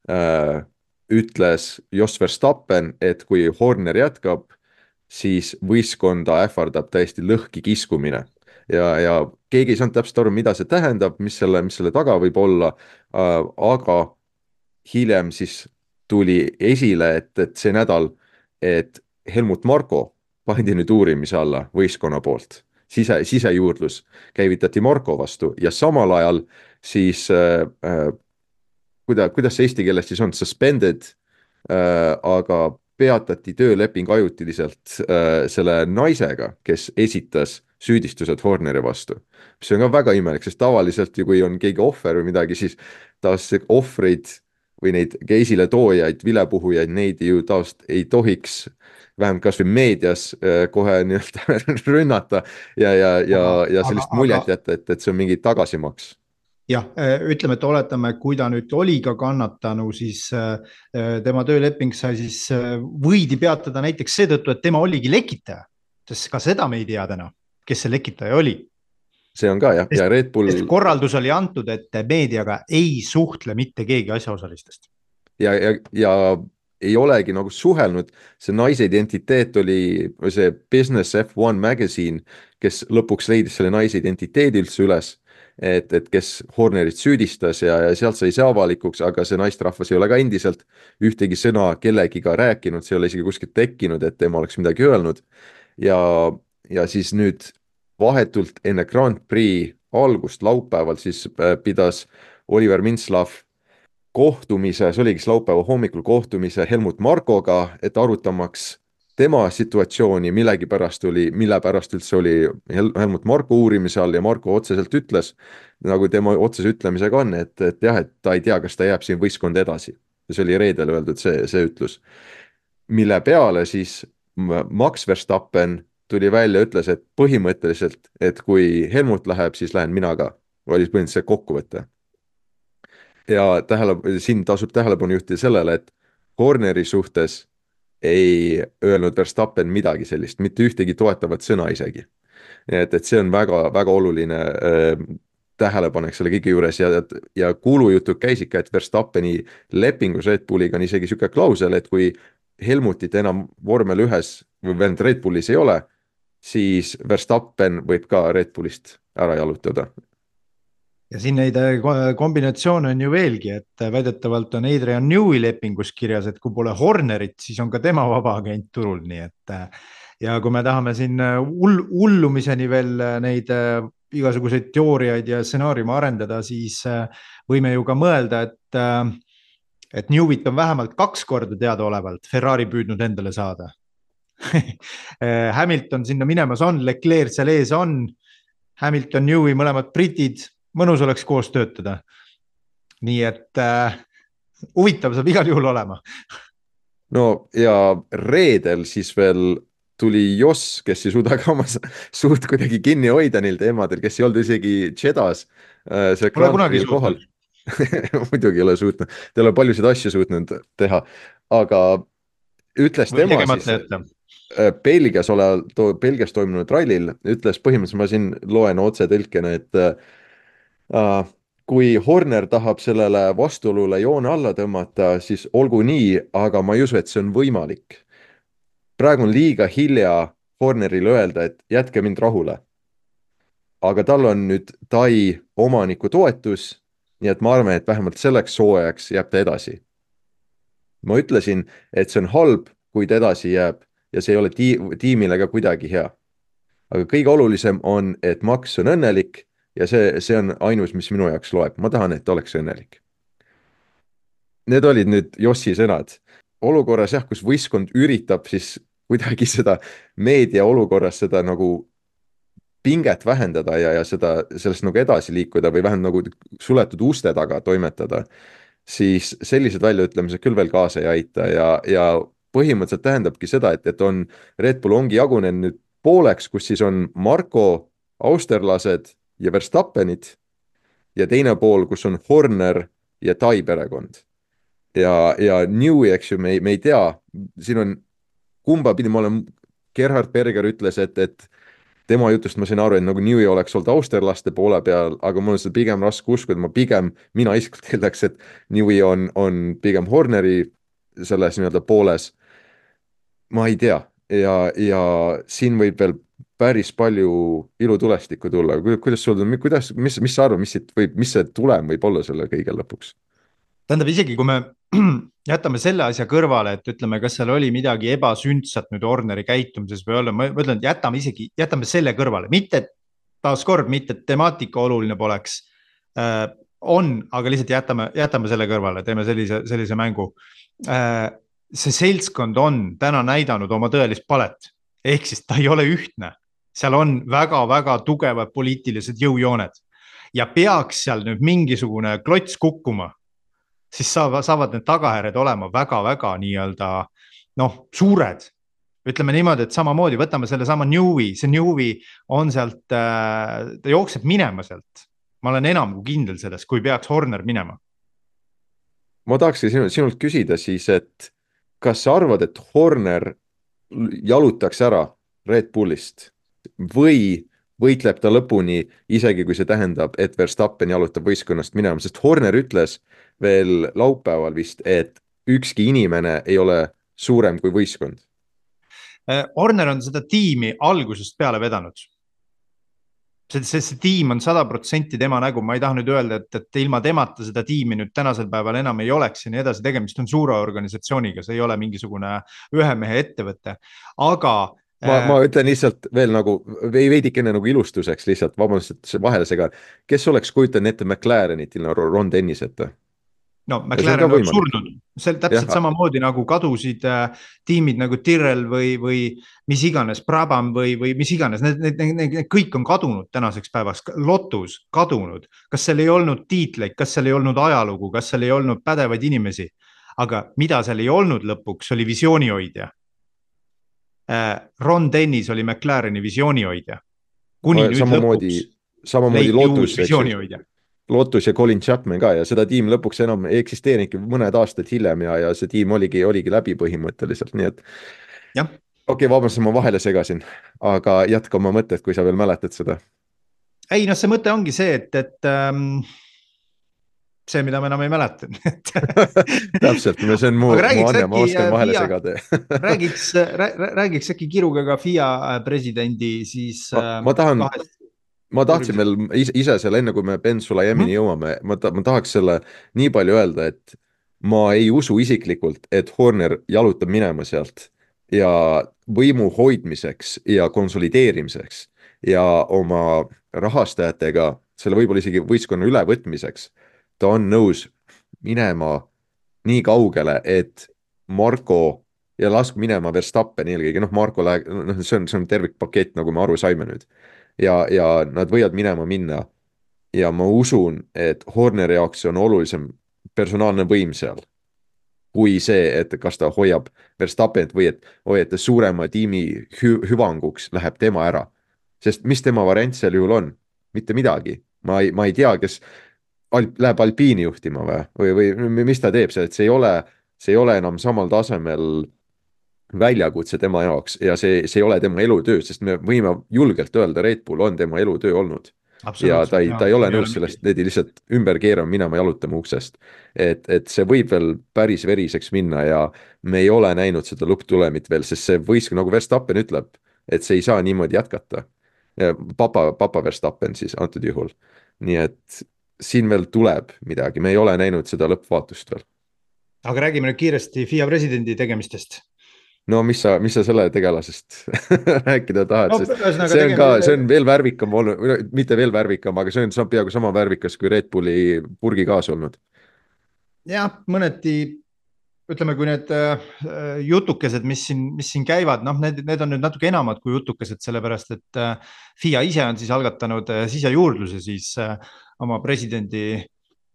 äh, ütles Jos Verstappen, et kui Horner jätkab, siis võistkonda ähvardab täiesti lõhki kiskumine ja, ja keegi ei saanud täpselt aru, mida see tähendab, mis selle, mis selle taga võib olla äh,, aga hiljem siis tuli esile, et, et see nädal, et Helmut Marko pandi nüüd uurimise alla võistkonna poolt. Sise, sisejuurdlus käivitati Marko vastu ja samal ajal siis äh, äh, kuida, kuidas see eesti keeles siis on, suspended äh,, aga peatati tööleping ajutiliselt äh, selle naisega, kes esitas süüdistused Horneri vastu. mis on ka väga imelik, sest tavaliselt ju kui on keegi ohver või midagi, siis taas ohvreid või neid esile toojaid, vilepuhujaid, neid ju taost ei tohiks vähemalt kas või meedias kohe nii-öelda rünnata ja, ja, ja, ja sellist aga, muljet aga... jätta, et, et see on mingi tagasimaks. jah, ütleme, et oletame, kui ta nüüd oli ka kannatanu, siis tema tööleping sai siis võidi peatada näiteks seetõttu, et tema oligi lekitaja, sest ka seda me ei tea täna, kes see lekitaja oli. see on ka jah, ja Red Bull. korraldus oli antud, et meediaga ei suhtle mitte keegi asjaosalistest. ja, ja, ja ei olegi nagu suhelnud, see naise identiteet oli see Business F one Magazine, kes lõpuks leidis selle naise identiteedi üldse üles, et, et kes Hornerit süüdistas ja, ja sealt sai see avalikuks, aga see naisterahvas ei ole ka endiselt ühtegi sõna kellegiga rääkinud, see ei ole isegi kuskilt tekkinud, et tema oleks midagi öelnud. ja, ja siis nüüd vahetult enne Grand Prix algust laupäeval siis pidas Oliver Mintzlaff kohtumise, see oligi laupäeva hommikul kohtumise Helmut Markoga, et arutamaks tema situatsiooni, millegipärast oli, mille pärast üldse oli Hel Helmut Marko uurimise all ja Marko otseselt ütles, nagu tema otsese ütlemisega on, et, et jah, et ta ei tea, kas ta jääb siin võistkonda edasi. see oli reedel öeldud, see, see ütlus. mille peale siis Max Verstappen tuli välja, ütles, et põhimõtteliselt, et kui Helmut läheb, siis lähen mina ka. Oli põhimõtteliselt kokkuvõte. Ja tähele, siin tasub tähelepanu juhtida sellele, et Horneri suhtes ei öelnud Verstappen midagi sellist, mitte ühtegi toetavat sõna isegi. Et, et see on väga, väga oluline äh, tähelepanek selle kõige juures ja, ja kuulujutud käisid ka, et Verstappeni lepingus Red Bulliga on isegi siuke klausel, et kui Helmutit enam vormel ühes või veel Red Bullis ei ole, siis Verstappen võib ka Red Bullist ära jalutada. Ja siin neid kombinatsioone on ju veelgi, et väidetavalt on Adrian Newey lepingus kirjas, et kui pole Hornerit, siis on ka tema vaba agent turul, nii et ja kui me tahame siin hull, hullumiseni veel neid igasuguseid teooriaid ja stsenaariume arendada, siis võime ju ka mõelda, et, et Neweyt on vähemalt kaks korda teadaolevalt Ferrari püüdnud endale saada. Hamilton sinna minemas on, Leclerc seal ees on, Hamilton, Newey, mõlemad britid, mõnus oleks koos töötada. Nii et äh, huvitav saab igal juhul olema. No ja reedel siis veel tuli Jos, kes ei suuda ka oma suht kuidagi kinni hoida neil teemadel, kes ei olnud isegi Jeddas äh, see Grand Prix kohal. Muidugi ei ole suutnud, ta ei ole paljusid asju suutnud teha, aga ütles tema siis äh, Belgias, ole, to, Belgias toimunud rallil, ütles põhimõtteliselt, ma siin loen otse tõlkena, et äh, kui Horner tahab sellele vastuolule joone alla tõmmata, siis olgu nii, aga ma ei usu, et see on võimalik. Praegu on liiga hilja Hornerile öelda, et jätke mind rahule. Aga tal on nüüd Tai omaniku toetus, nii et ma arvan, et vähemalt selleks soojaks jääb ta edasi. Ma ütlesin, et see on halb, kui ta edasi jääb ja see ei ole tiimile ka kuidagi hea. Aga kõige olulisem on, et Max on õnnelik ja see, see on ainus, mis minu jaoks loeb. Ma tahan, et ta oleks õnnelik. Need olid nüüd Jossi sõnad. Olukorras jah, kus võistkond üritab siis kuidagi seda meedia olukorras seda nagu pinget vähendada ja, ja seda, sellest nagu edasi liikuda või vähem nagu suletud uste taga toimetada, siis sellised väljaütlemised küll veel kaasa ei aita ja, ja põhimõtteliselt tähendabki seda, et, et on, Red Bull ongi jagunenud nüüd pooleks, kus siis on Marko austerlased ja Verstappenid ja teine pool, kus on Horner ja Tai perekond. ja, ja Newey, eks ju, me ei, me ei tea, siin on kumba pidi, ma olen, Gerhard Berger ütles, et, et tema jutust ma sain aru, et nagu Newey oleks olnud austerlaste poole peal, aga mul on seda pigem raske uskuda, ma pigem, mina isiklikult eeldaks, et Newey on, on pigem Horneri selles nii-öelda pooles. Ma ei tea ja, ja siin võib veel päris palju ilutulestikku tulla, kuidas sul, kuidas, mis, mis sa arvad, mis siit võib, mis see tulem võib olla selle kõige lõpuks? Tähendab, isegi kui me jätame selle asja kõrvale, et ütleme, kas seal oli midagi ebasündsat nüüd Horneri käitumises või olla, ma ütlen, et jätame isegi, jätame selle kõrvale, mitte taaskord, mitte temaatika oluline poleks äh,, on, aga lihtsalt jätame, jätame selle kõrvale, teeme sellise, sellise mängu äh,. see seltskond on täna näidanud oma tõelist palet, ehk siis ta ei ole ühtne, seal on väga-väga tugevad poliitilised jõujooned ja peaks seal nüüd mingisugune klots kukkuma, siis saavad, saavad need tagajärjed olema väga-väga nii-öelda noh, suured. Ütleme niimoodi, et samamoodi võtame selle sama Newey, see Newey on sealt, ta jookseb minema sealt. Ma olen enam kui kindel selles, kui peaks Horner minema. Ma tahakski sinult, sinult küsida siis, et kas sa arvad, et Horner jalutaks ära Red Bullist või võitleb ta lõpuni, isegi kui see tähendab, et Verstappen jalutab võistkonnast minema, sest Horner ütles veel laupäeval vist, et ükski inimene ei ole suurem kui võistkond. Horner on seda tiimi algusest peale vedanud. See, see, see tiim on sada protsenti tema nägu, ma ei taha nüüd öelda, et, et ilma temata seda tiimi nüüd tänasel päeval enam ei oleks ja nii edasi, tegemist on suure organisatsiooniga, see ei ole mingisugune ühe mehe ettevõte, aga ma, ma ütlen lihtsalt veel nagu veidikene nagu ilustuseks lihtsalt, vabandust, et vahele segan, kes oleks kujutanud ette McLarenit ilma Ron Denniseta? No McLaren on surnud, see täpselt ja. Samamoodi nagu kadusid äh, tiimid nagu Tyrrell või, või mis iganes, Brabham või, või mis iganes, need, need, need, need kõik on kadunud tänaseks päevaks, Lotus kadunud, kas seal ei olnud tiitleid, kas seal ei olnud ajalugu, kas seal ei olnud pädevaid inimesi, aga mida seal ei olnud lõpuks, oli visioonihoidja. Äh, Ron Dennis oli McLareni visioonihoidja, kuni no, nüüd samamoodi, lõpuks samamoodi Lotus, visioonihoidja. Lotus ja Colin Chapman ka ja seda tiim lõpuks enam ei eksisteerinudki mõned aastad hiljem ja, ja see tiim oligi, oligi läbi põhimõtteliselt, nii et okei okay,, vabandust, ma vahele segasin, aga jätka oma mõtted, kui sa veel mäletad seda. Ei, noh, see mõte ongi see, et, et ähm, see, mida ma enam ei mäleta. Täpselt, see on mu, mu anne, ma oskan vahele Fia, segada. räägiks, räägiks äkki kiruga ka F I A presidendi siis ma, ma tahan kahest... ma tahtsin veel ise selle, enne kui me Ben Sulayemini jõuame, ma, ta, ma tahaks selle nii palju öelda, et ma ei usu isiklikult, et Horner jalutab minema sealt ja võimu hoidmiseks ja konsolideerimiseks ja oma rahastajatega selle võib-olla isegi võistkonna ülevõtmiseks. Ta on nõus minema nii kaugele, et Marko ja lask minema Verstappen eelkõige, noh Marko läheb, noh see on, see on tervikpakett, nagu me aru saime nüüd. Ja, ja nad võivad minema minna ja ma usun, et Horneri jaoks on olulisem personaalne võim seal kui see, et kas ta hoiab Verstappenit või et, või et suurema tiimi hü hüvanguks läheb tema ära, sest mis tema variant seal juhul on? Mitte midagi, ma ei, ma ei tea, kes Alp, läheb Alpiini juhtima või, või, või mis ta teeb seal, et see ei ole, see ei ole enam samal tasemel väljakutse tema jaoks ja see, see ei ole tema elutöö, sest me võime julgelt öelda, Red Bull on tema elutöö olnud. Ja ta ei, ta ei ole nõus sellest, need lihtsalt ümber keerama minema jalutama uksest. Et, et see võib veel päris veriseks minna ja me ei ole näinud seda lõpptulemit veel, sest see võis, nagu Verstappen ütleb, et see ei saa niimoodi jätkata. Papa, papa Verstappen siis antud juhul. Nii et siin veel tuleb midagi, me ei ole näinud seda lõppvaatust veel. Aga räägime nüüd kiiresti F I A presidendi tegemistest. No mis sa, mis sa selle tegelasest rääkida tahad, no, sest see on ka, see on veel värvikam olnud, mitte veel värvikam, aga see on peaaegu sama värvikas kui Red Bulli purgi kaas olnud. Jah, mõneti, ütleme, kui need jutukesed, mis siin, mis siin käivad, noh, need, need on nüüd natuke enamad kui jutukesed, sellepärast, et F I A ise on siis algatanud sisejuurdluse siis oma presidendi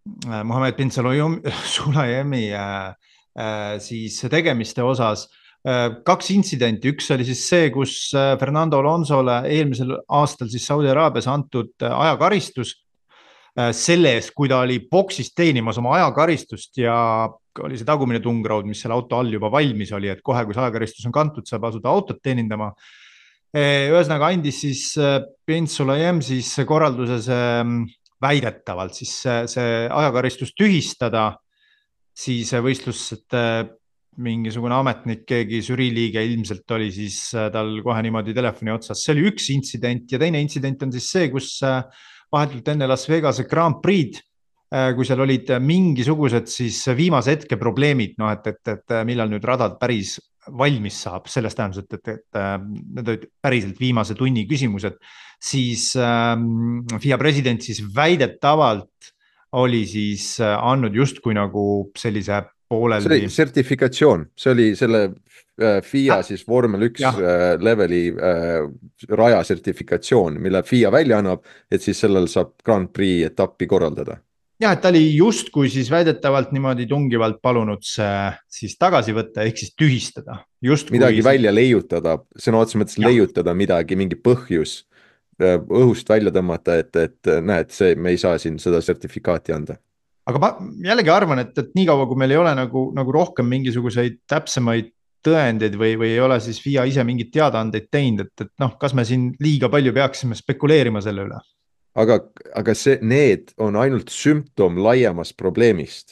Mohammed bin Sulayemi äh, äh, siis tegemiste osas äh, kaks intsidenti, üks oli siis see, kus äh, Fernando Alonsole eelmisel aastal siis Saudi Araabias antud äh, ajakaristus äh, selle eest, kui ta oli boksis teenimas oma ajakaristust ja oli see tagumine tungraud, mis selle auto all juba valmis oli, et kohe, kui see ajakaristus on kantud, saab asuda autot teenindama. Ühesõnaga andis siis bin Sulayem siis korralduse see väidetavalt siis see, see ajakaristus tühistada, siis võistluste mingisugune ametnik, keegi žüriiliige ilmselt oli siis tal kohe niimoodi telefoni otsas. See oli üks intsident ja teine intsident on siis see, kus vahetult enne Las Vegase Grand Prix'd, kui seal olid mingisugused siis viimase hetke probleemid, noh, et, et, et millal nüüd radad päris valmis saab, selles tähenduses, et, et, et need olid päriselt viimase tunni küsimused, siis ähm, F I A president siis väidetavalt oli siis andnud justkui nagu sellise pooleldi. See oli sertifikatsioon, see oli selle äh, F I A siis vormel üks äh, leveli äh, raja sertifikatsioon, mille F I A välja annab, et siis sellel saab Grand Prix etappi korraldada. Jah, et ta oli justkui siis väidetavalt niimoodi tungivalt palunud see siis tagasi võtta, ehk siis tühistada. Just midagi kui... välja leiutada, sõna otseses mõttes leiutada midagi, mingi põhjus õhust välja tõmmata, et, et näed, see, me ei saa siin seda sertifikaati anda. Aga ma jällegi arvan, et, et nii kaua, kui meil ei ole nagu, nagu rohkem mingisuguseid täpsemaid tõendeid või, või ei ole siis F I A ise mingit teadaandeid teinud, et, et noh, kas me siin liiga palju peaksime spekuleerima selle üle? Aga, aga see, need on ainult sümptom laiemast probleemist,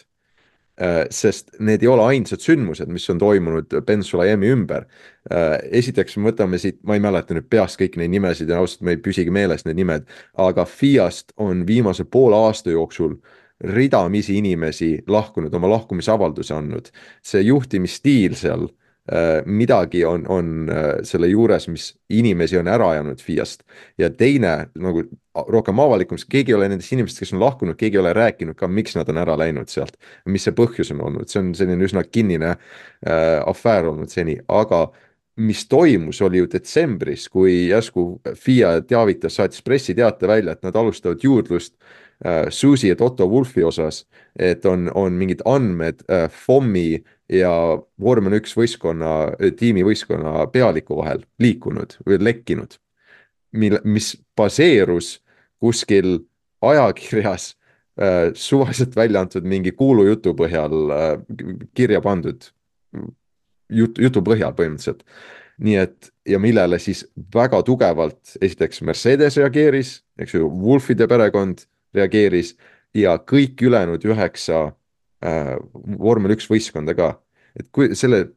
sest need ei ole ainsad sündmused, mis on toimunud Ben Sulayemi ümber. Esiteks me võtame siit, ma ei mäleta nüüd peast kõik neid nimesid ja ausalt me ei püsigi meeles need nimed, aga F I A-st on viimase poole aasta jooksul ridamisi inimesi lahkunud, oma lahkumisavalduse andnud. See juhtimisstiil seal, midagi on, on selle juures, mis inimesi on ära ajanud F I A-st. Ja teine, nagu rohkem avalikum, keegi ei ole nendest inimestest, kes on lahkunud, keegi ei ole rääkinud ka, miks nad on ära läinud sealt. Mis see põhjus on olnud, see on selline üsna kinnine äh, afäär olnud seni, aga mis toimus, oli ju detsembris, kui järsku F I A teavitas, saatis pressiteate välja, et nad alustavad juurdlust äh, Susi ja Toto Wolfi osas, et on, on mingid andmed äh, F O M-i ja vormel üks võistkonna, tiimi võistkonna pealiku vahel liikunud või lekkinud, mille, mis baseerus kuskil ajakirjas äh, suvaliselt välja antud mingi kuulujutu põhjal äh, kirja pandud jut, jutu põhjal põhimõtteliselt. Nii et, ja millele siis väga tugevalt esiteks Mercedes reageeris, eks ju, Wolfide perekond reageeris ja kõik ülejäänud üheksa äh, vormel üks võistkonda ka. Et kui selle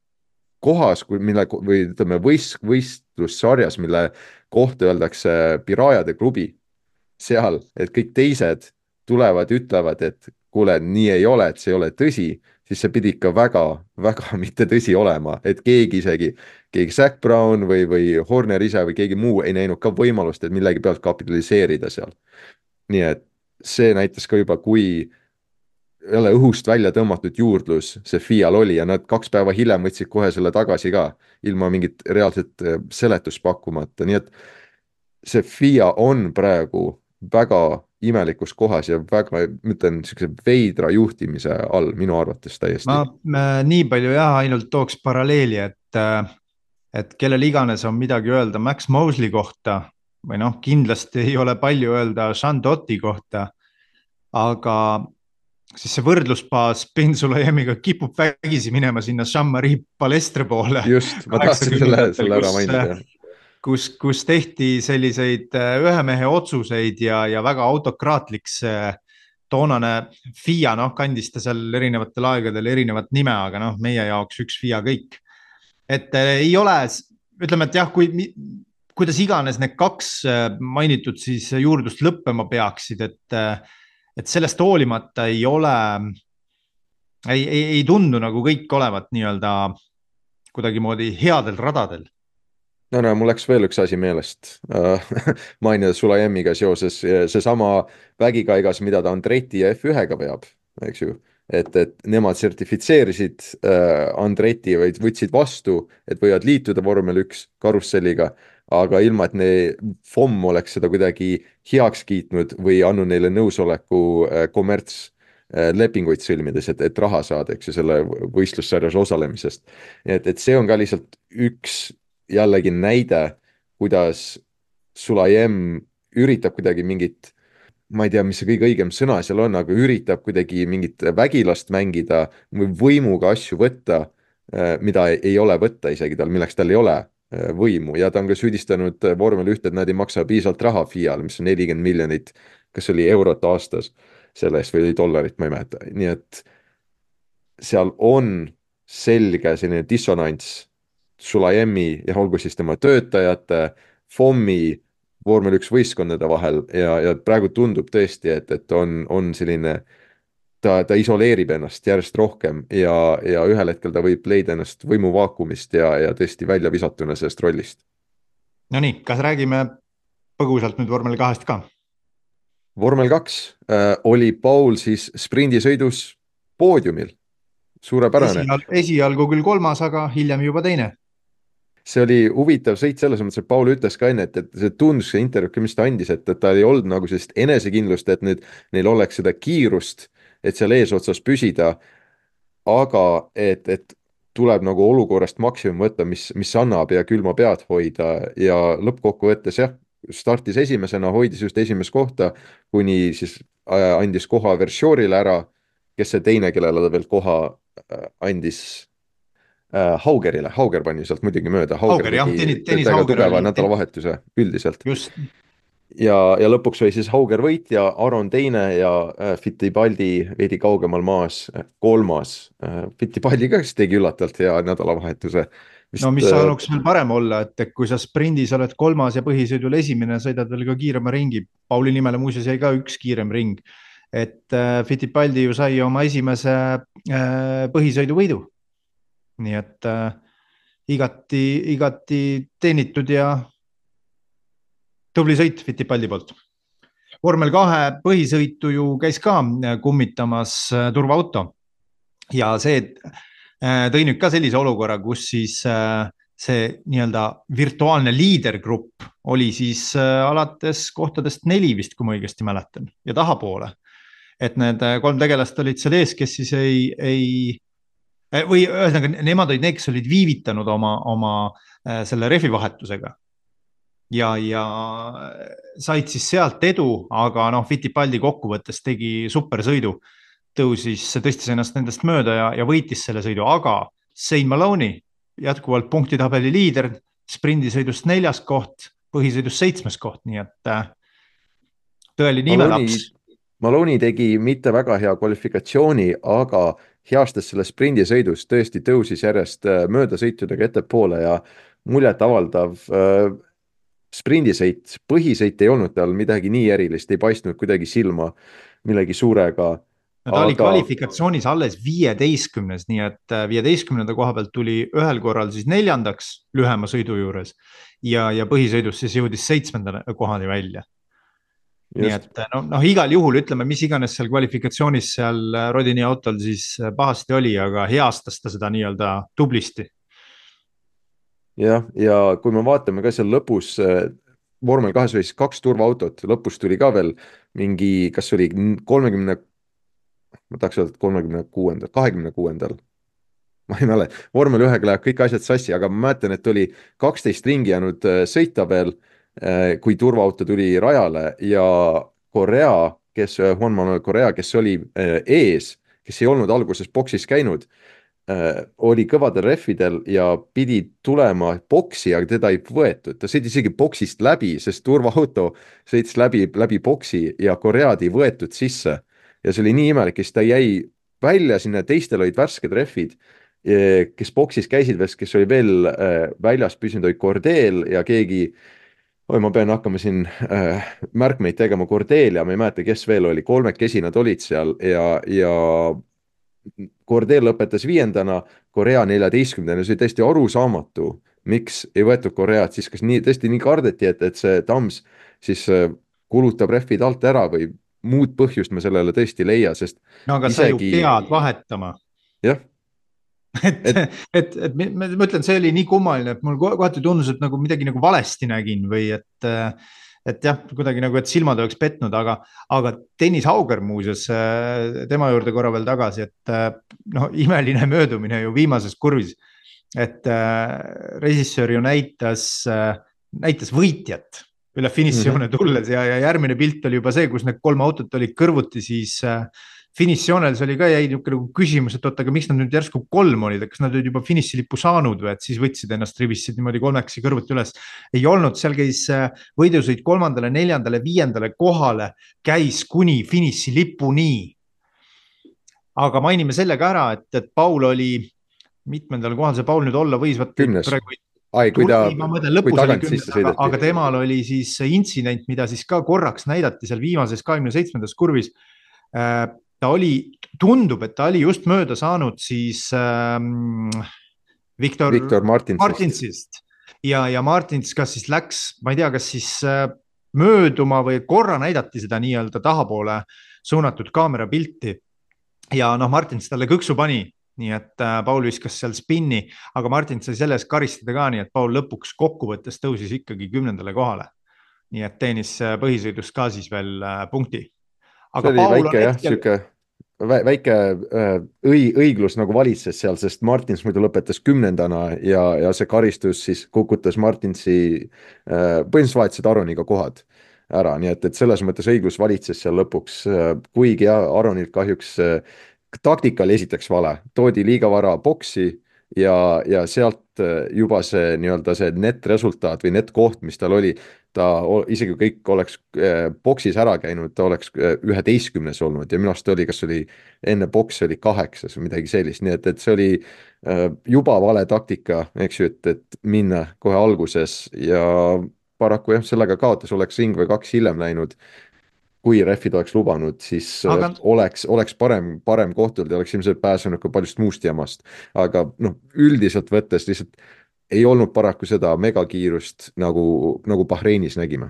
kohas, mille, või ütleme võist, võistlussarjas, mille kohta öeldakse Pirajade klubi, seal, et kõik teised tulevad ja ütlevad, et kuule, nii ei ole, et see ei ole tõsi, siis see pidi ikka väga, väga mitte tõsi olema, et keegi isegi, keegi Zach Brown või, või Horner ise või keegi muu ei näinud ka võimalust, et millegi pealt kapitaliseerida seal. Nii et see näitas ka juba, kui jälle õhust välja tõmmatud juurdlus see F I A-l oli ja nad kaks päeva hiljem võtsid kohe selle tagasi ka, ilma mingit reaalset seletust pakkumata, nii et see F I A on praegu väga imelikus kohas ja väga, mõtlen, niisuguse veidra juhtimise all minu arvates täiesti. Ma, ma nii palju jah, ainult tooks paralleeli, et, et kellel iganes on midagi öelda Max Mosley kohta või noh, kindlasti ei ole palju öelda Sean Dotti kohta, aga siis see võrdluspaas Ben Sulayemiga kipub vägisi minema sinna Jean-Marie Palestre poole. Just, ma tahtsin selle, selle ära mainida. Kus, kus tehti selliseid ühe mehe otsuseid ja, ja väga autokraatlik see toonane F I A, noh, kandis ta seal erinevatel aegadel erinevat nime, aga noh, meie jaoks üks F I A kõik. Et ei ole, ütleme, et jah, kui, kuidas iganes need kaks mainitud siis juurdlust lõppema peaksid, et et sellest hoolimata ei ole, ei, ei, ei tundu nagu kõik olevat nii-öelda kuidagimoodi headel radadel. No, no, mul läks veel üks asi meelest mainida Sulayemiga seoses seesama vägikaigas, mida ta Andretti ja F ühega peab, eks ju. Et, et nemad sertifitseerisid Andretti või võtsid vastu, et võivad liituda vormel üks karusselliga, aga ilma, et ne, F O M oleks seda kuidagi heaks kiitnud või andnud neile nõusoleku äh, kommerts äh, lepinguid sõlmides, et, et raha saada, eks ju, selle võistlussarjas osalemisest. et, et see on ka lihtsalt üks jällegi näide, kuidas Sulajem üritab kuidagi mingit, ma ei tea, mis see kõige õigem sõna seal on, aga üritab kuidagi mingit vägilast mängida või võimuga asju võtta, mida ei ole võtta isegi tal, milleks tal ei ole võimu ja ta on ka süüdistanud vormel ühte, et nad ei maksa piisavalt raha F I A-le, mis on nelikümmend miljonit, kas oli eurot aastas selle eest või dollarit, ma ei mäleta, nii et seal on selge selline dissonants Sulajemi ja olgu siis tema töötajate, F O M-i, vormel üks võistkondade vahel ja, ja praegu tundub tõesti, et, et on, on selline, ta, ta isoleerib ennast järjest rohkem ja, ja ühel hetkel ta võib leida ennast võimuvaakumist ja, ja tõesti välja visatuna sellest rollist. No nii, kas räägime põgusalt nüüd vormel kahest ka? vormel kaks äh, oli Paul siis sprindisõidus poodiumil, suurepärane. Esial, esialgu küll kolmas, aga hiljem juba teine. See oli huvitav sõit selles mõttes, et Paul ütles ka enne, et, et see tundus see intervjuu, mis ta andis, et, et ta ei olnud nagu sellist enesekindlust, et nüüd neil oleks seda kiirust, et seal eesotsas püsida, aga et, et tuleb nagu olukorrast maksimum võtta, mis, mis annab ja külma pead hoida ja lõppkokkuvõttes jah, startis esimesena, hoidis just esimest kohta, kuni siis andis koha Verschoorile ära, kes see teine, kellele ta veel koha andis Haugerile, Hauger pani sealt muidugi mööda. Hauger, Hauger jah, tenis, tenis Hauger tugeva oli nädalavahetuse üldiselt. Just. Ja, ja lõpuks oli siis Hauger võitja, Aron teine ja Fittipaldi veidi kaugemal maas kolmas. Fittipaldi ka tegi üllatavalt hea nädalavahetuse. Vist, no mis saanuks veel parem olla, et kui sa sprindis oled kolmas ja põhisõidul esimene, sõidad veel ka kiirema ringi. Pauli nimele muuseas jäi ka üks kiirem ring. Et Fittipaldi ju sai oma esimese põhisõidu võidu. Nii et äh, igati, igati teenitud ja tubli sõit Fittipaldi poolt. Vormel kahe põhisõitu ju käis ka kummitamas turvaauto ja see äh, tõi nüüd ka sellise olukorra, kus siis äh, see nii-öelda virtuaalne liidergrupp oli siis äh, alates kohtadest neli vist, kui ma õigesti mäletan, ja tahapoole. Et need kolm tegelast olid seal ees, kes siis ei, ei või ühesõnaga, nemad olid need, kes olid viivitanud oma, oma selle refi vahetusega ja, ja said siis sealt edu, aga noh, Fittipaldi kokkuvõttes tegi supersõidu, tõusis, tõstis ennast nendest mööda ja, ja võitis selle sõidu, aga Shane Maloney jätkuvalt punktitabeli liider, sprindisõidust neljas koht, põhisõidust seitsmes koht, nii et tõeline imelaps. Maloney tegi mitte väga hea kvalifikatsiooni, aga heastas selle sprindisõidus, tõesti tõusis järjest möödasõitudega ettepoole ja muljet avaldav äh, sprindisõit, põhisõit ei olnud tal midagi nii erilist, ei paistnud kuidagi silma millegi suurega. No, ta aga... oli kvalifikatsioonis alles viieteistkümnes, nii et viieteistkümnenda koha pealt tuli ühel korral siis neljandaks lühema sõidu juures ja, ja põhisõidus siis jõudis seitsmenda kohani välja. Just. Nii et noh, no, igal juhul ütleme, mis iganes seal kvalifikatsioonis seal Rodini autol siis pahasti oli, aga heastas ta seda nii-öelda tublisti. Jah, ja kui me vaatame ka seal lõpus, vormel kahes oli siis kaks turvaautot, lõpus tuli ka veel mingi, kas oli kolmekümne, ma tahaks öelda kolmekümne kuuendal, kahekümne kuuendal, ma ei mäle, vormel ühega läheb kõik asjad sassi, aga ma mäletan, et oli kaksteist ringi jäänud sõita veel, kui turvaauto tuli rajale ja Correa, kes, Juan Manuel Correa, kes oli ees, kes ei olnud alguses boksis käinud, oli kõvadel rehvidel ja pidi tulema boksi, aga teda ei võetud. Ta sõitis isegi boksist läbi, sest turvaauto sõitis läbi, läbi boksi ja Corread ei võetud sisse. Ja see oli nii imelik, kes ta jäi välja sinna, teistel olid värsked rehvid, kes boksis käisid, kes oli veel väljas püsinud, oli Cordeel ja keegi oi, ma pean hakkama siin äh, märkmeid tegema, Cordeel ja ma ei mäleta, kes veel oli, kolmekesi nad olid seal ja, ja Cordeel lõpetas viiendana, Correa neljateistkümnendana, see oli tõesti arusaamatu, miks ei võetud Correat, siis kas nii, tõesti nii kardeti, et, et see Tams siis äh, kulutab rehvid alt ära või muud põhjust me sellele tõesti leia, sest no aga isegi... sa ju pead vahetama. Jah. et, et et, et ma mõtlen, see oli nii kummaline, et mul kohati tundus, et nagu midagi nagu valesti nägin või et, et jah, kuidagi nagu, et silmad oleks petnud, aga, aga Tõnis Hauger muuseas, tema juurde korra veel tagasi, et noh, imeline möödumine ju viimases kurvis, et äh, režissöör ju näitas äh,, näitas võitjat üle finišijoone tulles ja, ja järgmine pilt oli juba see, kus need kolm autot olid kõrvuti, siis äh, finišijoonel see oli ka jäi niisugune nagu küsimus, et oota, aga miks nad nüüd järsku kolm olid, kas nad olid juba finišilippu saanud või et siis võtsid ennast rivisid niimoodi kolmekesi kõrvuti üles. ei olnud, seal käis võidusõit kolmandale, neljandale, viiendale kohale, käis kuni finišilipuni. aga mainime selle ka ära, et, et Paul oli mitmendal kohal, see Paul nüüd olla võis, kümnes. Ai, kui ta, kui tagant sisse sõideti. Aga temal oli siis intsident, mida siis ka korraks näidati seal viimases kahekümne seitsmendas kurvis. Ta oli, tundub, et ta oli just mööda saanud siis ähm, Viktor, Viktor Martinsist. Martinsist. Ja, ja Martins kas siis läks, ma ei tea, kas siis äh, mööduma või korra näidati seda nii-öelda tahapoole suunatud kaamera pilti. Ja noh, Martins talle kõksu pani. Nii et äh, Paul viskas seal spinni, aga Martin sai selles karistada ka, nii et Paul lõpuks kokkuvõttes tõusis ikkagi kümnendale kohale. Nii et teenis põhisõidus ka siis veel äh, punkti. Aga see oli Paul väike, jah, hetkel... siuke väike äh, õi, õiglus nagu valitses seal, sest Martins muidu lõpetas kümnendana ja, ja see karistus siis kukutas Martinsi äh, põhimõtteliselt vahetasid Aroniga kohad ära, nii et, et selles mõttes õiglus valitses seal lõpuks, äh, kuigi ja Aronilt kahjuks äh, taktika oli esiteks vale, toodi liiga vara boksi ja, ja sealt juba see nii-öelda see net resultaat või net koht, mis tal oli, ta isegi kõik oleks boksis ära käinud, ta oleks üheteistkümnes olnud ja minu arust oli, kas oli enne boks oli kaheksas või midagi sellist, nii et, et see oli juba vale taktika, eks ju, et, et minna kohe alguses ja paraku jah, sellega kaotas, oleks ring või kaks hiljem läinud. Kui refid oleks lubanud, siis aga... oleks, oleks parem, parem kohtul ja oleks ilmselt pääsenud ka paljust muust jamast. Aga noh, üldiselt võttes lihtsalt ei olnud paraku seda megakiirust nagu, nagu Bahreinis nägime.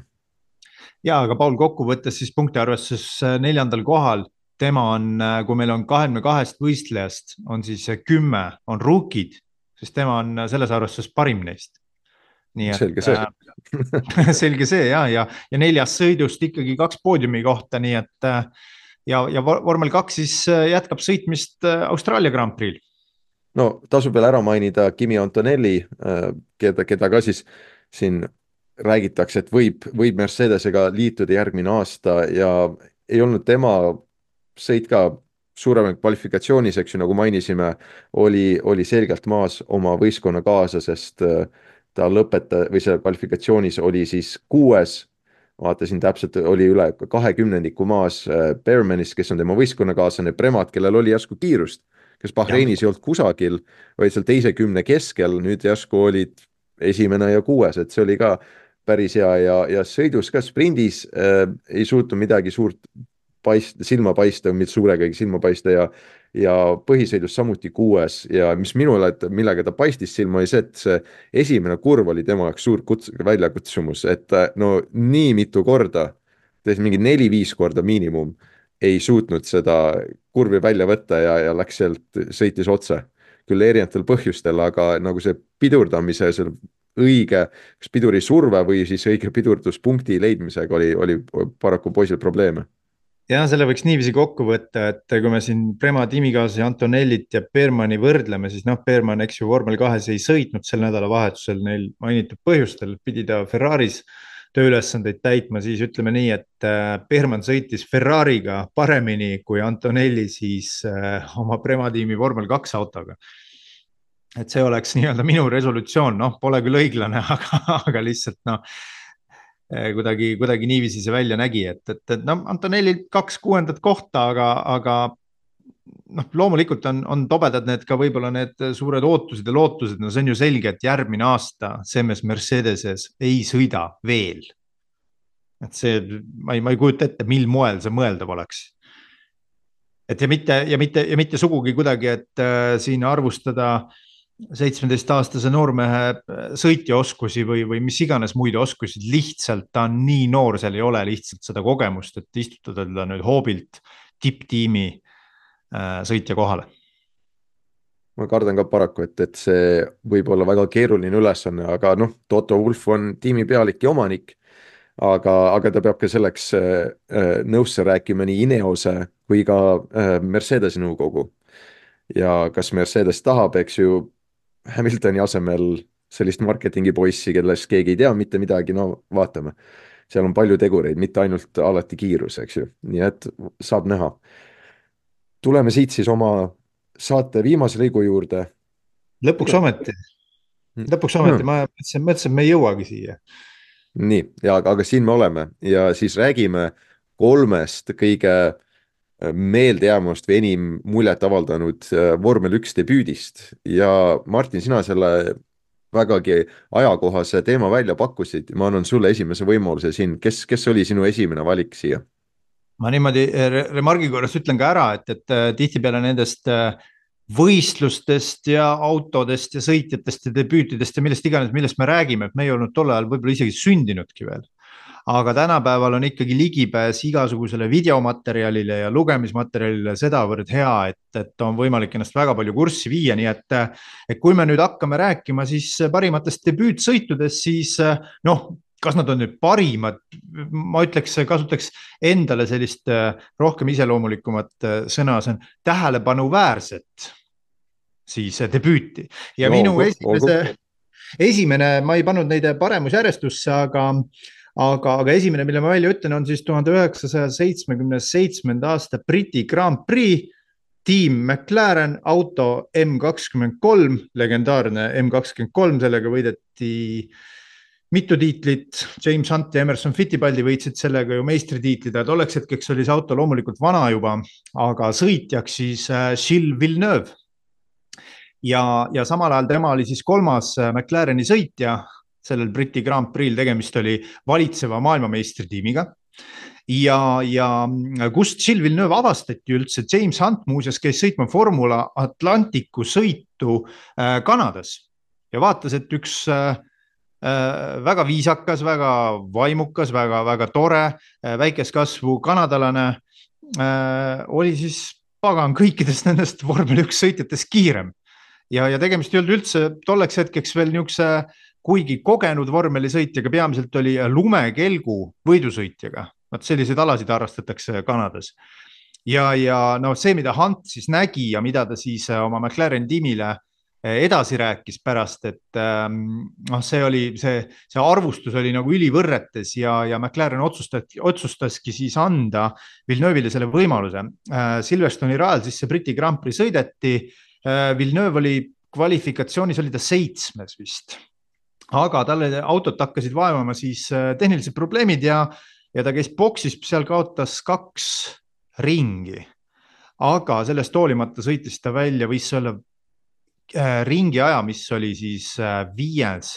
Ja, aga Paul kokkuvõttes siis punkti arvestuses neljandal kohal. Tema on, kui meil on kahekümne kahest võistlejast, on siis kümme, on ruukid, sest tema on selles arvestuses parim neist. Nii et, selge see. selge see ja, ja, ja neljas sõidust ikkagi kaks poodiumi kohta, nii et ja, ja vormel kaks siis jätkab sõitmist Austraalia Grand Prix'l. No tasub veel ära mainida Kimi Antonelli, keda, keda ka siis siin räägitakse, et võib, võib Mercedesega liituda järgmine aasta ja ei olnud tema sõit ka suurema kvalifikatsioonis, eks ju, nagu mainisime, oli, oli selgelt maas oma võistkonna kaasa, sest ta lõpeta või selle kvalifikatsioonis oli siis kuues, vaatasin täpselt, oli üle kahekümnendiku maas Bearmanist, kes on tema võistkonnakaaslane, Premat, kellel oli järsku kiirust, kes Bahreinis ei olnud kusagil, vaid seal teise kümne keskel, nüüd järsku olid esimene ja kuues, et see oli ka päris hea ja, ja sõidus ka sprindis äh, ei suutnud midagi suurt paist, silma paista, mitte suuregagi silma paista ja ja põhisõidus samuti kuues ja mis minule, millega ta paistis silma, oli see, et see esimene kurv oli tema jaoks suur kuts, väljakutsumus, et no nii mitu korda, mingi neli-viis korda miinimum, ei suutnud seda kurvi välja võtta ja, ja läks sealt, sõitis otse. Küll erinevatel põhjustel, aga nagu see pidurdamise, see õige, kas piduri surve või siis õige pidurduspunkti leidmisega oli, oli paraku poisil probleeme. Ja selle võiks niiviisi kokku võtta, et kui me siin Prema tiimikaaslasi Antonellit ja Bearmani võrdleme, siis noh, Bearman, eks ju, vormel kahes ei sõitnud sel nädalavahetusel neil mainitud põhjustel, pidi ta Ferraris tööülesandeid täitma, siis ütleme nii, et Bearman sõitis Ferrariga paremini kui Antonelli siis oma Prema tiimi vormel kaks autoga. Et see oleks nii-öelda minu resolutsioon, noh, pole küll õiglane, aga, aga lihtsalt noh, kuidagi, kuidagi niiviisi see välja nägi, et, et, et no, Antonellilt kaks kuuendat kohta, aga, aga noh, loomulikult on, on tobedad need ka võib-olla need suured ootused ja lootused, no see on ju selge, et järgmine aasta C M S Mercedeses ei sõida veel. Et see, ma ei, ma ei kujuta ette, mil moel see mõeldav oleks. Et ja mitte, ja mitte, ja mitte sugugi kuidagi, et äh, siin arvustada seitsmeteistaastase noormehe sõitjaoskusi või, või mis iganes muid oskusi, lihtsalt ta on nii noor, seal ei ole lihtsalt seda kogemust, et istutada teda nüüd hoobilt tipptiimi sõitja kohale. ma kardan ka paraku, et, et see võib olla väga keeruline ülesanne, aga noh, Toto Wolff on tiimi pealik ja omanik, aga, aga ta peab ka selleks äh, äh, nõusse rääkima nii Ineose kui ka äh, Mercedese nõukogu. ja kas Mercedes tahab, eks ju, Hamiltoni asemel sellist marketingipoissi, kellest keegi ei tea mitte midagi, no vaatame. seal on palju tegureid, mitte ainult alati kiirus, eks ju, nii et saab näha. tuleme siit siis oma saate viimase lõigu juurde. lõpuks ometi, lõpuks ometi, ma mõtlesin, mõtlesin, et me ei jõuagi siia. nii, ja aga siin me oleme ja siis räägime kolmest kõige meeldejäämust või enim muljet avaldanud vormel üks debüüdist ja Martin, sina selle vägagi ajakohase teema välja pakkusid, ma annan sulle esimese võimaluse siin, kes, kes oli sinu esimene valik siia? ma niimoodi remargi korras ütlen ka ära, et, et tihtipeale nendest võistlustest ja autodest ja sõitjatest ja debüütidest ja millest iganes, millest me räägime, et me ei olnud tol ajal võib-olla isegi sündinudki veel. aga tänapäeval on ikkagi ligipääs igasugusele videomaterjalile ja lugemismaterjalile sedavõrd hea, et, et on võimalik ennast väga palju kurssi viia, nii et, et kui me nüüd hakkame rääkima siis parimatest debüütsõitudest, siis noh, kas nad on nüüd parimad, ma ütleks, kasutaks endale sellist rohkem iseloomulikumat sõna, see on tähelepanuväärset siis debüüti ja no, minu esimese, esimene, ma ei pannud neid paremusjärjestusse, aga Aga, aga esimene, mille ma välja ütlen, on siis tuhande üheksasaja seitsmekümne seitsmenda aasta Briti Grand Prix, tiim McLaren, auto M kakskümmend kolm, legendaarne M kakskümmend kolm, sellega võideti mitu tiitlit, James Hunt ja Emerson Fittipaldi võitsid sellega ju meistritiitlid, ja tolleks hetkeks oli see auto loomulikult vana juba, aga sõitjaks siis Gilles Villeneuve. Ja, ja samal ajal tema oli siis kolmas McLareni sõitja, sellel Briti Grand Prix'l, tegemist oli valitseva maailmameistritiimiga. Ja, ja kust Gilles Villeneuve avastati üldse, James Hunt muuseas käis sõitma Formula Atlanticu sõitu Kanadas ja vaatas, et üks väga viisakas, väga vaimukas, väga, väga tore, väikest kasvu kanadalane oli siis pagan kõikidest nendest vormel üks sõitjatest kiirem. Ja, ja tegemist ei olnud üldse tolleks hetkeks veel niisuguse kuigi kogenud vormelisõitjaga, peamiselt oli lumekelgu võidusõitjaga. Vaat selliseid alasid harrastatakse Kanadas. Ja, ja no see, mida Hunt siis nägi ja mida ta siis oma McLaren tiimile edasi rääkis pärast, et noh, see oli, see, see arvustus oli nagu ülivõrretes ja, ja McLaren otsustaski, otsustaski siis anda Villeneuve'ile selle võimaluse. Silverstone'i rajal siis see Briti Grand Prix sõideti. Villeneuve oli kvalifikatsioonis, oli ta seitsmes vist. Aga talle autot hakkasid vaevama siis tehnilised probleemid ja, ja ta käis boksis, seal kaotas kaks ringi. Aga sellest hoolimata sõitis ta välja, võis olla ringi aja, mis oli siis viies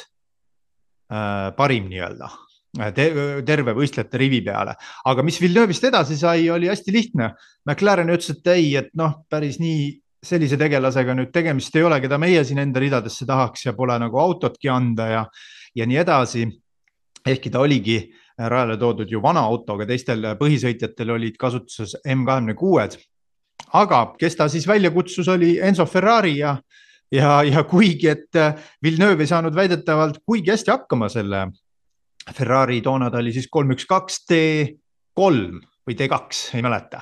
parim nii-öelda, terve võistlejate rivi peale. Aga mis Villeneuve'ist edasi sai, oli hästi lihtne. McLaren ütles, et ei, et noh, päris nii sellise tegelasega nüüd tegemist ei ole, keda meie siin enda ridadesse tahaks ja pole nagu autotki anda ja, ja nii edasi. Ehkki ta oligi rajale toodud ju vana autoga, teistel põhisõitjatel olid kasutuses M kakskümmend kuus. Aga kes ta siis välja kutsus, oli Enzo Ferrari ja, ja, ja kuigi, et Villeneuve ei saanud väidetavalt kuigi hästi hakkama selle Ferrari, toona ta oli siis kolm üks kaks D kolm või D kaks, ei mäleta.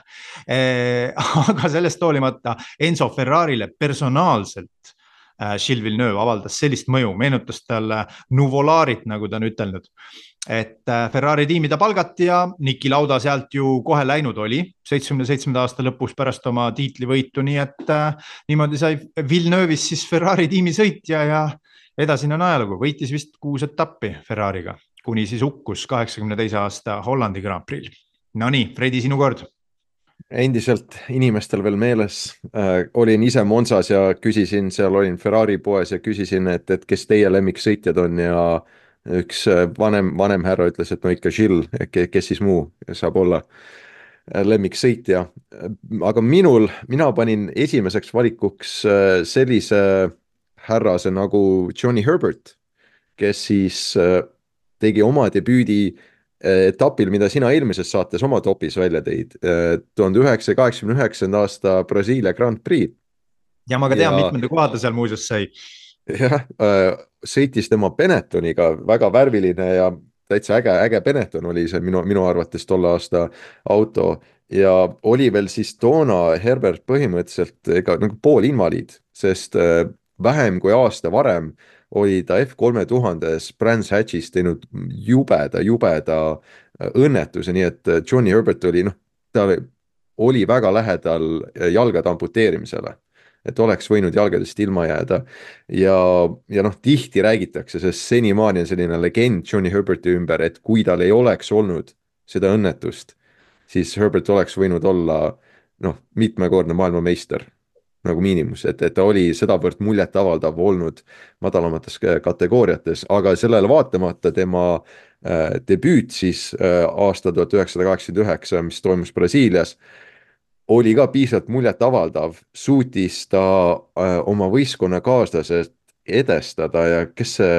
Aga sellest hoolimata Enzo Ferrarile personaalselt Gilles Villeneuve avaldas sellist mõju, meenutas talle Nuvolarit, nagu ta on ütelnud. Et Ferrari tiimi ta palgati ja Niki Lauda sealt ju kohe läinud oli seitsmekümne seitsmenda aasta lõpus pärast oma tiitlivõitu, nii et niimoodi sai Villeneuve'is siis Ferrari tiimi sõitja ja edasine on ajalugu. Võitis vist kuus etappi Ferrariga, kuni siis hukkus kaheksakümne teise aasta Hollandi Grand Prix'l. No nii, Fredi, sinu kord. Endiselt inimestel veel meeles äh, olin ise Monsas ja küsisin, seal olin Ferrari poes ja küsisin, et, et kes teie lemmiksõitjad on ja üks vanem, vanem härra ütles, et no ikka Gilles, kes siis muu saab olla lemmiksõitja. Aga minul, mina panin esimeseks valikuks sellise härrase nagu Johnny Herbert, kes siis tegi oma debüüdi etapil, mida sina eelmises saates oma topis välja teid, tuhande üheksasaja kaheksakümne üheksanda aasta Brasiilia Grand Prix. ja ma ka tean, ja mitmenda koha ta seal muuseas sai. jah, sõitis tema Benettoniga, väga värviline ja täitsa äge, äge Benetton oli see minu, minu arvates tolle aasta auto ja oli veel siis toona Herbert põhimõtteliselt ega nagu poolinvaliid, sest vähem kui aasta varem oli ta F kolme tuhandes Brands Hatchis teinud jubeda, jubeda õnnetuse, nii et Johnny Herbert oli, noh, ta oli väga lähedal jalgade amputeerimisele, et oleks võinud jalgadest ilma jääda ja, ja noh, tihti räägitakse, sest senimaani on selline legend Johnny Herberti ümber, et kui tal ei oleks olnud seda õnnetust, siis Herbert oleks võinud olla noh, mitmekordne maailmameister nagu miinimus, et, et ta oli sedavõrd muljetavaldav olnud madalamates kategooriates, aga sellele vaatamata tema äh, debüüt siis äh, aasta tuhat üheksasada kaheksakümmend üheksa, mis toimus Brasiilias, oli ka piisavalt muljetavaldav, suutis ta äh, oma võistkonnakaaslased edestada ja kes see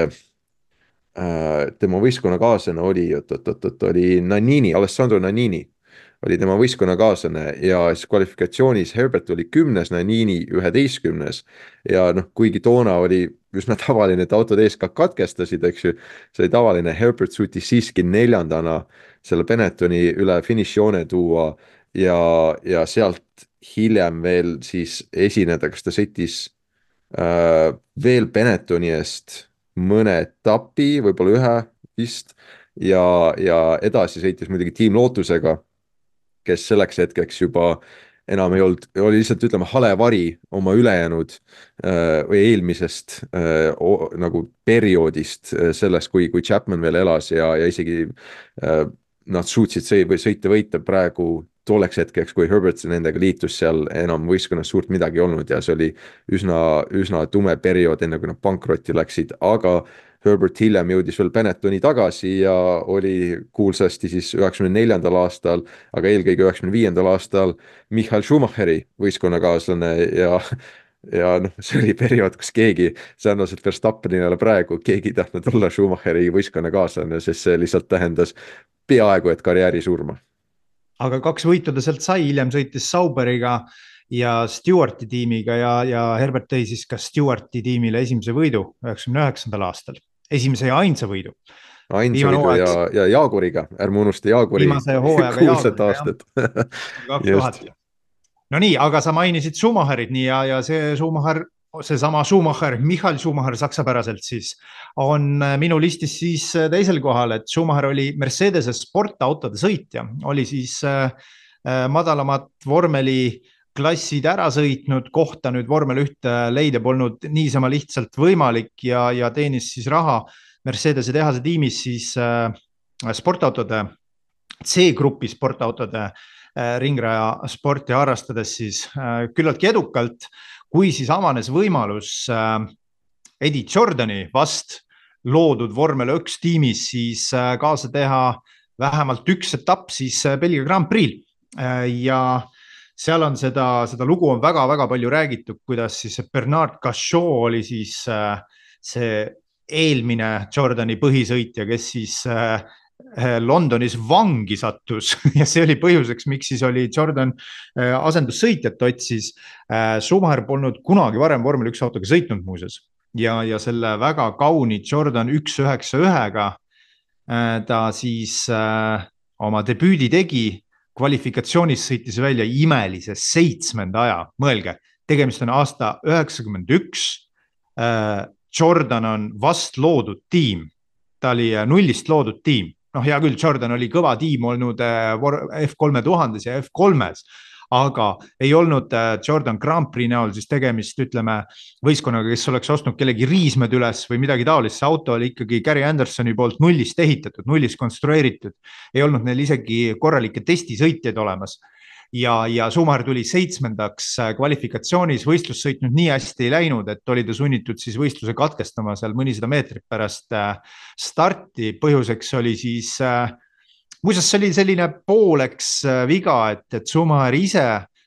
äh, tema võistkonnakaaslane oli, oot-oot-oot, oli Nannini, Alessandro Nannini oli tema võistkonnakaaslane ja siis kvalifikatsioonis Herbert oli kümnes, Nannini üheteistkümnes ja noh, kuigi toona oli üsna tavaline, et autod ees ka katkestasid, eks ju, see oli tavaline, Herbert suutis siiski neljandana selle Benettoni üle finišijoone tuua ja, ja sealt hiljem veel siis esineda, kas ta sõitis äh, veel Benettoni eest mõne etapi, võib-olla ühe vist ja, ja edasi sõitis muidugi Team Lotusega, kes selleks hetkeks juba enam ei olnud, oli lihtsalt ütleme hale vari oma ülejäänud äh, või eelmisest äh, o, nagu perioodist äh, sellest, kui, kui Chapman veel elas ja, ja isegi äh, nad suutsid sõi, või sõita võita praegu tolleks hetkeks, kui Herbert nendega liitus, seal enam võistkonnas suurt midagi olnud ja see oli üsna, üsna tume periood, enne kui nad pankrotti läksid, aga Herbert hiljem jõudis veel Benettoni tagasi ja oli kuulsasti siis üheksakümne neljandal aastal, aga eelkõige üheksakümne viiendal aastal Michael Schumacheri võistkonnakaaslane ja, ja noh, see oli periood, kus keegi sarnaselt Verstappenile praegu, keegi ei tahtnud olla Schumacheri võistkonnakaaslane, sest see lihtsalt tähendas peaaegu et karjääri surma. Aga kaks võitu ta sealt sai, hiljem sõitis Sauberiga ja Stewarti tiimiga ja, ja Herbert tõi siis ka Stewarti tiimile esimese võidu üheksakümne üheksandal aastal. Esimese ja ainsa võidu. Ainsa võidu ja, ja Jaaguriga, ärme unusta Jaaguri kuulsat aastat. No nii, aga sa mainisid Schumacherit nii ja, ja see Schumacher, seesama Schumacher, Michael Schumacher saksapäraselt siis on minu listis siis teisel kohal, et Schumacher oli Mercedese sportautode sõitja, oli siis äh, madalamat vormeli klassid ära sõitnud, kohta nüüd vormel ühte leida polnud niisama lihtsalt võimalik ja, ja teenis siis raha Mercedese tehase tiimis siis äh, sportautode, C-grupi sportautode äh, ringraja sporti harrastades siis äh, küllaltki edukalt, kui siis avanes võimalus äh, Eddie Jordani vast loodud vormel üks tiimis siis äh, kaasa teha vähemalt üks etapp siis äh, Belgia Grand Prix äh, ja seal on seda, seda lugu on väga-väga palju räägitud, kuidas siis Bernard Gachot oli siis äh, see eelmine Jordani põhisõitja, kes siis äh, Londonis vangi sattus ja see oli põhjuseks, miks siis oli Jordan äh, asendussõitjat otsis äh,. Schumacher polnud kunagi varem vormel üks autoga sõitnud muuseas ja, ja selle väga kauni Jordan üks üheksa ühega äh, ta siis äh, oma debüüdi tegi. Kvalifikatsioonis sõitis välja imelise seitsmenda aja, mõelge, tegemist on aasta üheksakümmend üks, Jordan on vast loodud tiim, ta oli nullist loodud tiim, noh hea küll, Jordan oli kõva tiim olnud F kolme tuhandes ja F kolmes, aga ei olnud Jordan Grand Prix näol siis tegemist, ütleme, võistkonnaga, kes oleks ostnud kellegi riismed üles või midagi taolist. See auto oli ikkagi Gary Andersoni poolt nullist ehitatud, nullist konstrueeritud. Ei olnud neil isegi korralikke testisõitjaid olemas. Ja, ja Schumacher tuli seitsmendaks kvalifikatsioonis, võistlus sõitnud nii hästi ei läinud, et oli ta sunnitud siis võistluse katkestama seal mõnisada meetrit pärast starti. Põhjuseks oli siis... Muuseas, see oli selline pooleks viga, et, et Schumacher ise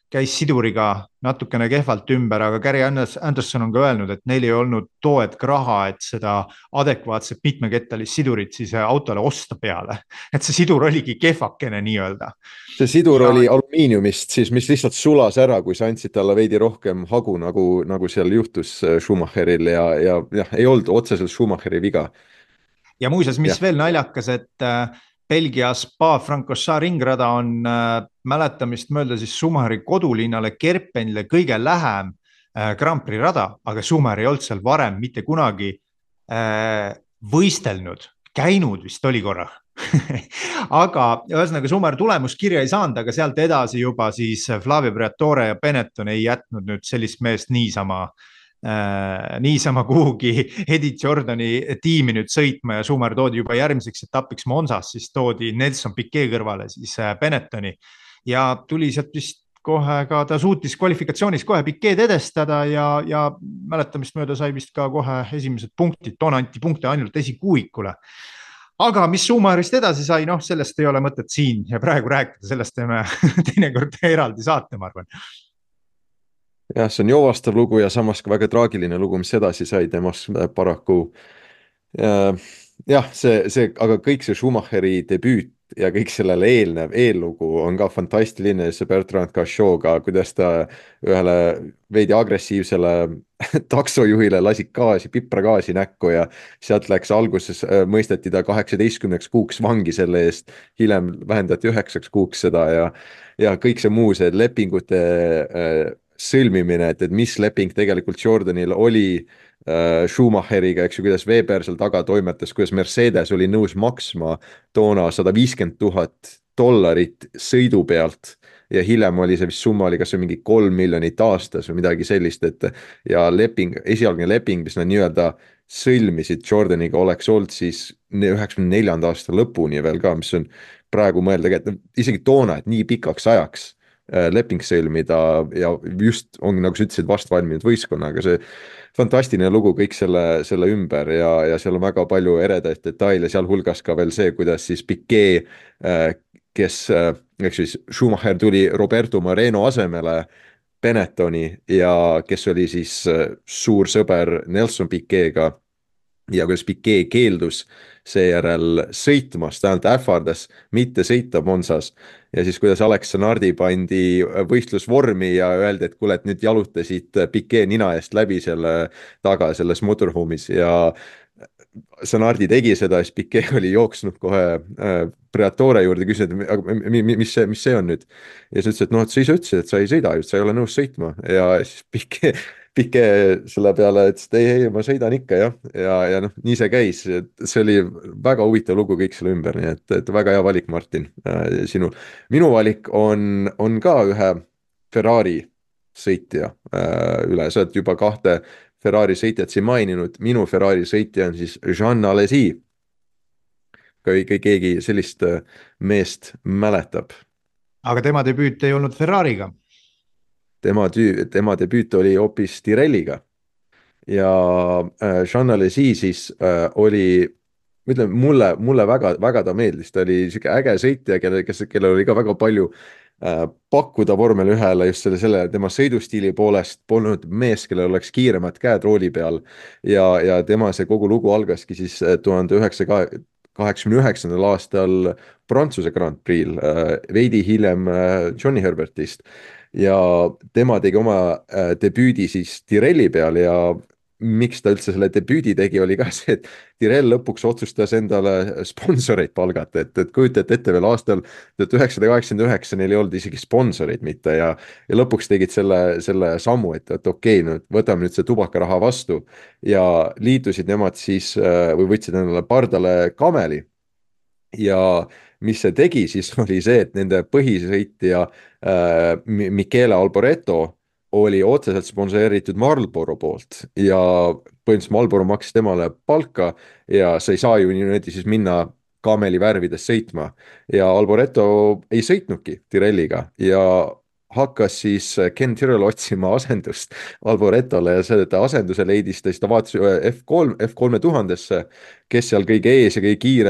käis siduriga natukene kehvalt ümber, aga Gary Anderson on ka öelnud, et neil ei olnud too hetk raha, et seda adekvaatset mitmekettalist sidurit siis autole osta peale. et see sidur oligi kehvakene nii-öelda. see sidur ja, oli alumiiniumist siis, mis lihtsalt sulas ära, kui sa andsid talle veidi rohkem hagu, nagu, nagu seal juhtus Schumacheril ja, ja jah, ei olnud otseselt Schumacheri viga. ja muuseas, mis ja. veel naljakas, et äh, Belgia Spa-Francorchamps ringrada on äh, mäletamist mööda siis Schumacheri kodulinnale Kerpenile kõige lähem äh, Grand Prix rada, aga Schumacher ei olnud seal varem mitte kunagi äh, võistelnud, käinud vist oli korra aga ühesõnaga Schumacher tulemuskirja ei saanud, aga sealt edasi juba siis Flavio Briatore ja Benetton ei jätnud nüüd sellist meest niisama Äh, niisama kuhugi Eddie Jordani tiimi nüüd sõitma ja Schumacher toodi juba järgmiseks etapiks Monsas, siis toodi Nelson Piquet kõrvale siis Benettoni ja tuli sealt vist kohe ka, ta suutis kvalifikatsioonis kohe Piquet edestada ja, ja mäletamist mööda sai vist ka kohe esimesed punktid, toona anti punkte ainult esikuuikule. aga mis Schumacherist edasi sai, noh, sellest ei ole mõtet siin ja praegu rääkida, sellest teeme teinekord eraldi saate, ma arvan. jah, see on joovastav lugu ja samas ka väga traagiline lugu, mis edasi sai temast paraku. jah, see, see, aga kõik see Schumacheri debüüt ja kõik sellele eelnev eellugu on ka fantastiline, see Bertrand Gachot'ga, kuidas ta ühele veidi agressiivsele taksojuhile lasi gaasi, pipragaasi näkku ja sealt läks alguses, mõisteti ta kaheksateistkümneks kuuks vangi selle eest, hiljem vähendati üheksaks kuuks seda ja, ja kõik see muu, see lepingute sõlmimine, et, et mis leping tegelikult Jordanil oli äh, Schumacheriga, eks ju, kuidas Weber seal taga toimetas, kuidas Mercedes oli nõus maksma toona sada viiskümmend tuhat dollarit sõidu pealt ja hiljem oli see vist summa oli kas või mingi kolm miljonit aastas või midagi sellist, et ja leping, esialgne leping, mis nad nii-öelda sõlmisid Jordaniga, oleks olnud siis üheksakümne neljanda aasta lõpuni veel ka, mis on praegu mõelda, et isegi toona, et nii pikaks ajaks leping sõlmida ja just ongi, nagu sa ütlesid, vast valminud võistkonnaga, see fantastiline lugu kõik selle, selle ümber ja, ja seal on väga palju eredaid detaile, sealhulgas ka veel see, kuidas siis Piquet, kes, eks siis Schumacher tuli Roberto Moreno asemele Benettoni ja kes oli siis suur sõber Nelson Piquet'ga ja kuidas Piquet keeldus seejärel sõitmast, tähendab ähvardas mitte sõita Monsas ja siis kuidas Alex Zanardi pandi võistlusvormi ja öeldi, et kuule, et nüüd jalutasid Piquet nina eest läbi selle taga selles motorhome'is ja Zanardi tegi seda, siis Piquet oli jooksnud kohe äh, Briatore juurde, küsinud, et mis see, mis see on nüüd ja siis ütles, et noh, et sa ise ütlesid, et sa ei sõida, sa ei ole nõus sõitma ja siis Piquet Piquet selle peale, et ei, ei, ma sõidan ikka jah, ja, ja noh, nii see käis, see oli väga huvitav lugu kõik selle ümber, nii et, et väga hea valik, Martin, äh, sinul. minu valik on, on ka ühe Ferrari sõitja äh, üle, sa oled juba kahte Ferrari sõitjat siin maininud, minu Ferrari sõitja on siis Jean Alesi, kui keegi sellist meest mäletab. aga tema debüüt ei olnud Ferrari'ga. Tema, tema debüüt oli hoopis Tirelliga ja äh, Jean Alesi siis äh, oli, ütleme, mulle, mulle väga, väga ta meeldis, ta oli siuke äge sõitja, kelle, kes, kellel oli ka väga palju äh, pakkuda vormel ühele just selle, selle tema sõidustiili poolest, polnud mees, kellel oleks kiiremad käed rooli peal ja, ja tema see kogu lugu algaski siis tuhande üheksasaja kaheksakümne üheksandal aastal Prantsuse Grand Prix'l, äh, veidi hiljem äh, Johnny Herbertist ja tema tegi oma äh, debüüdi siis Tirelli peal ja miks ta üldse selle debüüdi tegi, oli ka see, et Tirell lõpuks otsustas endale sponsoreid palgata, et, et kujutate ette veel aastal tuhat üheksasada kaheksakümmend üheksa neil ei olnud isegi sponsoreid mitte ja, ja lõpuks tegid selle, selle sammu, et, et okei, nüüd võtame nüüd see tubakaraha vastu ja liitusid nemad siis või võtsid endale pardale Kameli ja mis see tegi siis oli see, et nende põhisõitja äh, Michele Alboreto oli otseselt sponsoreeritud Marlboro poolt ja põhimõtteliselt Marlboro maksis temale palka ja sa ei saa ju niimoodi siis minna Kameli värvides sõitma ja Alboreto ei sõitnudki Tirelliga ja hakkas siis Ken Tyrrell otsima asendust Alboretole ja seda asenduse leidis ta, siis ta vaatas F kolm, F kolme tuhandesse, kes seal kõige ees ja kõige kiirem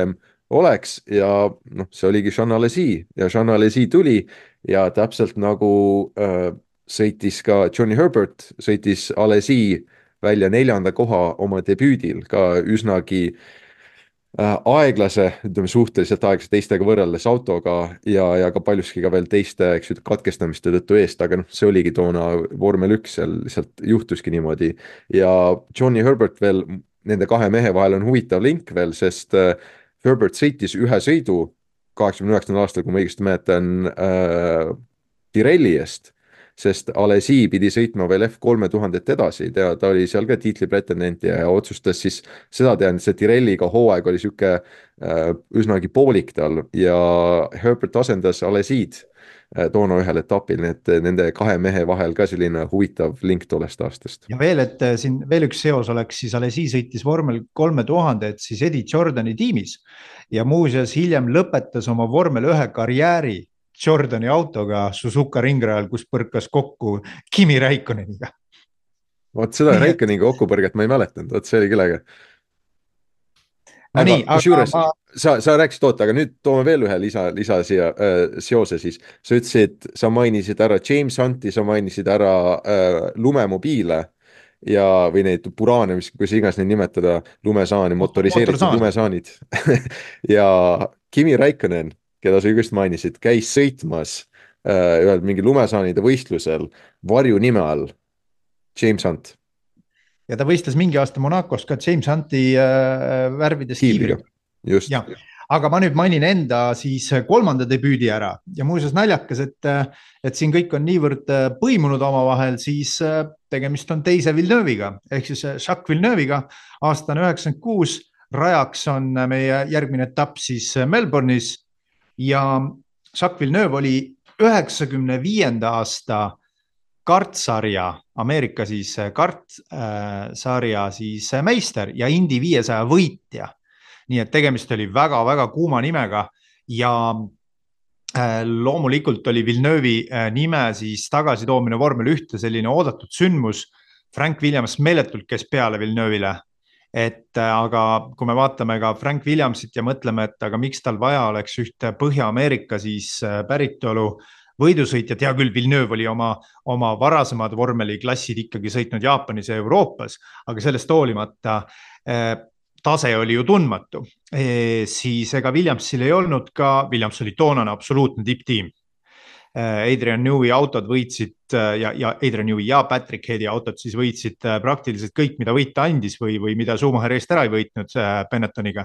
oleks ja noh, see oligi Jean Alesi ja Jean Alesi tuli ja täpselt nagu äh, sõitis ka Johnny Herbert, sõitis Alesi välja neljanda koha oma debüüdil ka üsnagi äh, aeglase, ütleme suhteliselt aeglase teistega võrreldes autoga ja, ja ka paljuski ka veel teiste, eks ju, katkestamiste tõttu eest, aga noh, see oligi toona vormel üks, seal lihtsalt juhtuski niimoodi ja Johnny Herbert veel nende kahe mehe vahel on huvitav link veel, sest äh, Herbert sõitis ühe sõidu kaheksakümne üheksandal aastal, kui ma õigesti mäletan äh,, Pirelli eest, sest Alesi pidi sõitma veel F kolme tuhandet edasi, ta, ta oli seal ka tiitli pretendent ja, ja otsustas siis, seda tean, see Pirelliga hooaeg oli sihuke äh, üsnagi poolik tal ja Herbert asendas Alesid äh, toona ühel etapil, nii et nende kahe mehe vahel ka selline huvitav link tollest aastast. ja veel, et siin veel üks seos oleks, siis Alesi sõitis vormel kolme tuhandet siis Eddie Jordani tiimis ja muuseas hiljem lõpetas oma vormel ühe karjääri Jordani autoga Suzuka ringrajal, kus põrkas kokku Kimi Räikköneniga. Vot seda Räikköneniga kokkupõrget ma ei mäletanud, vot see oli küll äge. No aga nii, kusjuures ma... sa, sa rääkisid oota, aga nüüd toome veel ühe lisa, lisa siia äh, seose siis. Sa ütlesid, sa mainisid ära James Hunti, sa mainisid ära äh, lumemobiile ja, või neid puraane, mis, kus iganes neid nimetada, lumesaani, motoriseeritud lumesaanid ja Kimi Räikkönen, keda sa just mainisid, käis sõitmas äh, ühel mingi lumesaanide võistlusel varju nime all James Hunt. Ja ta võistles mingi aasta Monacos ka James Hunti äh, värvides kiivriga. Just. Ja, aga ma nüüd mainin enda siis kolmanda debüüdi ära ja muuseas naljakas, et, et siin kõik on niivõrd põimunud omavahel, siis tegemist on teise Villeneuve'iga, ehk siis Jacques Villeneuve'iga, aastane üheksakümmend kuus, rajaks on meie järgmine etapp siis Melbourne'is ja Jacques Villeneuve oli üheksakümne viienda aasta kartsarja, Ameerika siis kartsarja siis meister ja Indy viiesaja võitja. Nii et tegemist oli väga-väga kuuma nimega ja loomulikult oli Villeneuve'i nime siis tagasitoomine vormel ühte selline oodatud sündmus. Frank Williams meeletult käis peale Villeneuve'ile. Et aga kui me vaatame ka Frank Williamsit ja mõtleme, et aga miks tal vaja oleks ühte Põhja-Ameerika siis päritolu võidusõitjad, hea küll, Villeneuve oli oma, oma varasemad vormeliklassid ikkagi sõitnud Jaapanis ja Euroopas, aga sellest hoolimata eh, tase oli ju tundmatu. Eh, siis ega Williamsil ei olnud ka, Williams oli toonane absoluutne tipptiim. Adrian Newey autod võitsid ja, ja Adrian Newey ja Patrick Heady autod siis võitsid praktiliselt kõik, mida võita andis või, või mida Schumacher eest ära ei võitnud Benettoniga.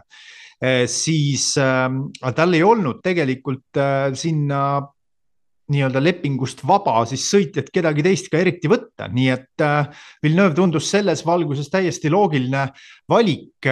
Siis äh, tal ei olnud tegelikult äh, sinna nii-öelda lepingust vaba siis sõitjat kedagi teist ka eriti võtta, nii et äh, Villeneuve tundus selles valguses täiesti loogiline valik.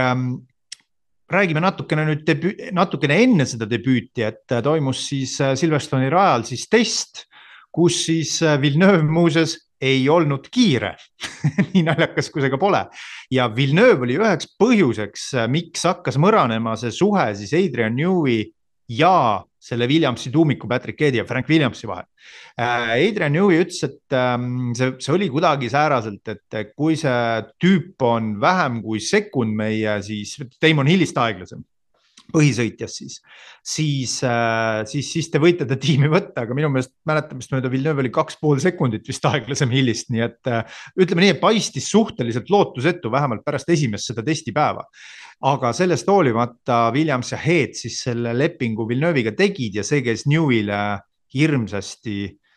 Räägime natukene nüüd debü- natukene enne seda debüüti, et toimus siis Silverstone'i rajal siis test, kus siis Villeneuve muuseas ei olnud kiire. Nii naljakas, kui see ka pole. Ja Villeneuve oli üheks põhjuseks, miks hakkas mõranema see suhe siis Adrian Newey ja selle Williamsi tuumiku Patrick Heady ja Frank Williamsi vahel. Adrian Newey ütles, et see, see oli kuidagi sääraselt, et kui see tüüp on vähem kui sekund meie siis Damon Hillist aeglasem põhisõitjas siis, siis, siis, siis te võite ta tiimi võtta, aga minu meelest mäletamist mööda Villeneuve oli kaks pool sekundit vist aeglasem Hillist, nii et ütleme nii, et paistis suhteliselt lootusetu vähemalt pärast esimest seda testipäeva. Aga sellest hoolimata Williams ja Head siis selle lepingu Villeneuve'iga tegid ja see käis Newey'le hirmsasti,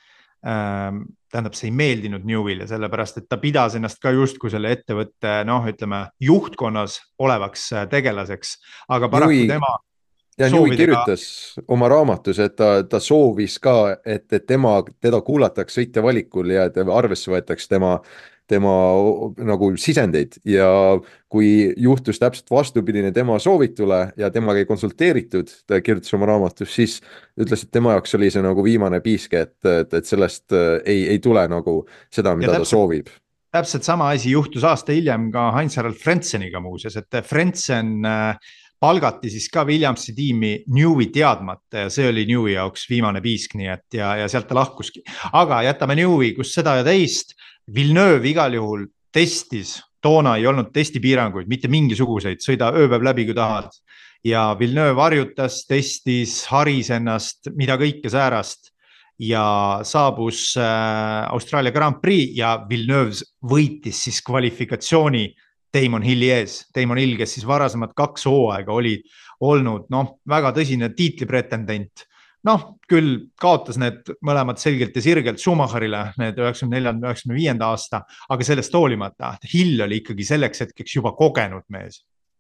ähm, tähendab, see ei meeldinud Newey'le, sellepärast, et ta pidas ennast ka justkui selle ettevõtte, noh, ütleme, juhtkonnas olevaks tegelaseks, aga paraku Newey, tema ja Newey kirjutas oma raamatus, et ta, ta soovis ka, et, et tema, teda kuulataks sõitja valikul ja arvesse võetaks tema tema nagu sisendeid ja kui juhtus täpselt vastupidine tema soovitule ja temaga ei konsulteeritud, ta kirjutas oma raamatus, siis ütles, et tema jaoks oli see nagu viimane piiske, et, et, et sellest ei, ei tule nagu seda, mida täpselt, ta soovib. Täpselt sama asi juhtus aasta hiljem ka Heinz-Harald Frentzeniga muuseas, et Frentzen palgati siis ka Williamsi tiimi Newey teadmata ja see oli Newey jaoks viimane piisk, nii et ja, ja sealt ta lahkuski. Aga jätame Newey, kus seda ja teist. Villeneuve igal juhul testis, toona ei olnud testipiiranguid, mitte mingisuguseid, sõida ööpäev läbi, kui tahad. ja Villeneuve harjutas, testis, haris ennast, mida kõike säärast ja saabus äh, Austraalia Grand Prix ja Villeneuve võitis siis kvalifikatsiooni Damon Hilli ees. Damon Hill, kes siis varasemad kaks hooaega oli olnud noh, väga tõsine tiitlipretendent. noh, küll kaotas need mõlemad selgelt ja sirgelt Schumacherile, need üheksakümne neljanda, üheksakümne viienda aasta, aga sellest hoolimata Hill oli ikkagi selleks hetkeks juba kogenud mees.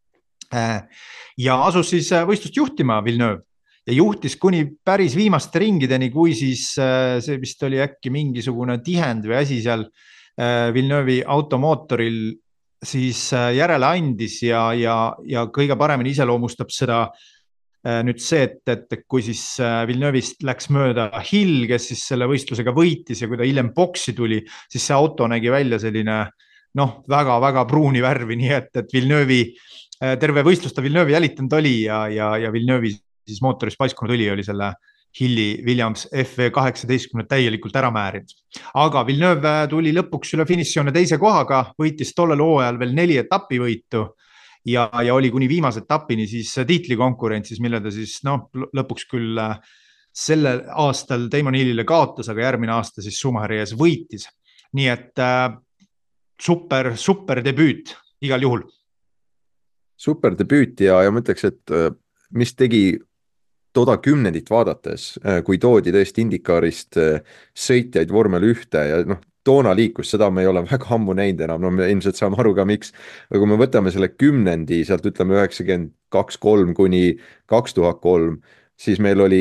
ja asus siis võistlust juhtima Villeneuve ja juhtis kuni päris viimaste ringideni, kui siis see vist oli äkki mingisugune tihend või asi seal Villeneuve'i automootoril siis järele andis ja, ja, ja kõige paremini iseloomustab seda nüüd see, et, et kui siis Villeneuve'ist läks mööda Hill, kes siis selle võistlusega võitis ja kui ta hiljem boksi tuli, siis see auto nägi välja selline noh, väga-väga pruuni värvi, nii et, et Villeneuve'i, terve võistlust ta Villeneuve'i jälitanud oli ja, ja, ja Villeneuve'i siis mootorist paiskunud oli, oli selle Hilli Williams F V kaheksateistkümne täielikult ära määrinud. aga Villeneuve tuli lõpuks üle finišijoone teise kohaga, võitis tollel hooajal veel neli etappi võitu ja, ja oli kuni viimase etapini siis tiitlikonkurentsis, mille ta siis noh, lõpuks küll sellel aastal Damon Hillile kaotas, aga järgmine aasta siis Schumacheri ees võitis. nii et äh, super, super debüüt igal juhul. super debüüt ja, ja ma ütleks, et mis tegi toda kümnendit vaadates, kui toodi tõesti Indikarist sõitjaid vormel ühte ja noh, toona liikus, seda me ei ole väga ammu näinud enam, no me ilmselt saame aru ka miks, aga kui me võtame selle kümnendi, sealt ütleme üheksakümmend kaks kolm kuni kaks tuhat kolm, siis meil oli,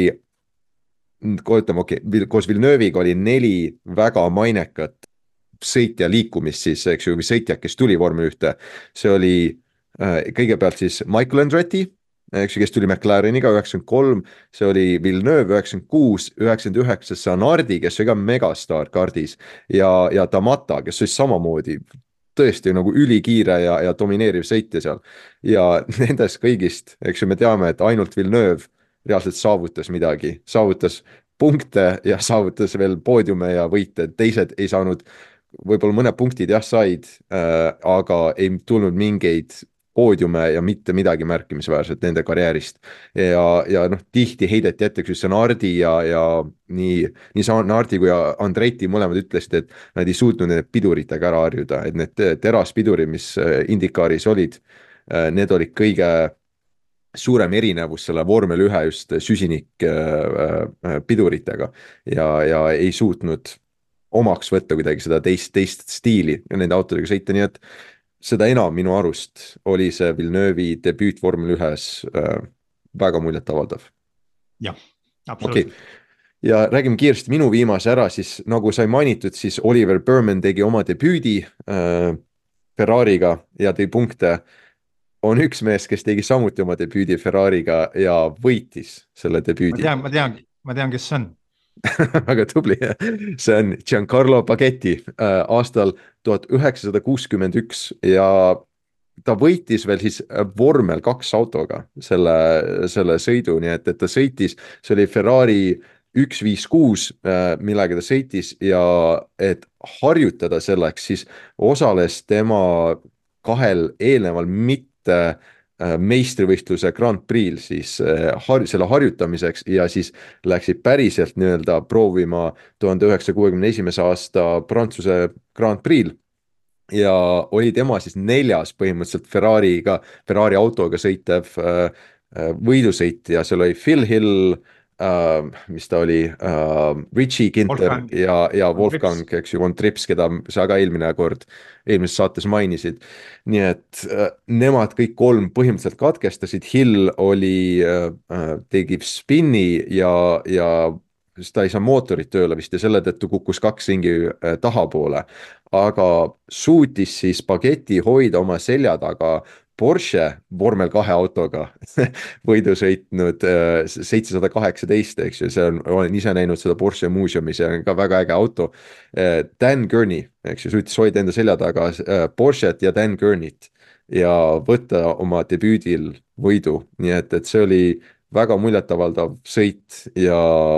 ütleme okei okay,, koos Villeneuve'iga oli neli väga mainekat sõitja liikumist siis, eks ju, või sõitja, kes tuli vormel ühte, see oli äh, kõigepealt siis Michael Andretti, eks ju, kes tuli McLareniga üheksakümmend kolm, see oli Villeneuve üheksakümmend kuus, üheksakümmend üheksa Sanardi, kes oli ka megastaar kardis ja, ja Tamata, kes oli samamoodi tõesti nagu ülikiire ja, ja domineeriv sõitja seal. ja nendest kõigist, eks ju, me teame, et ainult Villeneuve reaalselt saavutas midagi, saavutas punkte ja saavutas veel poodiume ja võite, teised ei saanud, võib-olla mõned punktid jah said äh,, aga ei tulnud mingeid poodiume ja mitte midagi märkimisväärset nende karjäärist. Ja, ja noh, tihti heideti ette, kui Sanardi ja, ja nii, nii Sanardi kui Andretti mõlemad ütlesid, et nad ei suutnud need piduritega ära harjuda, et need teraspidurid, mis Indikaaris olid, need olid kõige suurem erinevus selle vormel ühe just süsinik piduritega ja, ja ei suutnud omaks võtta kuidagi seda teist, teist stiili nende autodega sõita, nii et seda enam minu arust oli see Villeneuve'i debüüt vormel ühes äh, väga muljet avaldav. jah, absoluutselt. Okay. Ja räägime kiiresti minu viimase ära, siis nagu sai mainitud, siis Oliver Burman tegi oma debüüdi äh, Ferrari'ga ja tõi punkte. On üks mees, kes tegi samuti oma debüüdi Ferrari'ga ja võitis selle debüüdi. Ma tean, ma tean, ma tean, kes see on. väga tubli, see on Giancarlo Baghetti äh, aastal tuhat üheksasada kuuskümmend üks ja ta võitis veel siis vormel kaks autoga selle, selle sõidu, nii et, et ta sõitis, see oli Ferrari üks viis kuus, äh, millega ta sõitis ja et harjutada selleks, siis osales tema kahel eelneval mitte meistrivõistluse Grand Prix'l siis har selle harjutamiseks ja siis läksid päriselt nii-öelda proovima tuhande üheksasaja kuuekümne esimese aasta Prantsuse Grand Prix'l ja oli tema siis neljas põhimõtteliselt Ferrari'ga, Ferrari autoga sõitev äh, võidusõit ja seal oli Phil Hill, Uh, mis ta oli, uh, Richie Ginter Wolfgang. ja, ja Wolfgang, eks ju, von Trips, keda sa ka eelmine kord, eelmises saates mainisid. nii et uh, nemad kõik kolm põhimõtteliselt katkestasid, Hill oli uh,, tegi spinni ja, ja ta ei saa mootorit tööle vist ja selle tõttu kukkus kaks ringi uh, tahapoole, aga suutis siis Baghetti hoida oma selja taga Porsche vormel kahe autoga võidu sõitnud seitsesada kaheksateist, eks ju, see on, olen ise näinud seda Porsche muuseumis ja on ka väga äge auto. Dan Gurney, eks ju, suutis hoida enda selja taga Porsche't ja Dan Gurney't ja võtta oma debüüdil võidu, nii et, et see oli väga muljetavaldav sõit ja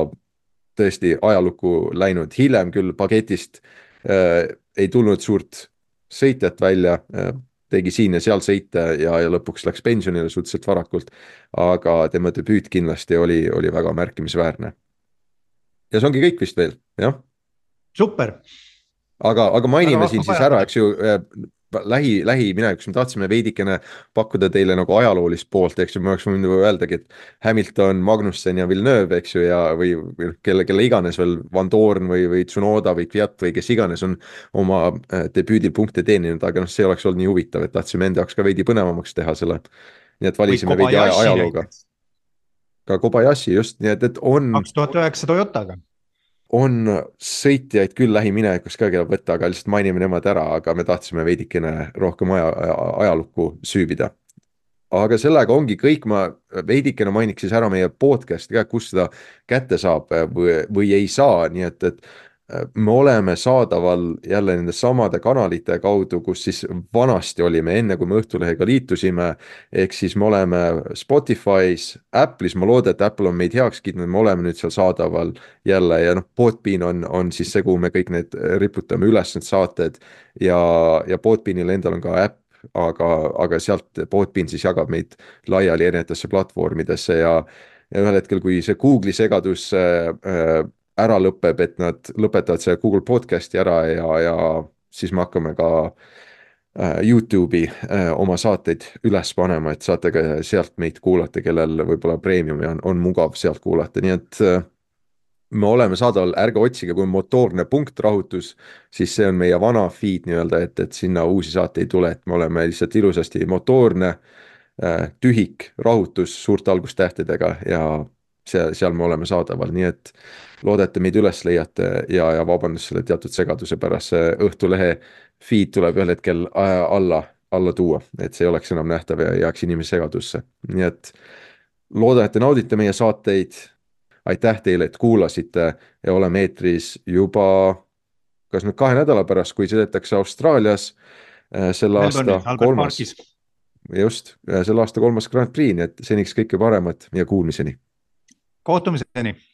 tõesti ajalukku läinud. Hiljem küll Baghetist äh, ei tulnud suurt sõitjat välja äh, tegi siin ja seal sõite ja, ja lõpuks läks pensionile suhteliselt varakult. aga tema debüüt kindlasti oli, oli väga märkimisväärne. ja see ongi kõik vist veel, jah. super. aga, aga mainime siin siis ära, vaja. eks ju, lähi, lähiminevikus me tahtsime veidikene pakkuda teile nagu ajaloolist poolt, eks ju, me oleks võinud öeldagi, et Hamilton, Magnussen ja Villeneuve, eks ju, ja või, või kelle, kelle iganes veel, Van Dorn või, või Tsunoda või Kviat või kes iganes on oma debüüdil punkte teeninud, aga noh, see oleks olnud nii huvitav, et tahtsime enda jaoks ka veidi põnevamaks teha selle. nii et valisime veidi aja, ajalooga. ka Kobayashi just, nii et, et on kaks tuhat üheksa Toyotaga. on sõitjaid küll lähiminevikus ka, keda võtta, aga lihtsalt mainime nemad ära, aga me tahtsime veidikene rohkem aja, ajalukku süübida. aga sellega ongi kõik, ma veidikene mainiks siis ära meie podcast'i ka, kus seda kätte saab või, või ei saa, nii et, et me oleme saadaval jälle nende samade kanalite kaudu, kus siis vanasti olime, enne kui me Õhtulehega liitusime, ehk siis me oleme Spotify's, Apple'is, ma loodan, et Apple on meid heaks kiitnud, me oleme nüüd seal saadaval jälle ja noh, Podbean on, on siis see, kuhu me kõik need riputame üles need saated ja, ja Podbeanil endal on ka äpp, aga, aga sealt Podbean siis jagab meid laiali erinevatesse platvormidesse ja, ja ühel hetkel, kui see Google'i segadus äh, ära lõpeb, et nad lõpetavad selle Google podcast'i ära ja, ja siis me hakkame ka äh, YouTube'i äh, oma saateid üles panema, et saate ka sealt meid kuulata, kellel võib-olla premiumi on, on mugav sealt kuulata, nii et äh, me oleme saadaval, ärge otsige, kui motoorne punkt rahutus, siis see on meie vana feed nii-öelda, et, et sinna uusi saate ei tule, et me oleme lihtsalt ilusasti motoorne, äh, tühik, rahutus suurte algustähtedega ja seal, seal me oleme saadaval, nii et loodete meid üles leiate ja, ja vabandust selle teatud segaduse pärast, see Õhtulehe feed tuleb ühel hetkel alla, alla tuua, et see ei oleks enam nähtav ja jääks inimese segadusse. nii et loodan, et te naudite meie saateid, aitäh teile, et kuulasite ja oleme eetris juba kas nüüd kahe nädala pärast, kui sõidetakse Austraalias selle aasta kolmas, just, selle aasta kolmas Grand Prix, nii et seniks kõike paremat ja kuulmiseni. Kohtumiseni.